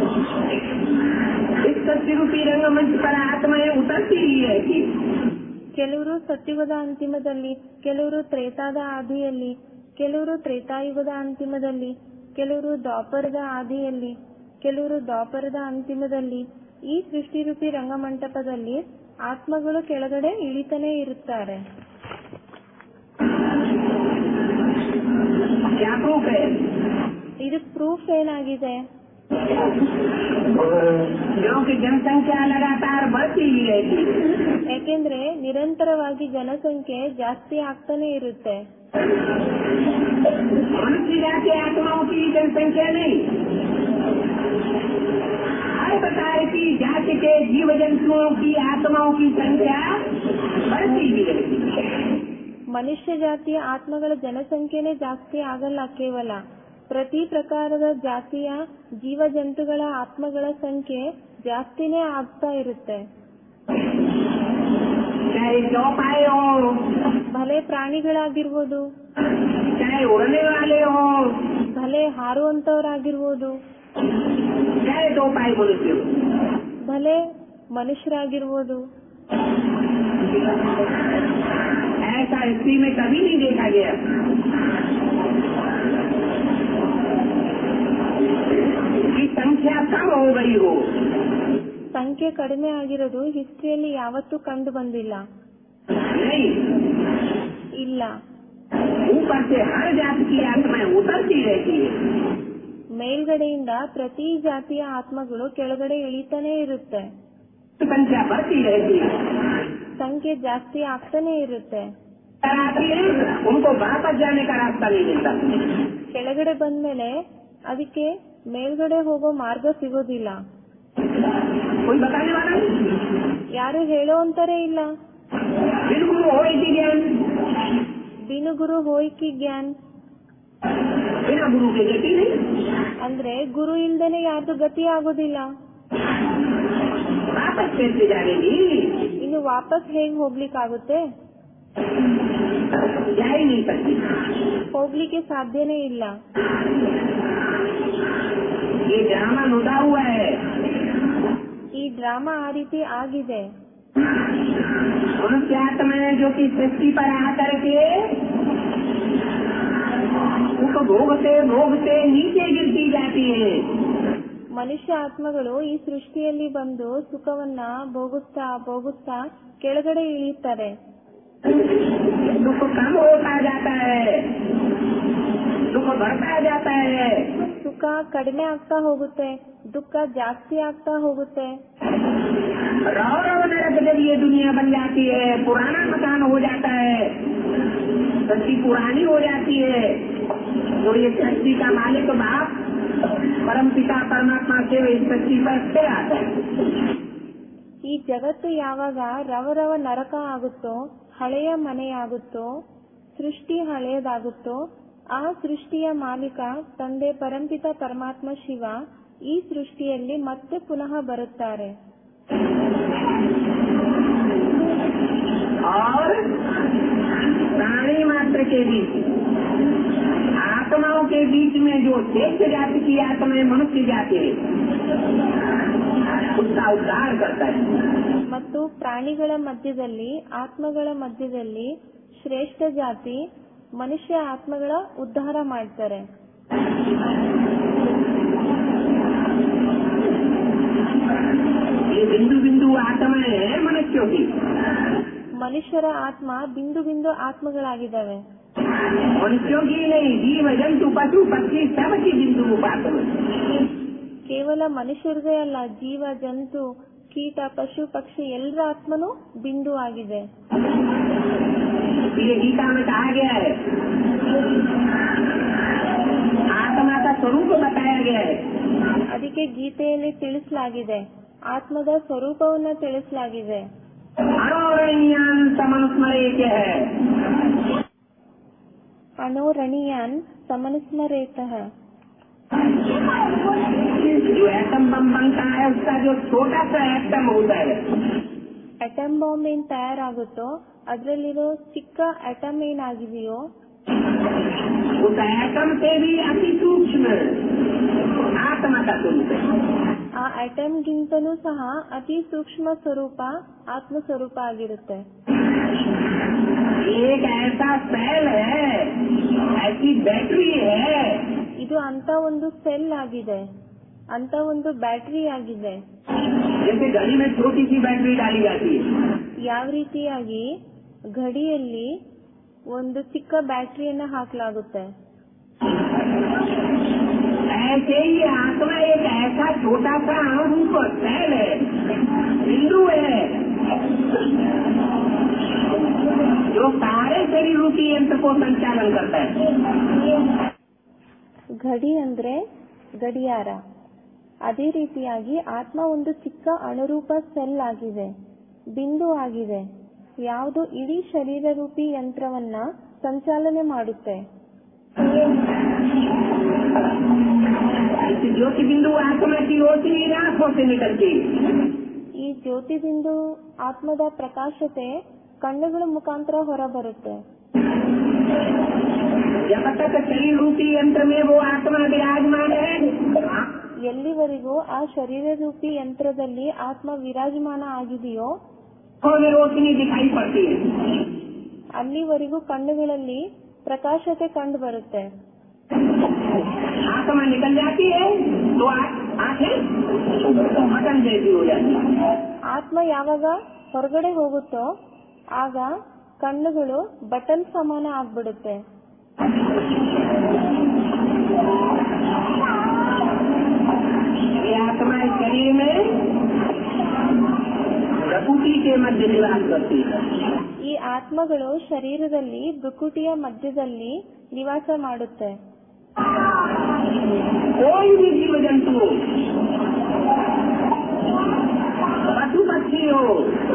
इस सत्यरूपी रंगमंच पर आत्माएं उतरती ही है कि ಕೆಲವರು ಸತ್ಯುಗದ ಅಂತಿಮದಲ್ಲಿ, ಕೆಲವರು ತ್ರೇತಾದ ಆದಿಯಲ್ಲಿ, ಕೆಲವರು ತ್ರೇತಾಯುಗದ ಅಂತಿಮದಲ್ಲಿ, ಕೆಲವರು ದ್ವಾಪರದ ಆದಿಯಲ್ಲಿ, ಕೆಲವರು ದ್ವಾಪರದ ಅಂತಿಮದಲ್ಲಿ. ಈ ಸೃಷ್ಟಿರೂಪಿ ರಂಗಮಂಟಪದಲ್ಲಿ ಆತ್ಮಗಳು ಕೆಳಗಡೆ ಇಳಿತಾನೆ ಇರುತ್ತಾರೆ. ಇದು ಪ್ರೂಫ್ ಏನಾಗಿದೆ? क्योंकि जनसंख्या लगातार बढ़ती ही रहती है। ಯಾಕೆಂದ್ರೆ ನಿರಂತರವಾಗಿ ಜನಸಂಖ್ಯೆ ಜಾಸ್ತಿ ಆಗ್ತಾನೆ ಇರುತ್ತೆ. मनुष्य जाति आत्माओं की जनसंख्या नहीं, हर प्रकार की जाति के जीव जंतुओं की आत्माओं की संख्या बढ़ती ही रहती है। ಮನುಷ್ಯ ಜಾತಿಯ ಆತ್ಮಗಳ ಜನಸಂಖ್ಯೆನೇ ಜಾಸ್ತಿ ಆಗಲ್ಲ. ಕೇವಲ ಪ್ರತಿ ಪ್ರಕಾರದ ಜಾತಿಯ ಜೀವ ಜಂತುಗಳ ಆತ್ಮಗಳ ಸಂಖ್ಯೆ ಜಾಸ್ತಿನೇ ಆಗ್ತಾ ಇರುತ್ತೆ. चाहे चौपाए हो, ಭಲೆ ಪ್ರಾಣಿಗಳಾಗಿರ್ಬೋದು, चाहे उड़ने वाले हो, ಭಲೆ ಹಾರುವಂತವರಾಗಿರ್ಬೋದು, चाहे दो पाए मनुष्य हो, ಭಲೆ ಮನುಷ್ಯರಾಗಿರ್ಬೋದು. ऐसा हिस्ट्री में कभी नहीं देखा गया कि संख्या कम हो गई हो। ಸಂಖ್ಯೆ ಕಡಿಮೆ ಆಗಿರೋದು ಹಿಸ್ಟ್ರಿಯಲ್ಲಿ ಯಾವತ್ತೂ ಕಂಡು ಬಂದಿಲ್ಲ. नहीं, ಇಲ್ಲ, ऊपर से हर जाति की आत्माएं उतरती रहती है। ಮೇಲ್ಗಡೆಯಿಂದ ಪ್ರತಿ ಜಾತಿಯ ಆತ್ಮಗಳು ಕೆಳಗಡೆ ಇಳಿತಾನೆ ಇರುತ್ತೆ, संख्या बढ़ती रहती है। ಸಂಖ್ಯೆ ಜಾಸ್ತಿ ಆಗ್ತಾನೆ ಇರುತ್ತೆ। आती है उनको वापस जाने का रास्ता नहीं मिलता। ಕೆಳಗಡೆ ಬಂದ್ಮೇಲೆ ಅದಕ್ಕೆ ಮೇಲ್ಗಡೆ ಹೋಗೋ ಮಾರ್ಗ ಸಿಗೋದಿಲ್ಲ। कोई बताने वाला नहीं, ಯಾರು ಹೇಳೋ ಅಂತಾರೆ ಇಲ್ಲ। बिल्कुल होएगी ज्ञान, ಬಿನು ಗುರು ಹೋಯ್ಕಿ ಜ್ಞಾನ್, बिना गुरु के गति नहीं। ಅಂದ್ರೆ ಗುರು ಇಲ್ದೇನೆ ಯಾರ್ದು ಗತಿ ಆಗೋದಿಲ್ಲ। वापस कैसे जाएगी? ಇನ್ನು ವಾಪಸ್ ಹೇಗ್ ಹೋಗ್ಲಿಕ್ಕಾಗುತ್ತೆ? जा ही नहीं सकती। ಹೋಗ್ಲಿಕ್ಕೆ ಸಾಧ್ಯನೇ ಇಲ್ಲ। ये ड्रामा लुटा हुआ है। ಈ ಡ್ರಾಮಾ ಆ ರೀತಿ ಆಗಿದೆ। मनुष्य आत्माएं जो कि सृष्टि पर आकर के उसको भोगते भोगते नीचे गिरती जाती है। ಮನುಷ್ಯ ಆತ್ಮಗಳು ಈ ಸೃಷ್ಟಿಯಲ್ಲಿ ಬಂದು ಸುಖವನ್ನ ಭೋಗಿಸ್ತಾ ಭೋಗಿಸ್ತಾ ಕೆಳಗಡೆ ಇಳಿಯುತ್ತಾರೆ। दुख कम होता जाता है, दुख बढ़ता जाता है। ಸುಖ ಕಡಿಮೆ ಆಗ್ತಾ ಹೋಗುತ್ತೆ, ದುಃಖ ಜಾಸ್ತಿ ಆಗ್ತಾ ಹೋಗುತ್ತೆ। रौ रौ नरक जब ये दुनिया बन जाती है, पुराना मकान हो जाता है, सृष्टि पुरानी हो जाती है, तो ये सृष्टि का मालिक बाप परम पिता परमात्मा से इस सृष्टि पर से आता है। ಈ ಜಗತ್ತು ಯಾವಾಗ ರವ ರವ ನರಕ ಆಗುತ್ತೋ, ಹಳೆಯ ಮನೆಯಾಗುತ್ತೋ, ಸೃಷ್ಟಿ ಹಳೆಯದಾಗುತ್ತೋ, ಆ ಸೃಷ್ಟಿಯ ಮಾಲೀಕ ತಂದೆ ಪರಂಪಿತ ಪರಮಾತ್ಮ ಶಿವ ಈ ಸೃಷ್ಟಿಯಲ್ಲಿ ಮತ್ತೆ ಪುನಃ ಬರುತ್ತಾರೆ। और प्राणी मात्र के बीच आत्माओं के बीच में जो श्रेष्ठ जाति की आत्माएं मनुष्य जाति है उसका उद्धार करता है। ಮತ್ತು ಪ್ರಾಣಿಗಳ ಮಧ್ಯದಲ್ಲಿ ಆತ್ಮಗಳ ಮಧ್ಯದಲ್ಲಿ ಶ್ರೇಷ್ಠ ಜಾತಿ ಮನುಷ್ಯ ಆತ್ಮಗಳ ಉದ್ಧಾರ ಮಾಡ್ತಾರೆ। ये बिंदु बिंदु आत्माएं हैं मनुष्यों की। ಮನುಷ್ಯರ ಆತ್ಮ ಬಿಂದು ಬಿಂದು ಆತ್ಮಗಳಾಗಿದ್ದಾವೆ। मनुष्यों की नहीं, जीव जंतु पशु पक्षी सबकी बिंदु उपासना। ಕೇವಲ ಮನುಷ್ಯರದೇ ಅಲ್ಲ, ಜೀವ ಜಂತು ಕೀಟ ಪಶು ಪಕ್ಷಿ ಎಲ್ಲರ ಆತ್ಮನೂ ಬಿಂದು ಆಗಿದೆ। ये गीता में कहा गया है, आत्मा का स्वरूप बताया गया है। ಅದಕ್ಕೆ ಗೀತೆಯಲ್ಲಿ ತಿಳಿಸಲಾಗಿದೆ, ಆತ್ಮದ ಸ್ವರೂಪವನ್ನ ತಿಳಿಸಲಾಗಿದೆ। अणोरणीयान समनुस्मरेत है, ಅಣೋರಣೀಯಾನ್ ಸಮನುಸ್ಮರೇತಃ। जो एटम बम बनता है उसका जो छोटा सा एटम होता है, ಅಟಮ್ ಬಾಂಬ್ ಏನ್ ತಯಾರಾಗುತ್ತೋ ಅದರಲ್ಲಿರೋ ಚಿಕ್ಕ ಅಟಮ್ ಏನಾಗಿದೆಯೋ उस एटम से भी अति सूक्ष्म आत्मा का स्वरूप है। ಆ ಅಟಮ್ ಗಿಂತನೂ ಸಹ ಅತಿ ಸೂಕ್ಷ್ಮ ಸ್ವರೂಪ ಆತ್ಮ ಸ್ವರೂಪ ಆಗಿರುತ್ತೆ। एक ऐसा सेल है, ऐसी बैटरी है, ಇದು ಅಂತ ಒಂದು ಸೆಲ್ ಆಗಿದೆ, ಅಂತ ಒಂದು ಬ್ಯಾಟರಿ ಆಗಿದೆ। जैसे घड़ी में छोटी सी बैटरी डाली जाती है, ಯಾವ ರೀತಿಯಾಗಿ ಘಡಿಯಲ್ಲಿ ಒಂದು ಚಿಕ್ಕ ಬ್ಯಾಟರಿಯನ್ನ ಹಾಕಲಾಗುತ್ತೆ, ऐसे ही आत्मा एक ऐसा छोटा सा अणुरूप सेल है, बिंदु है, जो सारे शरीर रूपी यंत्र को संचालन करता है। ಘಡಿ ಅಂದ್ರೆ ಗಡಿಯಾರ, ಅದೇ ರೀತಿಯಾಗಿ ಆತ್ಮ ಒಂದು ಚಿಕ್ಕ ಅಣುರೂಪ ಸೆಲ್ ಆಗಿದೆ, ಬಿಂದು ಆಗಿದೆ, ಯಾವುದು ಇಡೀ ಶರೀರ ರೂಪಿ ಯಂತ್ರವನ್ನ ಸಂಚಾಲನೆ ಮಾಡುತ್ತೆ। ज्योति बिंदु आत्मा की रोशनी आंखों से निकलती, ಈ ಜ್ಯೋತಿ ಬಿಂದು ಆತ್ಮದ ಪ್ರಕಾಶತೆ ಕಣ್ಣುಗಳ ಮುಖಾಂತರ ಹೊರಬರುತ್ತೆ। जब तक शरीर रूपी यंत्र में वो आत्मा विराजमान है, ಎಲ್ಲಿವರೆಗೂ ಆ ಶರೀರ ರೂಪಿ ಯಂತ್ರದಲ್ಲಿ ಆತ್ಮ ವಿರಾಜಮಾನ ಆಗಿದೆಯೋ रोशनी दिखाई पड़ती है। ಅಲ್ಲಿವರೆಗೂ ಕಣ್ಣುಗಳಲ್ಲಿ ಪ್ರಕಾಶತೆ ಕಂಡು ಬರುತ್ತೆ। आत्मा निकल जाती है तो आंखें बटन जैसी हो जाती है। ಆತ್ಮ ಯಾವಾಗ ಹೊರಗಡೆ ಹೋಗುತ್ತೋ ಆಗ ಕಣ್ಣುಗಳು ಬಟನ್ ಸಮಾನ ಆಗ್ಬಿಡುತ್ತೆ। ये आत्मा इस शरीर में प्रकृति के मध्य निवास करती है। ಈ ಆತ್ಮಗಳು ಶರೀರದಲ್ಲಿ ಭ್ರುಕುಟಿಯ ಮಧ್ಯದಲ್ಲಿ ನಿವಾಸ ಮಾಡುತ್ತೆ. कोई भी जीव जंतु पशु पक्षी हो,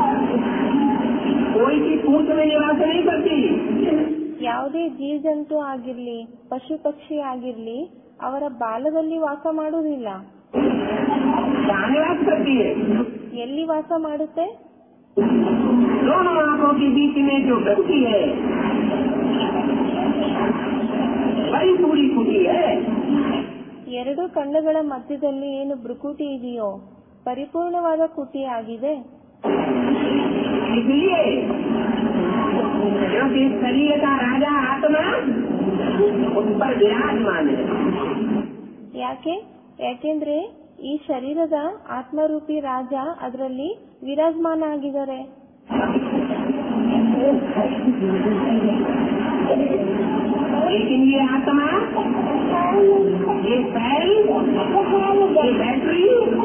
कोई की पूंछ में निवास नहीं करती। ಯಾವುದೇ ಜೀವಜಂತು ಆಗಿರ್ಲಿ, ಪಶು ಪಕ್ಷಿ ಆಗಿರ್ಲಿ, ಅವರ ಬಾಲದಲ್ಲಿ ವಾಸ ಮಾಡುವುದಿಲ್ಲ. कहाँ निवास करती है? ಎಲ್ಲಿ ವಾಸ ಮಾಡುತ್ತೆ? दोनों आंखों के बीच में जो व्यक्ति है वही पूरी कुटी है। ಎರಡು ಕಣ್ಣುಗಳ ಮಧ್ಯದಲ್ಲಿ ಏನು ಭ್ರುಕುಟಿ ಇದೆಯೋ ಪರಿಪೂರ್ಣವಾದ ಕುಟಿ ಆಗಿದೆ. इसलिए क्योंकि शरीर का राजा आत्मा उस पर विराजमान है। ಯಾಕೆಂದ್ರೆ ಈ ಶರೀರದ ಆತ್ಮರೂಪಿ ರಾಜ ಅದರಲ್ಲಿ ವಿರಾಜಮಾನ ಆಗಿದ್ದಾರೆ. लेकिन ये आत्मा, ये सेल, ये बैटरी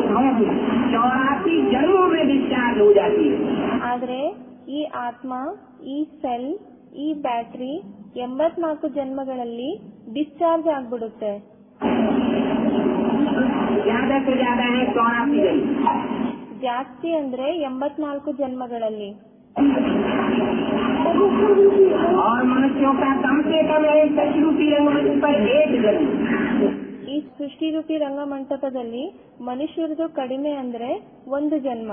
84 जन्मों में डिस्चार्ज हो जाती है। ಆದ್ರೆ ಈ ಆತ್ಮ, ಈ ಸೆಲ್, ಈ ಬ್ಯಾಟರಿ 84 ಜನ್ಮಗಳಲ್ಲಿ ಡಿಸ್ಚಾರ್ಜ್ ಆಗ್ಬಿಡುತ್ತೆ. ज्यादा से ज्यादा है 84 जन्म। ಜಾಸ್ತಿ ಅಂದ್ರೆ 84 ಜನ್ಮಗಳಲ್ಲಿ. और मनुष्यों का कम से कम है सृष्टि रंगमंच पर 1 जन्म। ಈ ಸೃಷ್ಟಿ ರೂಪಿ ರಂಗಮಂಟಪದಲ್ಲಿ ಮನುಷ್ಯರದು ಕಡಿಮೆ ಅಂದ್ರೆ 1 ಜನ್ಮ.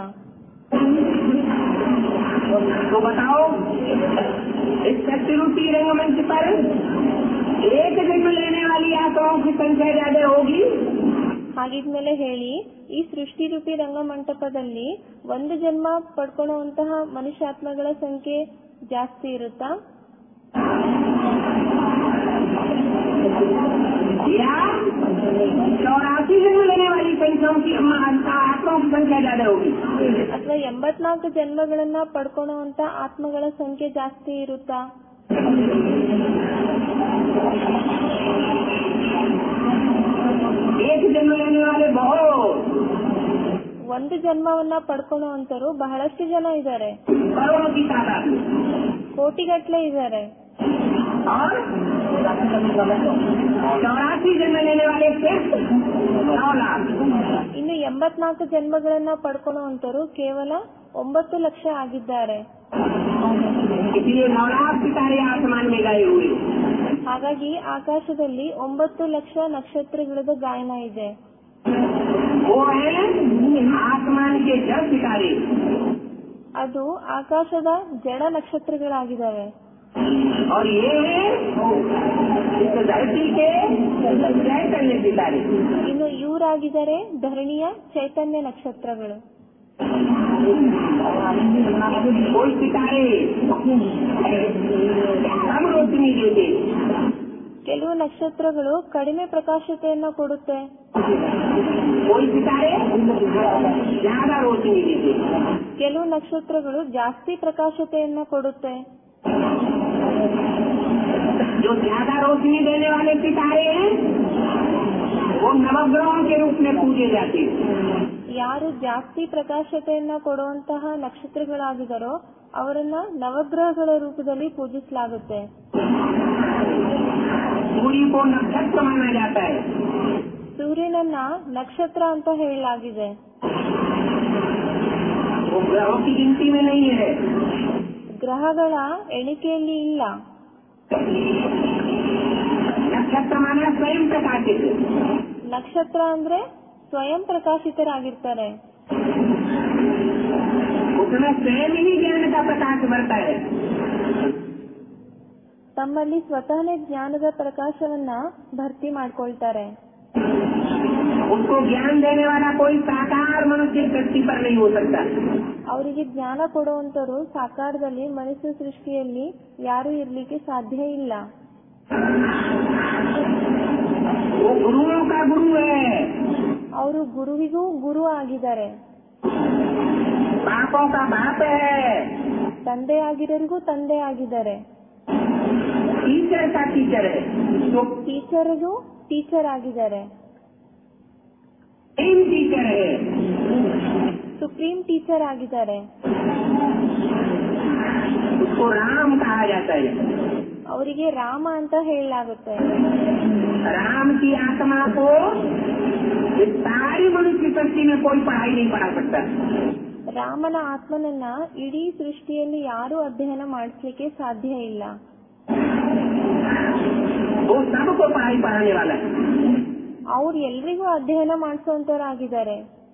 तो बताओ इस सृष्टि रूपी रंगमंच पर 1 जन्म लेने वाली आत्माओं की संख्या ज्यादा होगी? ಹಾಗಿದ್ಮೇಲೆ ಹೇಳಿ, ಈ ಸೃಷ್ಟಿ ರೂಪಿ ರಂಗಮಂಟಪದಲ್ಲಿ 1 ಜನ್ಮ ಪಡ್ಕೊಳ್ಳುವಂತಹ ಮನುಷ್ಯಾತ್ಮಗಳ ಸಂಖ್ಯೆ ಜಾಸ್ತಿ ಇರುತ್ತಾ? या 84 जन्म लेने वाली संख्याओं की आत्माओं की संख्या ज्यादा होगी? ಅಥವಾ 84 ಜನ್ಮಗಳನ್ನ ಪಡ್ಕೊಳ್ಳುವಂತ ಆತ್ಮಗಳ ಸಂಖ್ಯೆ ಜಾಸ್ತಿ ಇರುತ್ತಾ? एक जन्म लेने वाले बहुत, 1 ಜನ್ಮವನ್ನ ಪಡ್ಕೊಳ್ಳುವಂತರು ಬಹಳಷ್ಟು ಜನ ಇದ್ದಾರೆ, करोड़ों की तादाद में। ಕೋಟಿಗಟ್ಟಲೆ ಇದ್ದಾರೆ. और 84 जन्म लेने वाले सिर्फ 9 लाख। ಇನ್ನು 84 ಜನ್ಮಗಳನ್ನ ಪಡ್ಕೊಳ್ಳುವಂತರು ಕೇವಲ 9 ಲಕ್ಷ ಆಗಿದ್ದಾರೆ. इसलिए 9 लाख सितारे आसमान में गए हुए। ಹಾಗಾಗಿ ಆಕಾಶದಲ್ಲಿ 9 ಲಕ್ಷ ನಕ್ಷತ್ರಗಳದ ಗಾಯನ ಇದೆ. वो है आसमान के जड़ सितारे। ಅದು ಆಕಾಶದ ಜಡ ನಕ್ಷತ್ರಗಳಾಗಿದ್ದಾವೆ. और ये है इस धरती के चैतन्य सितारे। ಇನ್ನು ಇವರಾಗಿದ್ದಾರೆ ಧರಣಿಯ ಚೈತನ್ಯ ನಕ್ಷತ್ರಗಳು. कोई सितारे कम रोशनी देते, ಕೆಲವು ನಕ್ಷತ್ರಗಳು ಕಡಿಮೆ ಪ್ರಕಾಶತೆಯನ್ನ ಕೊಡುತ್ತೆ. कोई सितारे ज्यादा रोशनी देते। ಕೆಲವು ನಕ್ಷತ್ರಗಳು ಜಾಸ್ತಿ ಪ್ರಕಾಶತೆಯನ್ನ ಕೊಡುತ್ತೆ. जो ज्यादा रोशनी देने वाले सितारे हैं वो नवग्रहों के रूप में पूजे जाते हैं। ಯಾರು ಜಾಸ್ತಿ ಪ್ರಕಾಶತೆಯನ್ನ ಕೊಡುವಂತಹ ನಕ್ಷತ್ರಗಳಾಗಿದ್ದಾರೋ ಅವರನ್ನ ನವಗ್ರಹಗಳ ರೂಪದಲ್ಲಿ ಪೂಜಿಸಲಾಗುತ್ತೆ. सूर्य को नक्षत्र माना जाता है। ಸೂರ್ಯನನ್ನ ನಕ್ಷತ್ರ ಅಂತ ಹೇಳಲಾಗಿದೆ. वो ग्रहों की गिनती में नहीं है। ಗ್ರಹಗಳ ಎಣಿಕೆಯಲ್ಲಿ ಇಲ್ಲ. नक्षत्र माना स्वयं प्रकाशित। ನಕ್ಷತ್ರ ಅಂದ್ರೆ ಸ್ವಯಂ ಪ್ರಕಾಶಿತರಾಗಿರ್ತಾರೆ. उसमें स्वयं ही ज्ञान का प्रकाश बढ़ता है। ತಮ್ಮಲ್ಲಿ ಸ್ವತಃನೇ ಜ್ಞಾನದ ಪ್ರಕಾಶವನ್ನ ಭರ್ತಿ ಮಾಡ್ಕೊಳ್ತಾರೆ. उसको ज्ञान देने वाला कोई साकार मनुष्य सृष्टि पर नहीं हो सकता। ಅವರಿಗೆ ಜ್ಞಾನ ಕೊಡುವಂತರು ಸಾಕಾರದಲ್ಲಿ ಮನುಷ್ಯ ಸೃಷ್ಟಿಯಲ್ಲಿ ಯಾರು ಇರ್ಲಿಕ್ಕೆ ಸಾಧ್ಯ ಇಲ್ಲ. वो गुरुओं का गुरु है। ಅವರು ಗುರುವಿಗೂ ಗುರು ಆಗಿದ್ದಾರೆ. बापों का बाप है। ತಂದೆ ಆಗಿರೋರಿಗೂ ತಂದೆ ಆಗಿದ್ದಾರೆ. टीचर का टीचर है तो ಟೀಚರ್ಗೂ ಟೀಚರ್ ಆಗಿದ್ದಾರೆ, सेम टीचर है। ಸುಪ್ರೀಂ ಟೀಚರ್ ಆಗಿದ್ದಾರೆ, उसको राम कहा जाता है। ಅವರಿಗೆ ರಾಮ ಅಂತ ಹೇಳಲಾಗುತ್ತೆ। राम की आत्मा को इस सारी मनुष्य सृष्टि में कोई पढ़ाई नहीं पढ़ा सकता। ರಾಮನ ಆತ್ಮನನ್ನ ಇಡೀ ಸೃಷ್ಟಿಯಲ್ಲಿ ಯಾರೂ ಅಧ್ಯಯನ ಮಾಡಿಸ್ಲಿಕ್ಕೆ ಸಾಧ್ಯ ಇಲ್ಲ। वो सबको पढ़ाई पढ़ाने वाला है। ಅವ್ರು ಎಲ್ರಿಗೂ ಅಧ್ಯಯನ ಮಾಡಿಸುವಂತವರಾಗಿದ್ದಾರೆ।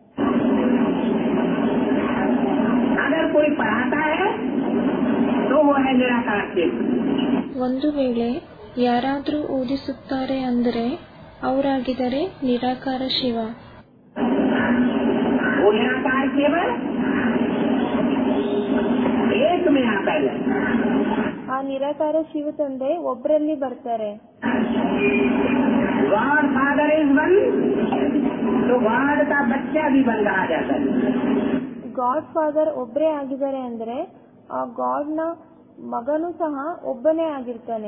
अगर कोई पढ़ाता है तो वो है निराकार शिव। ಒಂದು ವೇಳೆ ಯಾರಾದ್ರೂ ಓದಿಸುತ್ತಾರೆ ಅಂದರೆ ಅವರಾಗಿದ್ದಾರೆ ನಿರಾಕಾರ ಶಿವ। वो निराकार शिव एक में आता है। ಆ ನಿರಾಕಾರ ಶಿವ ತಂದೆ ಒಬ್ಬರಲ್ಲಿ ಬರ್ತಾರೆ। गॉड फादर इज वन, तो गॉड का बच्चा भी बन रहा जाता है। ಗಾಡ್ ಫಾದರ್ ಒಬ್ಬರೇ ಆಗಿದ್ದಾರೆ ಅಂದ್ರೆ ಆ ಗಾಡ್ ನ ಮಗನೂ ಸಹ ಒಬ್ಬನೇ ಆಗಿರ್ತಾನೆ।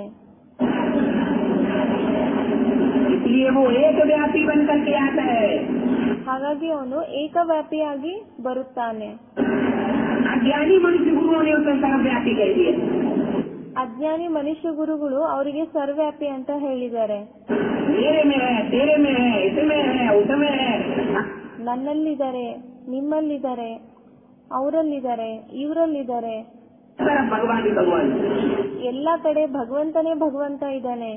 इसलिए वो एक व्यापी बन करके आता है। ಹಾಗಾಗಿ ಅವನು ಏಕವ್ಯಾಪಿಯಾಗಿ ಬರುತ್ತಾನೆ। अज्ञानी मनुष्य गुरुओं ने उसे सर्वव्यापी कह दिया। ಅಜ್ಞಾನಿ ಮನುಷ್ಯ ಗುರುಗಳು ಅವರಿಗೆ ಸರ್ವ್ಯಾಪಿ ಅಂತ ಹೇಳಿದ್ದಾರೆ। मेरे में है, तेरे में है, इसमें है, उसमें है। ನನ್ನಲ್ಲಿದ್ದಾರೆ, ನಿಮ್ಮಲ್ಲಿದ್ದಾರೆ, ಅವರಲ್ಲಿದ್ದಾರೆ, ಇವರಲ್ಲಿದ್ದಾರೆ, तरफ भगवान ही भगवान। ಎಲ್ಲಾ ಕಡೆ ಭಗವಂತನೇ ಭಗವಂತ ಇದ್ದಾನೆ।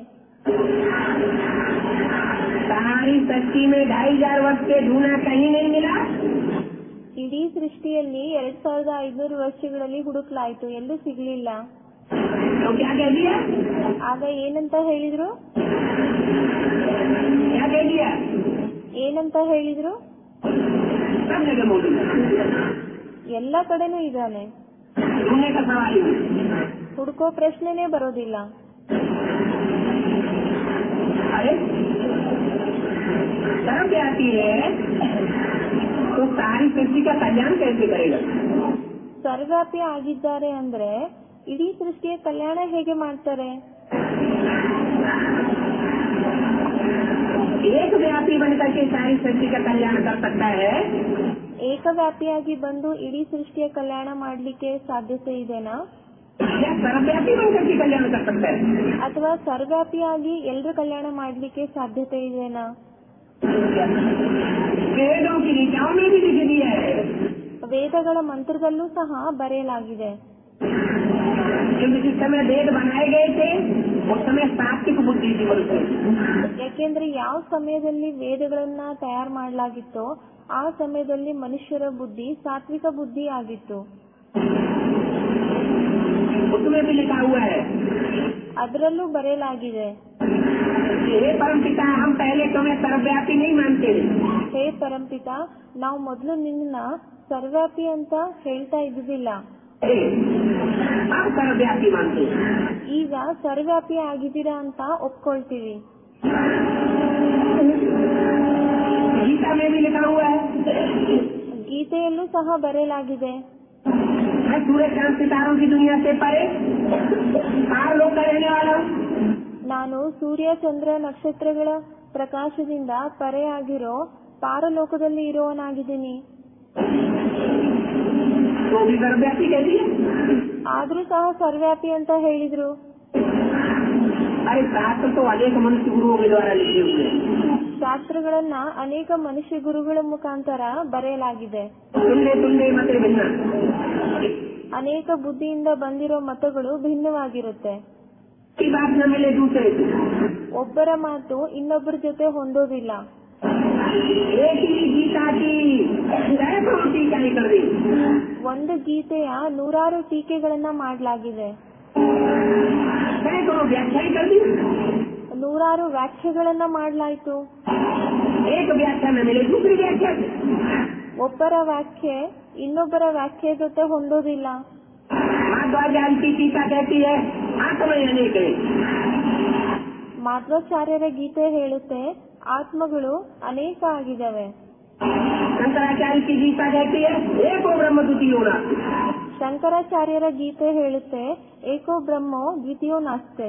सारी सृष्टि में 2500 वर्ष से ढूंढा कहीं नहीं मिला। ಇಡೀ ಸೃಷ್ಟಿಯಲ್ಲಿ 2500 ವರ್ಷಗಳಲ್ಲಿ ಹುಡುಕ್ಲಾಯ್ತು, ಎಲ್ಲೂ ಸಿಗ್ಲಿಲ್ಲ। तो क्या कह दिया? ಆಗ ಏನಂತ ಹೇಳಿದ್ರು? क्या कह दिया? ಏನಂತ ಹೇಳಿದ್ರು? सब जगह मौजूद है। ಎಲ್ಲಾ ಕಡೆನೂ ಇದ್ದಾನೆ, ढूंढने का सवाल ही नहीं। ಹುಡುಕೋ ಪ್ರಶ್ನೆನೇ ಬರೋದಿಲ್ಲ। अरे सर्वव्यापी है तो सारी सृष्टि का कल्याण कैसे करेगा? ಸರ್ವ್ಯಾಪಿ ಆಗಿದ್ದಾರೆ ಅಂದ್ರೆ ಇಡೀ ಸೃಷ್ಟಿಯ ಕಲ್ಯಾಣ ಹೇಗೆ ಮಾಡ್ತಾರೆ? एक व्यापी बनकर के सारी सृष्टि का कल्याण कर सकता है। ಏಕವ್ಯಾಪಿಯಾಗಿ ಬಂದು ಇಡೀ ಸೃಷ್ಟಿಯ ಕಲ್ಯಾಣ ಮಾಡ್ಲಿಕ್ಕೆ ಸಾಧ್ಯತೆ ಇದೆನಾ? या सर्वव्यापी बनकर के कल्याण कर सकता है? ಅಥವಾ ಸರ್ವ್ಯಾಪಿಯಾಗಿ ಎಲ್ಲರ ಕಲ್ಯಾಣ ಮಾಡ್ಲಿಕ್ಕೆ ಸಾಧ್ಯತೆ ಇದೆನಾ? वेदों की ऋचाओं में भी लिख दिया है। ವೇದಗಳ ಮಂತ್ರದಲ್ಲೂ ಸಹ ಬರೆಯಲಾಗಿದೆ। क्योंकि जिस समय वेद बनाए गए थे उस समय सात्विक बुद्धि थी मनुष्य। ಯಾಕೆಂದ್ರೆ ಯಾವ ಸಮಯದಲ್ಲಿ ವೇದಗಳನ್ನ ತಯಾರು ಮಾಡಲಾಗಿತ್ತೋ ಆ ಸಮಯದಲ್ಲಿ ಮನುಷ್ಯರ ಬುದ್ಧಿ ಸಾತ್ವಿಕ ಬುದ್ಧಿ ಆಗಿತ್ತು। उसमें भी लिखा हुआ है, ಅದರಲ್ಲೂ ಬರೆಯಲಾಗಿದೆ, हे परमपिता हम पहले तुम्हें सर्वव्यापी नहीं मानते। ಹೇ ಪರಂಪಿತ, ನಾವು ಮೊದಲು ನಿನ್ನ ಸರ್ವ್ಯಾಪಿ ಅಂತ ಹೇಳ್ತಾ ಇದ್ದಿಲ್ಲ, आप सर्वव्यापी मानते। ಈಗ ಸರ್ವ್ಯಾಪಿ ಆಗಿದ್ದೀರಾ ಅಂತ ಒಪ್ಕೊಳ್ತೀವಿ। गीता में भी लिखा हुआ है, ಗೀತೆಯಲ್ಲೂ ಸಹ ಬರೆಯಲಾಗಿದೆ, मैं सूर्य चांद सितारों की दुनिया से परे पार लोक का रहने वाला हूँ। ನಾನು ಸೂರ್ಯ ಚಂದ್ರ ನಕ್ಷತ್ರಗಳ ಪ್ರಕಾಶದಿಂದ ಪರೆಯಾಗಿರೋ ಪಾರಲೋಕದಲ್ಲಿ ಇರೋವನಾಗಿದ್ದೀನಿ। तो भी सर्वव्यापी कह दिया। ಆದ್ರೂ ಸಹ ಸರ್ವ್ಯಾಪಿ ಅಂತ ಹೇಳಿದ್ರು। अरे शास्त्र तो अनेक मनुष्य गुरुओं के द्वारा लिखे हुए हैं। ಶಾಸ್ತ್ರಗಳನ್ನ ಅನೇಕ ಮನುಷ್ಯ ಗುರುಗಳ ಮುಖಾಂತರ ಬರೆಯಲಾಗಿದೆ। तुंडे तुंडे मते भिन्न, ಅನೇಕ ಬುದ್ಧಿಯಿಂದ ಬಂದಿರೋ ಮತಗಳು ಭಿನ್ನವಾಗಿರುತ್ತೆ। की बात न मिले दूसरे से। ಒಬ್ಬರ ಮಾತು ಇನ್ನೊಬ್ಬರ ಜೊತೆ ಹೊಂದೋದಿಲ್ಲ। एक ही गीता की सैकड़ों टीका निकल गई। ಒಂದು ಗೀತೆಯ 100 ಟೀಕೆಗಳನ್ನ ಮಾಡಲಾಗಿದೆ, सैकड़ों व्याख्या कर दी। 100 ವ್ಯಾಖ್ಯೆಗಳನ್ನ ಮಾಡಲಾಯಿತು। एक व्याख्या न मिले दूसरी व्याख्या से। ಒಬ್ಬರ ವ್ಯಾಖ್ಯೆ ಇನ್ನೊಬ್ಬರ ವ್ಯಾಖ್ಯೆ ಜೊತೆ ಹೊಂದೋದಿಲ್ಲ। माध्वाचार्य की टीका कहती है आत्मा अनेक है। ಮಾಧ್ವಾಚಾರ್ಯರ ಗೀತೆ ಹೇಳುತ್ತೆ ಆತ್ಮಗಳು ಅನೇಕ ಆಗಿದ್ದಾವೆ। शंकराचार्य की गीता कहती है एको ब्रह्म द्वितीयो नास्ति। ಶಂಕರಾಚಾರ್ಯರ ಗೀತೆ ಹೇಳುತ್ತೆ, ಏಕೋ ಬ್ರಹ್ಮೋ ದ್ವಿತೀಯೋ ನಾಸ್ತೆ.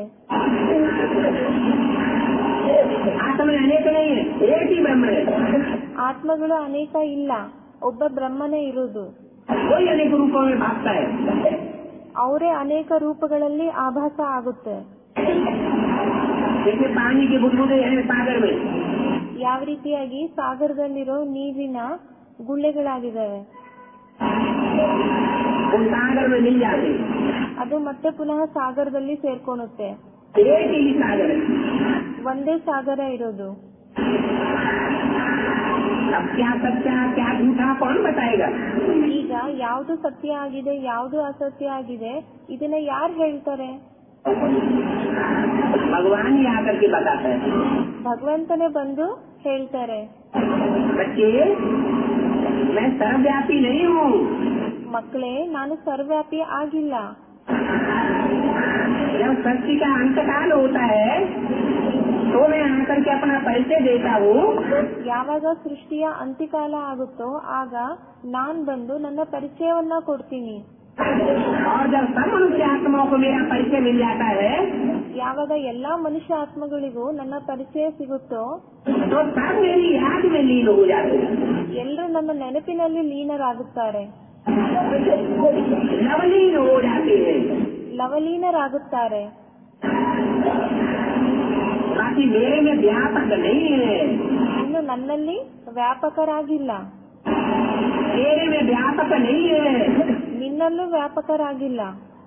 आत्मा में अनेक नहीं है, एक ही ब्रह्म है. ಆತ್ಮಗಳು ಅನೇಕ ಇಲ್ಲ, ಒಬ್ಬ ಬ್ರಹ್ಮನೇ ಇರುವುದು. कोई अनेक रूपों में भागता है. ಅವರೇ ಅನೇಕ ರೂಪಗಳಲ್ಲಿ ಆಭಾಸ ಆಗುತ್ತೆ. जैसे पानी के बुदबुदे हैं सागर में, ಯಾವ ರೀತಿಯಾಗಿ ಸಾಗರದಲ್ಲಿರೋ ನೀರಿನ ಗುಳ್ಳೆಗಳಾಗಿದ್ದಾವೆ, वो सागर में मिल जाते. ಅದು ಮತ್ತೆ ಪುನಃ ಸಾಗರದಲ್ಲಿ ಸೇರ್ಕೊಳುತ್ತೆ. एक ही सागर है. ಒಂದೇ ಸಾಗರ ಇರೋದು. अब क्या सच्चा क्या झूठा कौन बताएगा? ಈಗ ಯಾವುದು ಸತ್ಯ ಆಗಿದೆ, ಯಾವುದು ಅಸತ್ಯ ಆಗಿದೆ, ಇದನ್ನ ಯಾರು ಹೇಳ್ತಾರೆ? भगवान ही आकर के बताता है. ಭಗವಂತನೇ ಬಂದು ಹೇಳ್ತಾರೆ. बच्चे, मैं सर्वव्यापी नहीं हूँ. ಮಕ್ಕಳೇ, ನಾನು ಸರ್ವ್ಯಾಪಿ ಆಗಿಲ್ಲ. जब सृष्टि का अंतकाल होता है तो मैं आकर के अपना परिचय देता हूँ. ಯಾವಾಗ ಸೃಷ್ಟಿಯ ಅಂತ್ಯಕಾಲ ಆಗುತ್ತೋ ಆಗ ನಾನ್ ಬಂದು ನನ್ನ ಪರಿಚಯವನ್ನ ಕೊಡ್ತೀನಿ. और जब सब मनुष्य आत्माओं को मेरा परिचय मिल जाता है, ಯಾವಾಗ ಎಲ್ಲಾ ಮನುಷ್ಯ ಆತ್ಮಗಳಿಗೂ ನನ್ನ ಪರಿಚಯ ಸಿಗುತ್ತೋ तो सब मेरी याद में लीन हो जाते हैं. ಎಲ್ಲರೂ ನನ್ನ ನೆನಪಿನಲ್ಲಿ ಲೀನರಾಗುತ್ತಾರೆ, लवलीन हो जाते हैं. ಲವಲೀನರಾಗುತ್ತಾರೆ. बाकी मेरे में व्यापक नहीं है, ಇನ್ನು ನನ್ನಲ್ಲಿ ವ್ಯಾಪಕರಾಗಿಲ್ಲ, मेरे में व्यापक नहीं है. ನಿನ್ನಲ್ಲೂ ವ್ಯಾಪಕರಾಗಿಲ್ಲ.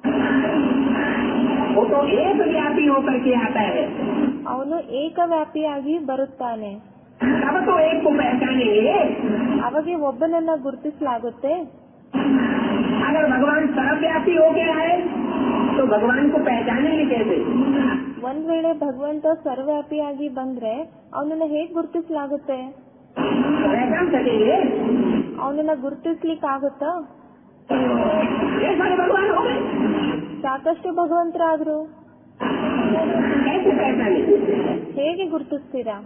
वो तो एक व्यापी होकर के आता है. ಅವನು ಏಕವ್ಯಾಪಿಯಾಗಿ ಬರುತ್ತಾನೆ. तब तो एक को पहचानेंगे. ಅವಾಗೆ ಒಬ್ಬನನ್ನ ಗುರುತಿಸಲಾಗುತ್ತೆ. अगर भगवान सर्वव्यापी हो गया है तो भगवान को पहचानेंगे कैसे? ಒಂದ್ ವೇಳೆ ಭಗವಂತ ಸರ್ವವ್ಯಾಪಿಯಾಗಿ ಬಂದ್ರೆ ಅವನನ್ನ ಹೇಗ್ ಗುರುತಿಸಲಾಗುತ್ತೆ? पहचान सकेंगे? ಅವನನ್ನ ಗುರುತಿಸ್ಲಿಕ್ಕೆ ಆಗುತ್ತಾ? ये सारे भगवान हो गए, ಸಾಕಷ್ಟು ಭಗವಂತರಾದ್ರು, कैसे पहचाने? ಹೇಗೆ ಗುರುತಿಸ್ತೀರಾ?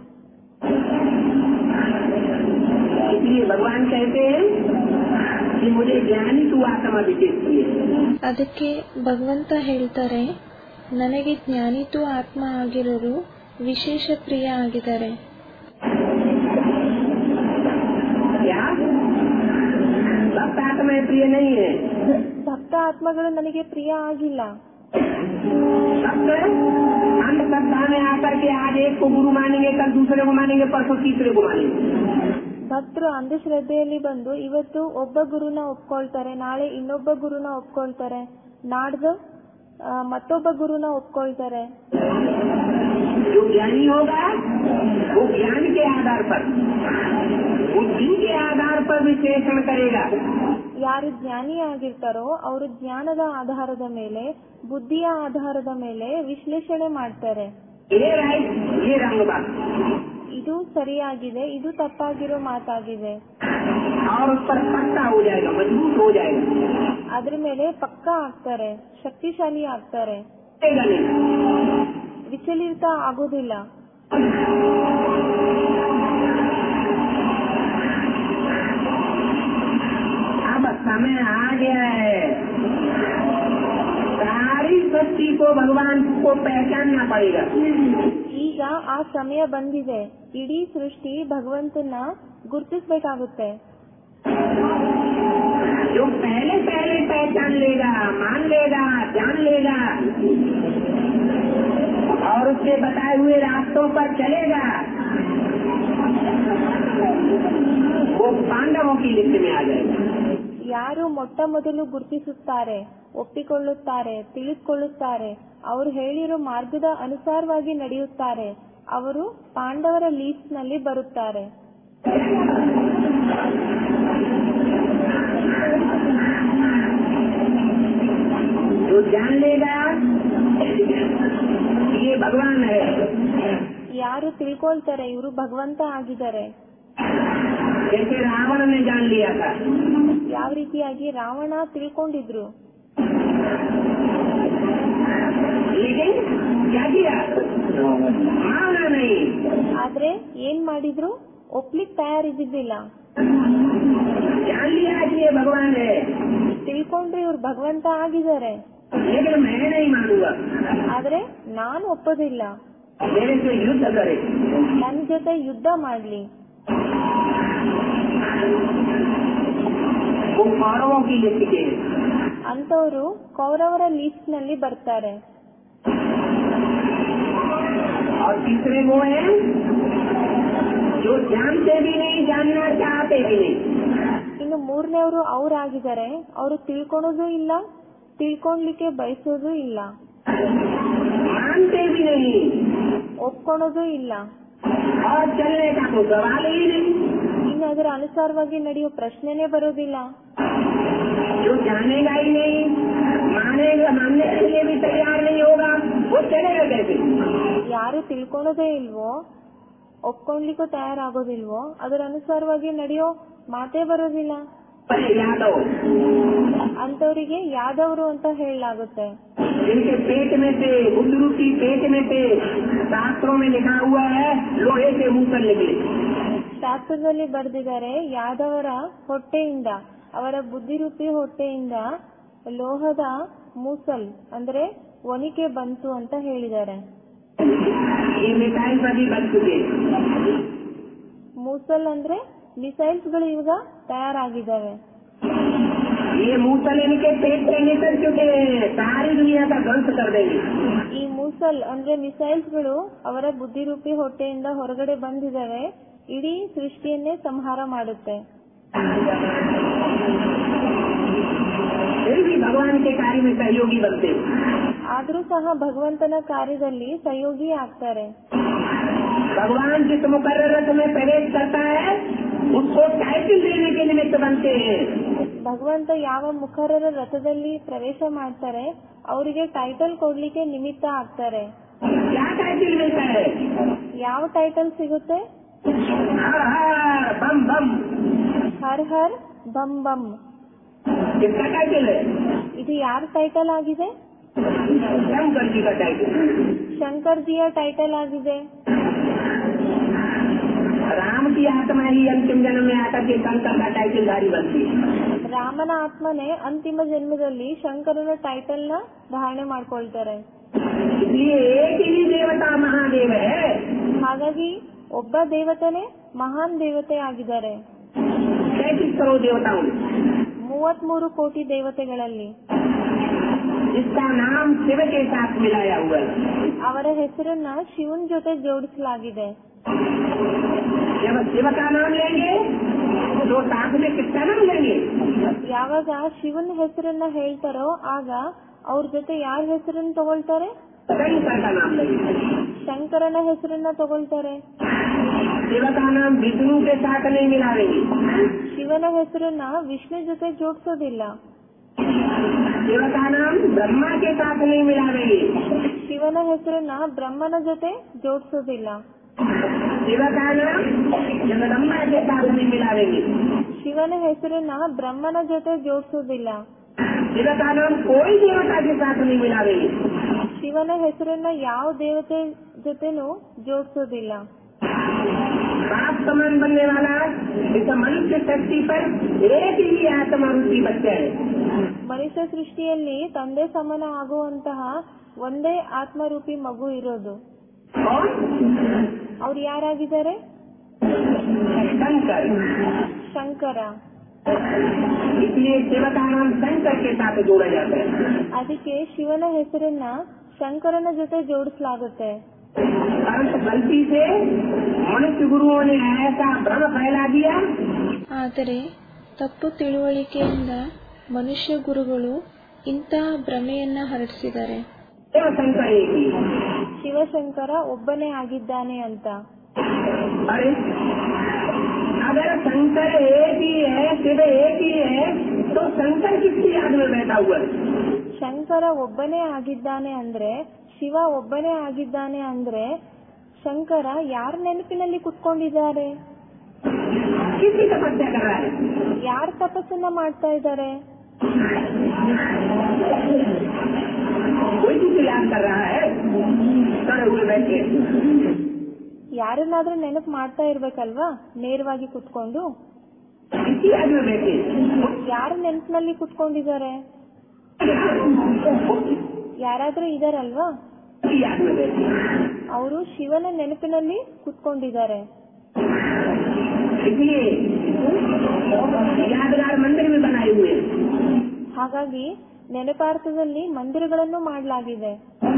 इसलिए भगवान कहते हैं कि मुझे ज्ञानी तू आत्मा विशेष प्रिय है. ಅದಕ್ಕೆ ಭಗವಂತ ಹೇಳ್ತಾರೆ, ನನಗೆ ಜ್ಞಾನಿತು ಆತ್ಮ ಆಗಿರೋರು ವಿಶೇಷ ಪ್ರಿಯ ಆಗಿದ್ದಾರೆ. क्या भक्त आत्मा प्रिय नहीं है? ಭಕ್ತ ಆತ್ಮಗಳು ನನಗೆ ಪ್ರಿಯ ಆಗಿಲ್ಲ. भक्त अंधश्रद्धा में आकर के आज एक को गुरु मानेंगे, कल दूसरे को मानेंगे, परसों तीसरे को मानेंगे. ಭಕ್ತರು ಅಂಧಶ್ರದ್ಧೆಯಲ್ಲಿ ಬಂದು ಇವತ್ತು ಒಬ್ಬ ಗುರುನ ಒಪ್ಕೊಳ್ತಾರೆ, ನಾಳೆ ಇನ್ನೊಬ್ಬ ಗುರುನ ಒಪ್ಕೊಳ್ತಾರೆ, ನಾಡ್ದು ಮತ್ತೊಬ್ಬ ಗುರುನ ಒಪ್ಕೊಳ್ತಾರೆ. जो ज्ञानी होगा वो ज्ञान के आधार पर, बुद्धि के आधार पर विश्लेषण करेगा. ಯಾರು ಜ್ಞಾನಿ ಆಗಿರ್ತಾರೋ ಅವರು ಜ್ಞಾನದ ಆಧಾರದ ಮೇಲೆ, ಬುದ್ಧಿಯ ಆಧಾರದ ಮೇಲೆ ವಿಶ್ಲೇಷಣೆ ಮಾಡ್ತಾರೆ. ये राइट, ये रंग बात, ಇದು ಸರಿಯಾಗಿದೆ, ಇದು ತಪ್ಪಾಗಿರೋ ಮಾತಾಗಿದೆ, और उस पर पक्का हो जाएगा, मजबूत हो जाएगा. ಅದ್ರ ಮೇಲೆ ಪಕ್ಕಾ ಆಗ್ತಾರೆ, ಶಕ್ತಿಶಾಲಿ ಆಗ್ತಾರೆ, ವಿಚಲಿತ ಆಗೋದಿಲ್ಲ. अब समय आ गया है, सारी सृष्टि को भगवान को पहचानना पड़ेगा. ಈಗ ಆ ಸಮಯ ಬಂದಿದೆ, ಇಡೀ ಸೃಷ್ಟಿ ಭಗವಂತನ ಗುರುತಿಸಬೇಕಾಗುತ್ತೆ. जो पहले पहले पहचान लेगा, मान लेगा, जान लेगा और उसके बताए हुए रास्तों पर चलेगा, वो पांडवों की लिस्ट में आ जाएगा. ಯಾರು ಮೊಟ್ಟ ಮೊದಲು ಗುರುತಿಸುತ್ತಾರೆ, ಒಪ್ಪಿಕೊಳ್ಳುತ್ತಾರೆ, ತಿಳಿದುಕೊಳ್ಳುತ್ತಾರೆ, ಅವರು ಹೇಳಿರೋ ಮಾರ್ಗದ ಅನುಸಾರವಾಗಿ ನಡೆಯುತ್ತಾರೆ, ಅವರು ಪಾಂಡವರ ಲೀಸ್ಟ್ ನಲ್ಲಿ ಬರುತ್ತಾರೆ. जो जान लेगा ये भगवान है, ಯಾರು ತಿಳ್ಕೊಳ್ತಾರೆ ಇವರು ಭಗವಂತ ಆಗಿದ್ದಾರೆ, जैसे रावण ने जान लिया था. ಯಾವ ರೀತಿಯಾಗಿ ರಾವಣ ತಿಳ್ಕೊಂಡಿದ್ರು, लेकिन क्या किया? माना नहीं. ಆದ್ರೆ ಏನ್ ಮಾಡಿದ್ರು? ಒಪ್ಲಿಕ್ ತಯಾರಿದ್ದಿಲ್ಲ. जान लिया कि ये भगवान है, ತಿಳ್ಕೊಂಡ್ರೆ ಇವ್ರು ಭಗವಂತ ಆಗಿದ್ದಾರೆ, लेकिन मैं नहीं मानूंगा, ಆದ್ರೆ ನಾನು ಒಪ್ಪೋದಿಲ್ಲ, मेरे से युद्ध करे। ನನ್ನ ಜೊತೆ ಯುದ್ಧ ಮಾಡ್ಲಿ. वो कौरवों की लिस्ट के हैं। ಅಂತವರು ಕೌರವರ ಲಿಸ್ಟ್ ನಲ್ಲಿ ಬರ್ತಾರೆ. और तीसरे वो हैं जो जानते भी नहीं, जानना चाहते भी नहीं। ಇನ್ನು ಮೂರನೇವರು ಅವರಾಗಿದ್ದಾರೆ, ಅವರು ತಿಳ್ಕೊಳೋದು ಇಲ್ಲ, ತಿಳ್ಕೊಳ್ಲಿಕ್ಕೆ ಬಯಸೋದು ಇಲ್ಲ, मानते भी नहीं ಒಪ್ಕೊಳೋದು ಇಲ್ಲ, और चलने का तो सवाल ही नहीं। ಇನ್ನು ಅದರ ಅನುಸಾರವಾಗಿ ನಡೆಯೋ ಪ್ರಶ್ನೆನೇ ಬರೋದಿಲ್ಲ. जो जानेगा ही नहीं, मानेगा, मानने के लिए भी तैयार नहीं होगा, वो चलेगा कैसे? ಯಾರು ತಿಳ್ಕೊಳೋದೇ ಇಲ್ವೋ, ಒಪ್ಕೊಂಡ್ಲಿಕ್ಕೂ ತಯಾರಾಗೋದಿಲ್ವೋ, ಅದರ ಅನುಸಾರವಾಗಿ ನಡೆಯೋ ಮಾತೇ ಬರೋದಿಲ್ಲ. पहले यादव, ಅಂತವರಿಗೆ ಯಾದವರು ಅಂತ ಹೇಳಲಾಗುತ್ತೆ. जिनके पेट में से, बुद्धरू की पेट में से शास्त्रों में लिखा हुआ है लोहे के मूसल निकले। ಶಾಸ್ತ್ರದಲ್ಲಿ ಬರೆದಿದ್ದಾರೆ, ಯಾದವರ ಹೊಟ್ಟೆಯಿಂದ, ಅವರ ಬುದ್ಧಿರೂಪಿ ಹೊಟ್ಟೆಯಿಂದ ಲೋಹದ ಮೂಸಲ್ ಅಂದ್ರೆ ಒನಿಕೆ ಬಂತು ಅಂತ ಹೇಳಿದ್ದಾರೆ. ये मिसाइल सभी बन चुके। ಮೂಸಲ್ ಅಂದ್ರೆ ಮಿಸೈಲ್ಸ್ ಗಳು ಇವಾಗ ತಯಾರಾಗಿದ್ದಾವೆ. ये मूसल इनके पेट से निकल चुके हैं, सारी दुनिया का ध्वंस कर देंगे। ಈ ಮೂಸಲ್ ಅಂದ್ರೆ ಮಿಸೈಲ್ಸ್ ಗಳು ಅವರ ಬುದ್ಧಿರೂಪಿ ಹೊಟ್ಟೆಯಿಂದ ಹೊರಗಡೆ ಬಂದಿದ್ದಾವೆ, ಇಡೀ ಸೃಷ್ಟಿಯನ್ನೇ ಸಂಹಾರ ಮಾಡುತ್ತೆ. फिर भी भगवान के कार्य में सहयोगी बनते। ಆದ್ರೂ ಸಹ ಭಗವಂತನ ಕಾರ್ಯದಲ್ಲಿ ಸಹಯೋಗಿ ಆಗ್ತಾರೆ. भगवान जिस मुकर्रर रथ में प्रवेश करता है उसको टाइटल देने के निमित्त बनते हैं। ಭಗವಂತ ಯಾವ ಮುಖರರ ರಥದಲ್ಲಿ ಪ್ರವೇಶ ಮಾಡ್ತಾರೆ ಅವರಿಗೆ ಟೈಟಲ್ ಕೊಡ್ಲಿಕ್ಕೆ ನಿಮಿತ್ತ ಆಗ್ತಾರೆ. क्या टाइटल मिलता है? ಯಾವ ಟೈಟಲ್ ಸಿಗುತ್ತೆ? हर हर बम बम। ಹರ್ ಹರ್ ಬಂ ಬಂ. किसका टाइटल है? ಇದು ಯಾರ ಟೈಟಲ್ ಆಗಿದೆ? शंकर जी का टाइटल। ಶಂಕರ್ ಜಿಯ ಟೈಟಲ್ ಆಗಿದೆ. राम की आत्मा ही अंतिम जन्म में आकर के शंकर का टाइटलधारी बनती है। ರಾಮನ ಆತ್ಮನೆ ಅಂತಿಮ ಜನ್ಮದಲ್ಲಿ ಶಂಕರನ ಟೈಟಲ್ ನ ಧಾರಣೆ ಮಾಡ್ಕೊಳ್ತಾರೆ. इसलिए एक ही देवता महादेव है। ಹಾಗಾಗಿ ಒಬ್ಬ ದೇವತೆನೇ ಮಹಾನ್ ದೇವತೆ ಆಗಿದ್ದಾರೆ. 33 करोड़ देवताओं 33 ಕೋಟಿ ದೇವತೆಗಳಲ್ಲಿ जिसका नाम शिव के साथ मिलाया हुआ है। ಅವರ ಹೆಸರನ್ನ ಶಿವನ್ ಜೊತೆ ಜೋಡಿಸಲಾಗಿದೆ. जब शिव का नाम लेंगे तो साथ में किसका नाम लेंगे? ಯಾವಾಗ ಶಿವನ್ ಹೆಸರನ್ನ ಹೇಳ್ತಾರೋ ಆಗ ಅವ್ರ ಜೊತೆ ಯಾರ ಹೆಸರನ್ನ ತಗೊಳ್ತಾರೆ? शंकर का नाम लेंगे। ಶಂಕರನ ಹೆಸರನ್ನ ತಗೊಳ್ತಾರೆ. शिव का नाम विष्णु के साथ नहीं मिलाएंगे। ಶಿವನ ಹೆಸರನ್ನ ವಿಷ್ಣು ಜೊತೆ ಜೋಡಿಸೋದಿಲ್ಲ. शिव का नाम ब्रह्मा के साथ नहीं मिलाएंगे। ಶಿವನ ಹೆಸರನ್ನ ಬ್ರಹ್ಮನ ಜೊತೆ ಜೋಡಿಸೋದಿಲ್ಲ. शिव का नाम जगदम्बा के साथ नहीं मिलाएंगे। ಶಿವನ ಹೆಸರನ್ನ ಬ್ರಹ್ಮನ ಜೊತೆ ಜೋಡಿಸೋದಿಲ್ಲ. शिव का नाम कोई देवता के साथ नहीं मिलाएंगे। ಶಿವನ ಹೆಸರನ್ನ ಯಾವ ದೇವತೆ ಜೊತೆನೂ ಜೋಡಿಸೋದಿಲ್ಲ. बाप समान बनने वाला इस मनुष्य शक्ति पर एक ही आत्मा रूपी बच्चा है। ಮನುಷ್ಯ ಸೃಷ್ಟಿಯಲ್ಲಿ ತಂದೆ ಸಮಾನ ಆಗುವಂತಹ ಒಂದೇ ಆತ್ಮರೂಪಿ ಮಗು ಇರೋದು. और ಅವ್ರು ಯಾರಾಗಿದ್ದಾರೆ? शंकर। ಶಂಕರ. इसलिए शिव का नाम शंकर के साथ जोड़ा जाता है। ಅದಕ್ಕೆ ಶಿವನ ಹೆಸರನ್ನ ಶಂಕರನ ಜೊತೆ ಜೋಡಿಸಲಾಗುತ್ತೆ. परंतु गलती से मनुष्य गुरुओं ने ऐसा भ्रम फैला दिया। ಆದರೆ ತಪ್ಪು ತಿಳುವಳಿಕೆಯಿಂದ ಮನುಷ್ಯ ಗುರುಗಳು ಇಂತಹ ಭ್ರಮೆಯನ್ನ ಹರಡಿಸಿದ್ದಾರೆ. शिवशंकर एक ही। ಶಿವಶಂಕರ ಒಬ್ಬನೇ ಆಗಿದ್ದಾನೆ ಅಂತ. अरे अगर शंकर एक ही है, शिव एक ही है, तो शंकर किसकी याद में बैठा हुआ है? ಶಂಕರ ಒಬ್ಬನೇ ಆಗಿದ್ದಾನೆ ಅಂದ್ರೆ, ಶಿವ ಒಬ್ಬನೇ ಆಗಿದ್ದಾನೆ ಅಂದ್ರೆ, ಶಂಕರ ಯಾರ ನೆನಪಿನಲ್ಲಿ ಕುತ್ಕೊಂಡಿದ್ದಾರೆ? किसकी तपस्या कर रहा है? ಯಾರ ತಪಸ್ಸನ್ನ ಮಾಡ್ತಾ ಇದ್ದಾರೆ? कोई किसे याद कर रहा है? खड़े हुए बैठे। ಯಾರನ್ನಾದ್ರೂ ನೆನಪು ಮಾಡ್ತಾ ಇರ್ಬೇಕಲ್ವಾ ನೇರವಾಗಿ ಕುತ್ಕೊಂಡು? इसी याद में बैठे, ಯಾರ ನೆನಪಿನಲ್ಲಿ ಕುತ್ಕೊಂಡಿದ್ದಾರೆ? ಯಾರಾದ್ರೂ ಇದಾರಲ್ವಾ? इसी याद में बैठे। ಅವರು ಶಿವನ ನೆನಪಿನಲ್ಲಿ ಕುತ್ಕೊಂಡಿದ್ದಾರೆ. इसलिए यादगार मंदिर भी बनाए हुए हैं। ಹಾಗಾಗಿ ನೆನಪಾರ್ಥದಲ್ಲಿ ಮಂದಿರಗಳನ್ನು ಮಾಡಲಾಗಿದೆ.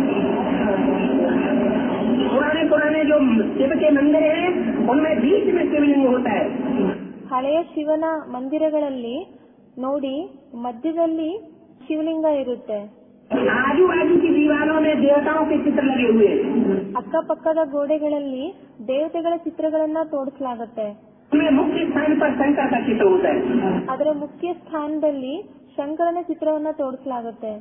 पुराने पुराने जो शिव के मंदिर हैं उनमें बीच में शिवलिंग होता है। ಹಳೆಯ ಶಿವನ ಮಂದಿರಗಳಲ್ಲಿ ನೋಡಿ ಮಧ್ಯದಲ್ಲಿ ಶಿವಲಿಂಗ ಇರುತ್ತೆ. आजू बाजू की दीवारों में देवताओं के चित्र लगे हुए हैं। ಅಕ್ಕಪಕ್ಕದ ಗೋಡೆಗಳಲ್ಲಿ ದೇವತೆಗಳ ಚಿತ್ರಗಳನ್ನ ತೋರಿಸಲಾಗುತ್ತೆ. उनमें मुख्य स्थान पर शंकर का चित्र होता है। ಅದರ ಮುಖ್ಯ ಸ್ಥಾನದಲ್ಲಿ ಶಂಕರನ ಚಿತ್ರವನ್ನ ತೋರಿಸಲಾಗುತ್ತೆ.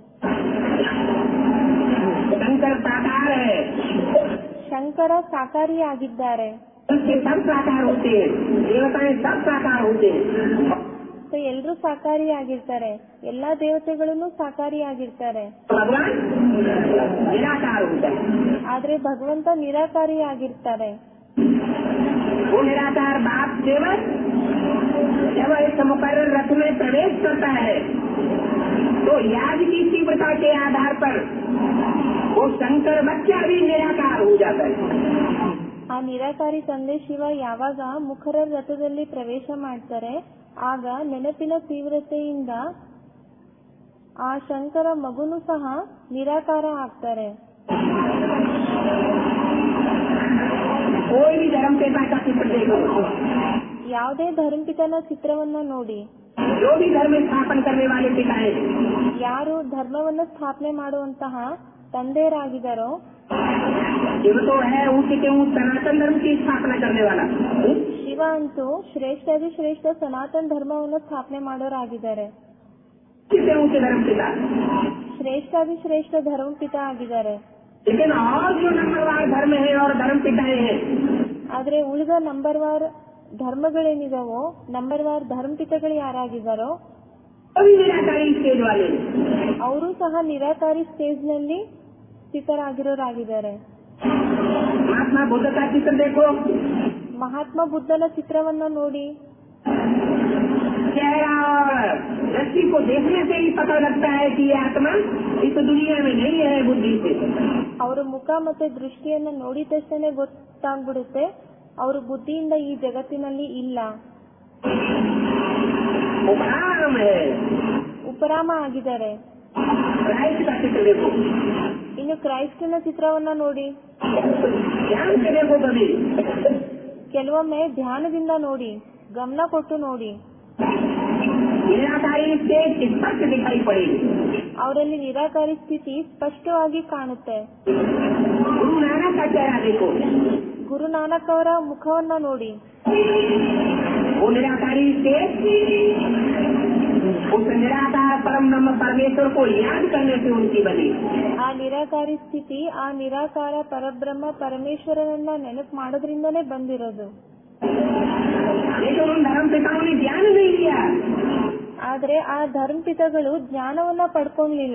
शंकर साकार है, ಶಂಕರ ಸಾಕಾರಿಯಾಗಿದ್ದಾರೆ. उसके सब साकार होते हैं, देवताएं सब साकार होते हैं। ಎಲ್ಲರೂ ಸಾಕಾರಿಯಾಗಿರ್ತಾರೆ, ಎಲ್ಲಾ ದೇವತೆಗಳನ್ನು ಸಾಕಾರಿಯಾಗಿರ್ತಾರೆ. भगवान निराकार होता है। ಆದ್ರೆ ಭಗವಂತ ನಿರಾಕಾರಿಯಾಗಿರ್ತಾರೆ. वो निराकार बाप सेवक जब इस मुकर्रर रथ में प्रवेश करता है तो याद की तीव्रता के आधार पर वो शंकर बच्चा भी निराकार हो जाता है। ಆ ನಿರಾಕಾರಿ ತಂದೆ ಶಿವ ಯಾವಾಗ ಮುಖರ ರಥದಲ್ಲಿ ಪ್ರವೇಶ ಮಾಡ್ತಾರೆ ಆಗ ನೆನಪಿನ ತೀವ್ರತೆಯಿಂದ ಆ ಶಂಕರ ಮಗುನು ಸಹ ನಿರಾಕಾರ ಆಗ್ತಾರೆ. कोई भी धर्म पिता का चित्र देखो, ಯಾವುದೇ ಧರ್ಮಪಿತನ ಚಿತ್ರವನ್ನ ನೋಡಿ, जो भी धर्म स्थापन करने वाले पिता है, ಯಾರು ಧರ್ಮವನ್ನು ಸ್ಥಾಪನೆ ಮಾಡುವಂತಹ ತಂದೆಯರಾಗಿದ್ದಾರೋ शिव तो है ऊंचे के ऊंच सनातन धर्म की स्थापना करने वाला। ಶಿವ ಅಂತೂ ಶ್ರೇಷ್ಠಾದಿ ಶ್ರೇಷ್ಠ ಸನಾತನ ಧರ್ಮವನ್ನು ಸ್ಥಾಪನೆ ಮಾಡೋರಾಗಿದ್ದಾರೆ. ऊंचे ऊंचे धर्म पिता, ಶ್ರೇಷ್ಠಾದಿ ಶ್ರೇಷ್ಠ ಧರ್ಮಪಿತ ಆಗಿದ್ದಾರೆ. लेकिन और जो नंबरवार धर्म है और धर्म पिताएं हैं, ಆದ್ರೆ ಉಳಿದ ನಂಬರ್ವಾರ್ ಧರ್ಮಗಳೇನಿದಾವೋ ನಂಬರ್ವಾರ್ ಧರ್ಮಪಿತಗಳು ಯಾರಾಗಿದ್ದಾರೋ सभी निराकारी स्टेज वाले हैं। ಅವರು ಸಹ ನಿರಾಕಾರಿ ಸ್ಟೇಜ್ ನಲ್ಲಿ ಸ್ಥಿತರಾಗಿರೋರಾಗಿದ್ದಾರೆ. महात्मा बुद्ध का चित्र देखो, ಮಹಾತ್ಮ ಬುದ್ಧನ ಚಿತ್ರವನ್ನ ನೋಡಿ, चेहरा और दृष्टि को देखने से ही पता लगता है कि ये आत्मा इस दुनिया में नहीं है बुद्धि से। ಅವರ ಮುಖ ಮತ್ತೆ ದೃಷ್ಟಿಯನ್ನ ನೋಡಿದ ತಕ್ಷಣ ಗೊತ್ತಾಗ್ಬಿಡುತ್ತೆ ಅವರು ಬುದ್ಧಿಯಿಂದ ಈ ಜಗತ್ತಿನಲ್ಲಿ ಇಲ್ಲ, उपराम है। ಉಪರಾಮ ಆಗಿದ್ದಾರೆ. क्राइस्ट का चित्र देखो, ಇನ್ನು ಕ್ರೈಸ್ತನ ಚಿತ್ರವನ್ನ ನೋಡಿ, ध्यान से देखो कभी, ಕೆಲವೊಮ್ಮೆ ಧ್ಯಾನದಿಂದ ನೋಡಿ, ಗಮನ ಕೊಟ್ಟು ನೋಡಿ, निराकारी स्टेज स्पष्ट दिखाई पड़ेगी। ಅವರಲ್ಲಿ ನಿರಾಕಾರಿ ಸ್ಥಿತಿ ಸ್ಪಷ್ಟವಾಗಿ ಕಾಣುತ್ತೆ. गुरु नानक का चेहरा देखो, ಗುರು ನಾನಕ್ ಅವರ ಮುಖವನ್ನ ನೋಡಿ, वो निराकारी स्टेज उस निराकार परम ब्रह्म परमेश्वर को याद करने से उनकी बनी। ಆ ನಿರಾಕಾರಿ ಸ್ಥಿತಿ ಆ ನಿರಾಕಾರ ಪರಬ್ರಹ್ಮ ಪರಮೇಶ್ವರನನ್ನ ನೆನಪು ಮಾಡೋದ್ರಿಂದನೇ ಬಂದಿರೋದು. लेकिन उन धर्म पिताओं ने ज्ञान नहीं लिया। ಆದ್ರೆ ಆ ಧರ್ಮಪಿತಗಳು ಜ್ಞಾನವನ್ನ ಪಡ್ಕೊಳ್ಲಿಲ್ಲ.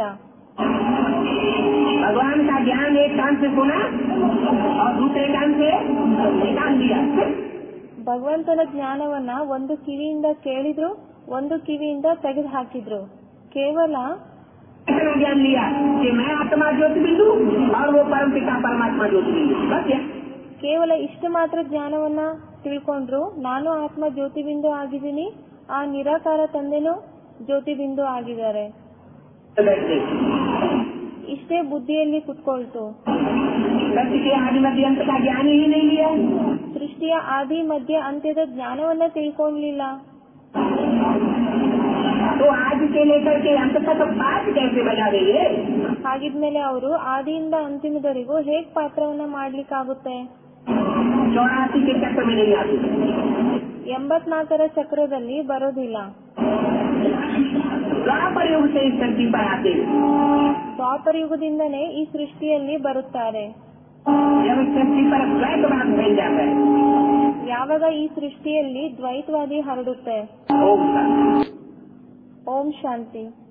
भगवान का ज्ञान एक कान से सुना और दूसरे कान से निकाल दिया। ಭಗವಂತನ ಜ್ಞಾನವನ್ನ ಒಂದು ಕಿವಿಯಿಂದ ಕೇಳಿದ್ರು, ಒಂದು ಕಿವಿಯಿಂದ ತೆಗೆದು ಹಾಕಿದ್ರು. ಕೇವಲ इतना ज्ञान लिया कि मैं आत्मा ज्योति बिंदु और वो परम पिता परमात्मा ज्योति बिंदु, बस ये। ಕೇವಲ ಇಷ್ಟು ಮಾತ್ರ ಜ್ಞಾನವನ್ನ ತಿಳ್ಕೊಂಡ್ರು, ನಾನು ಆತ್ಮ ಜ್ಯೋತಿ ಬಿಂದು ಆಗಿದ್ದೀನಿ, ಆ ನಿರಾಕಾರ ತಂದೆನೂ ಜ್ಯೋತಿ ಬಿಂದು ಆಗಿದ್ದಾರೆ. ಇಷ್ಟೇ ಬುದ್ಧಿಯಲ್ಲಿ ಕುತ್ಕೊಳ್ತು. सृष्टि के आदि मध्य अंत का ज्ञान ही नहीं लिया। ಸೃಷ್ಟಿಯ ಆದಿ ಮಧ್ಯ ಅಂತ್ಯದ ಜ್ಞಾನವನ್ನ ತಿಳ್ಕೊಳ್ಳಲಿಲ್ಲ. तो आज से लेकर के अंत तक बात कैसे बजा देंगे? ಹಾಗಿದ್ಮೇಲೆ ಅವರು ಆದಿಯಿಂದ ಅಂತಿಮದವರೆಗೂ ಹೇಗ್ ಪಾತ್ರವನ್ನ ಮಾಡ್ಲಿಕ್ಕಾಗುತ್ತೆ? 84 के चक्र में नहीं आती। 84ರ ಚಕ್ರದಲ್ಲಿ ಬರೋದಿಲ್ಲ. द्वापर युग से इस धरती पर आते हैं। ದ್ವಾಪರ ಯುಗದಿಂದನೇ ಈ ಸೃಷ್ಟಿಯಲ್ಲಿ ಬರುತ್ತಾರೆ. जब इस धरती पर द्वैतवाद फैल जाता है, ಯಾವಾಗ ಈ ಸೃಷ್ಟಿಯಲ್ಲಿ ದ್ವೈತವಾದಿ ಹರಡುತ್ತೆ. ओम शांति। ಓಂ ಶಾಂತಿ.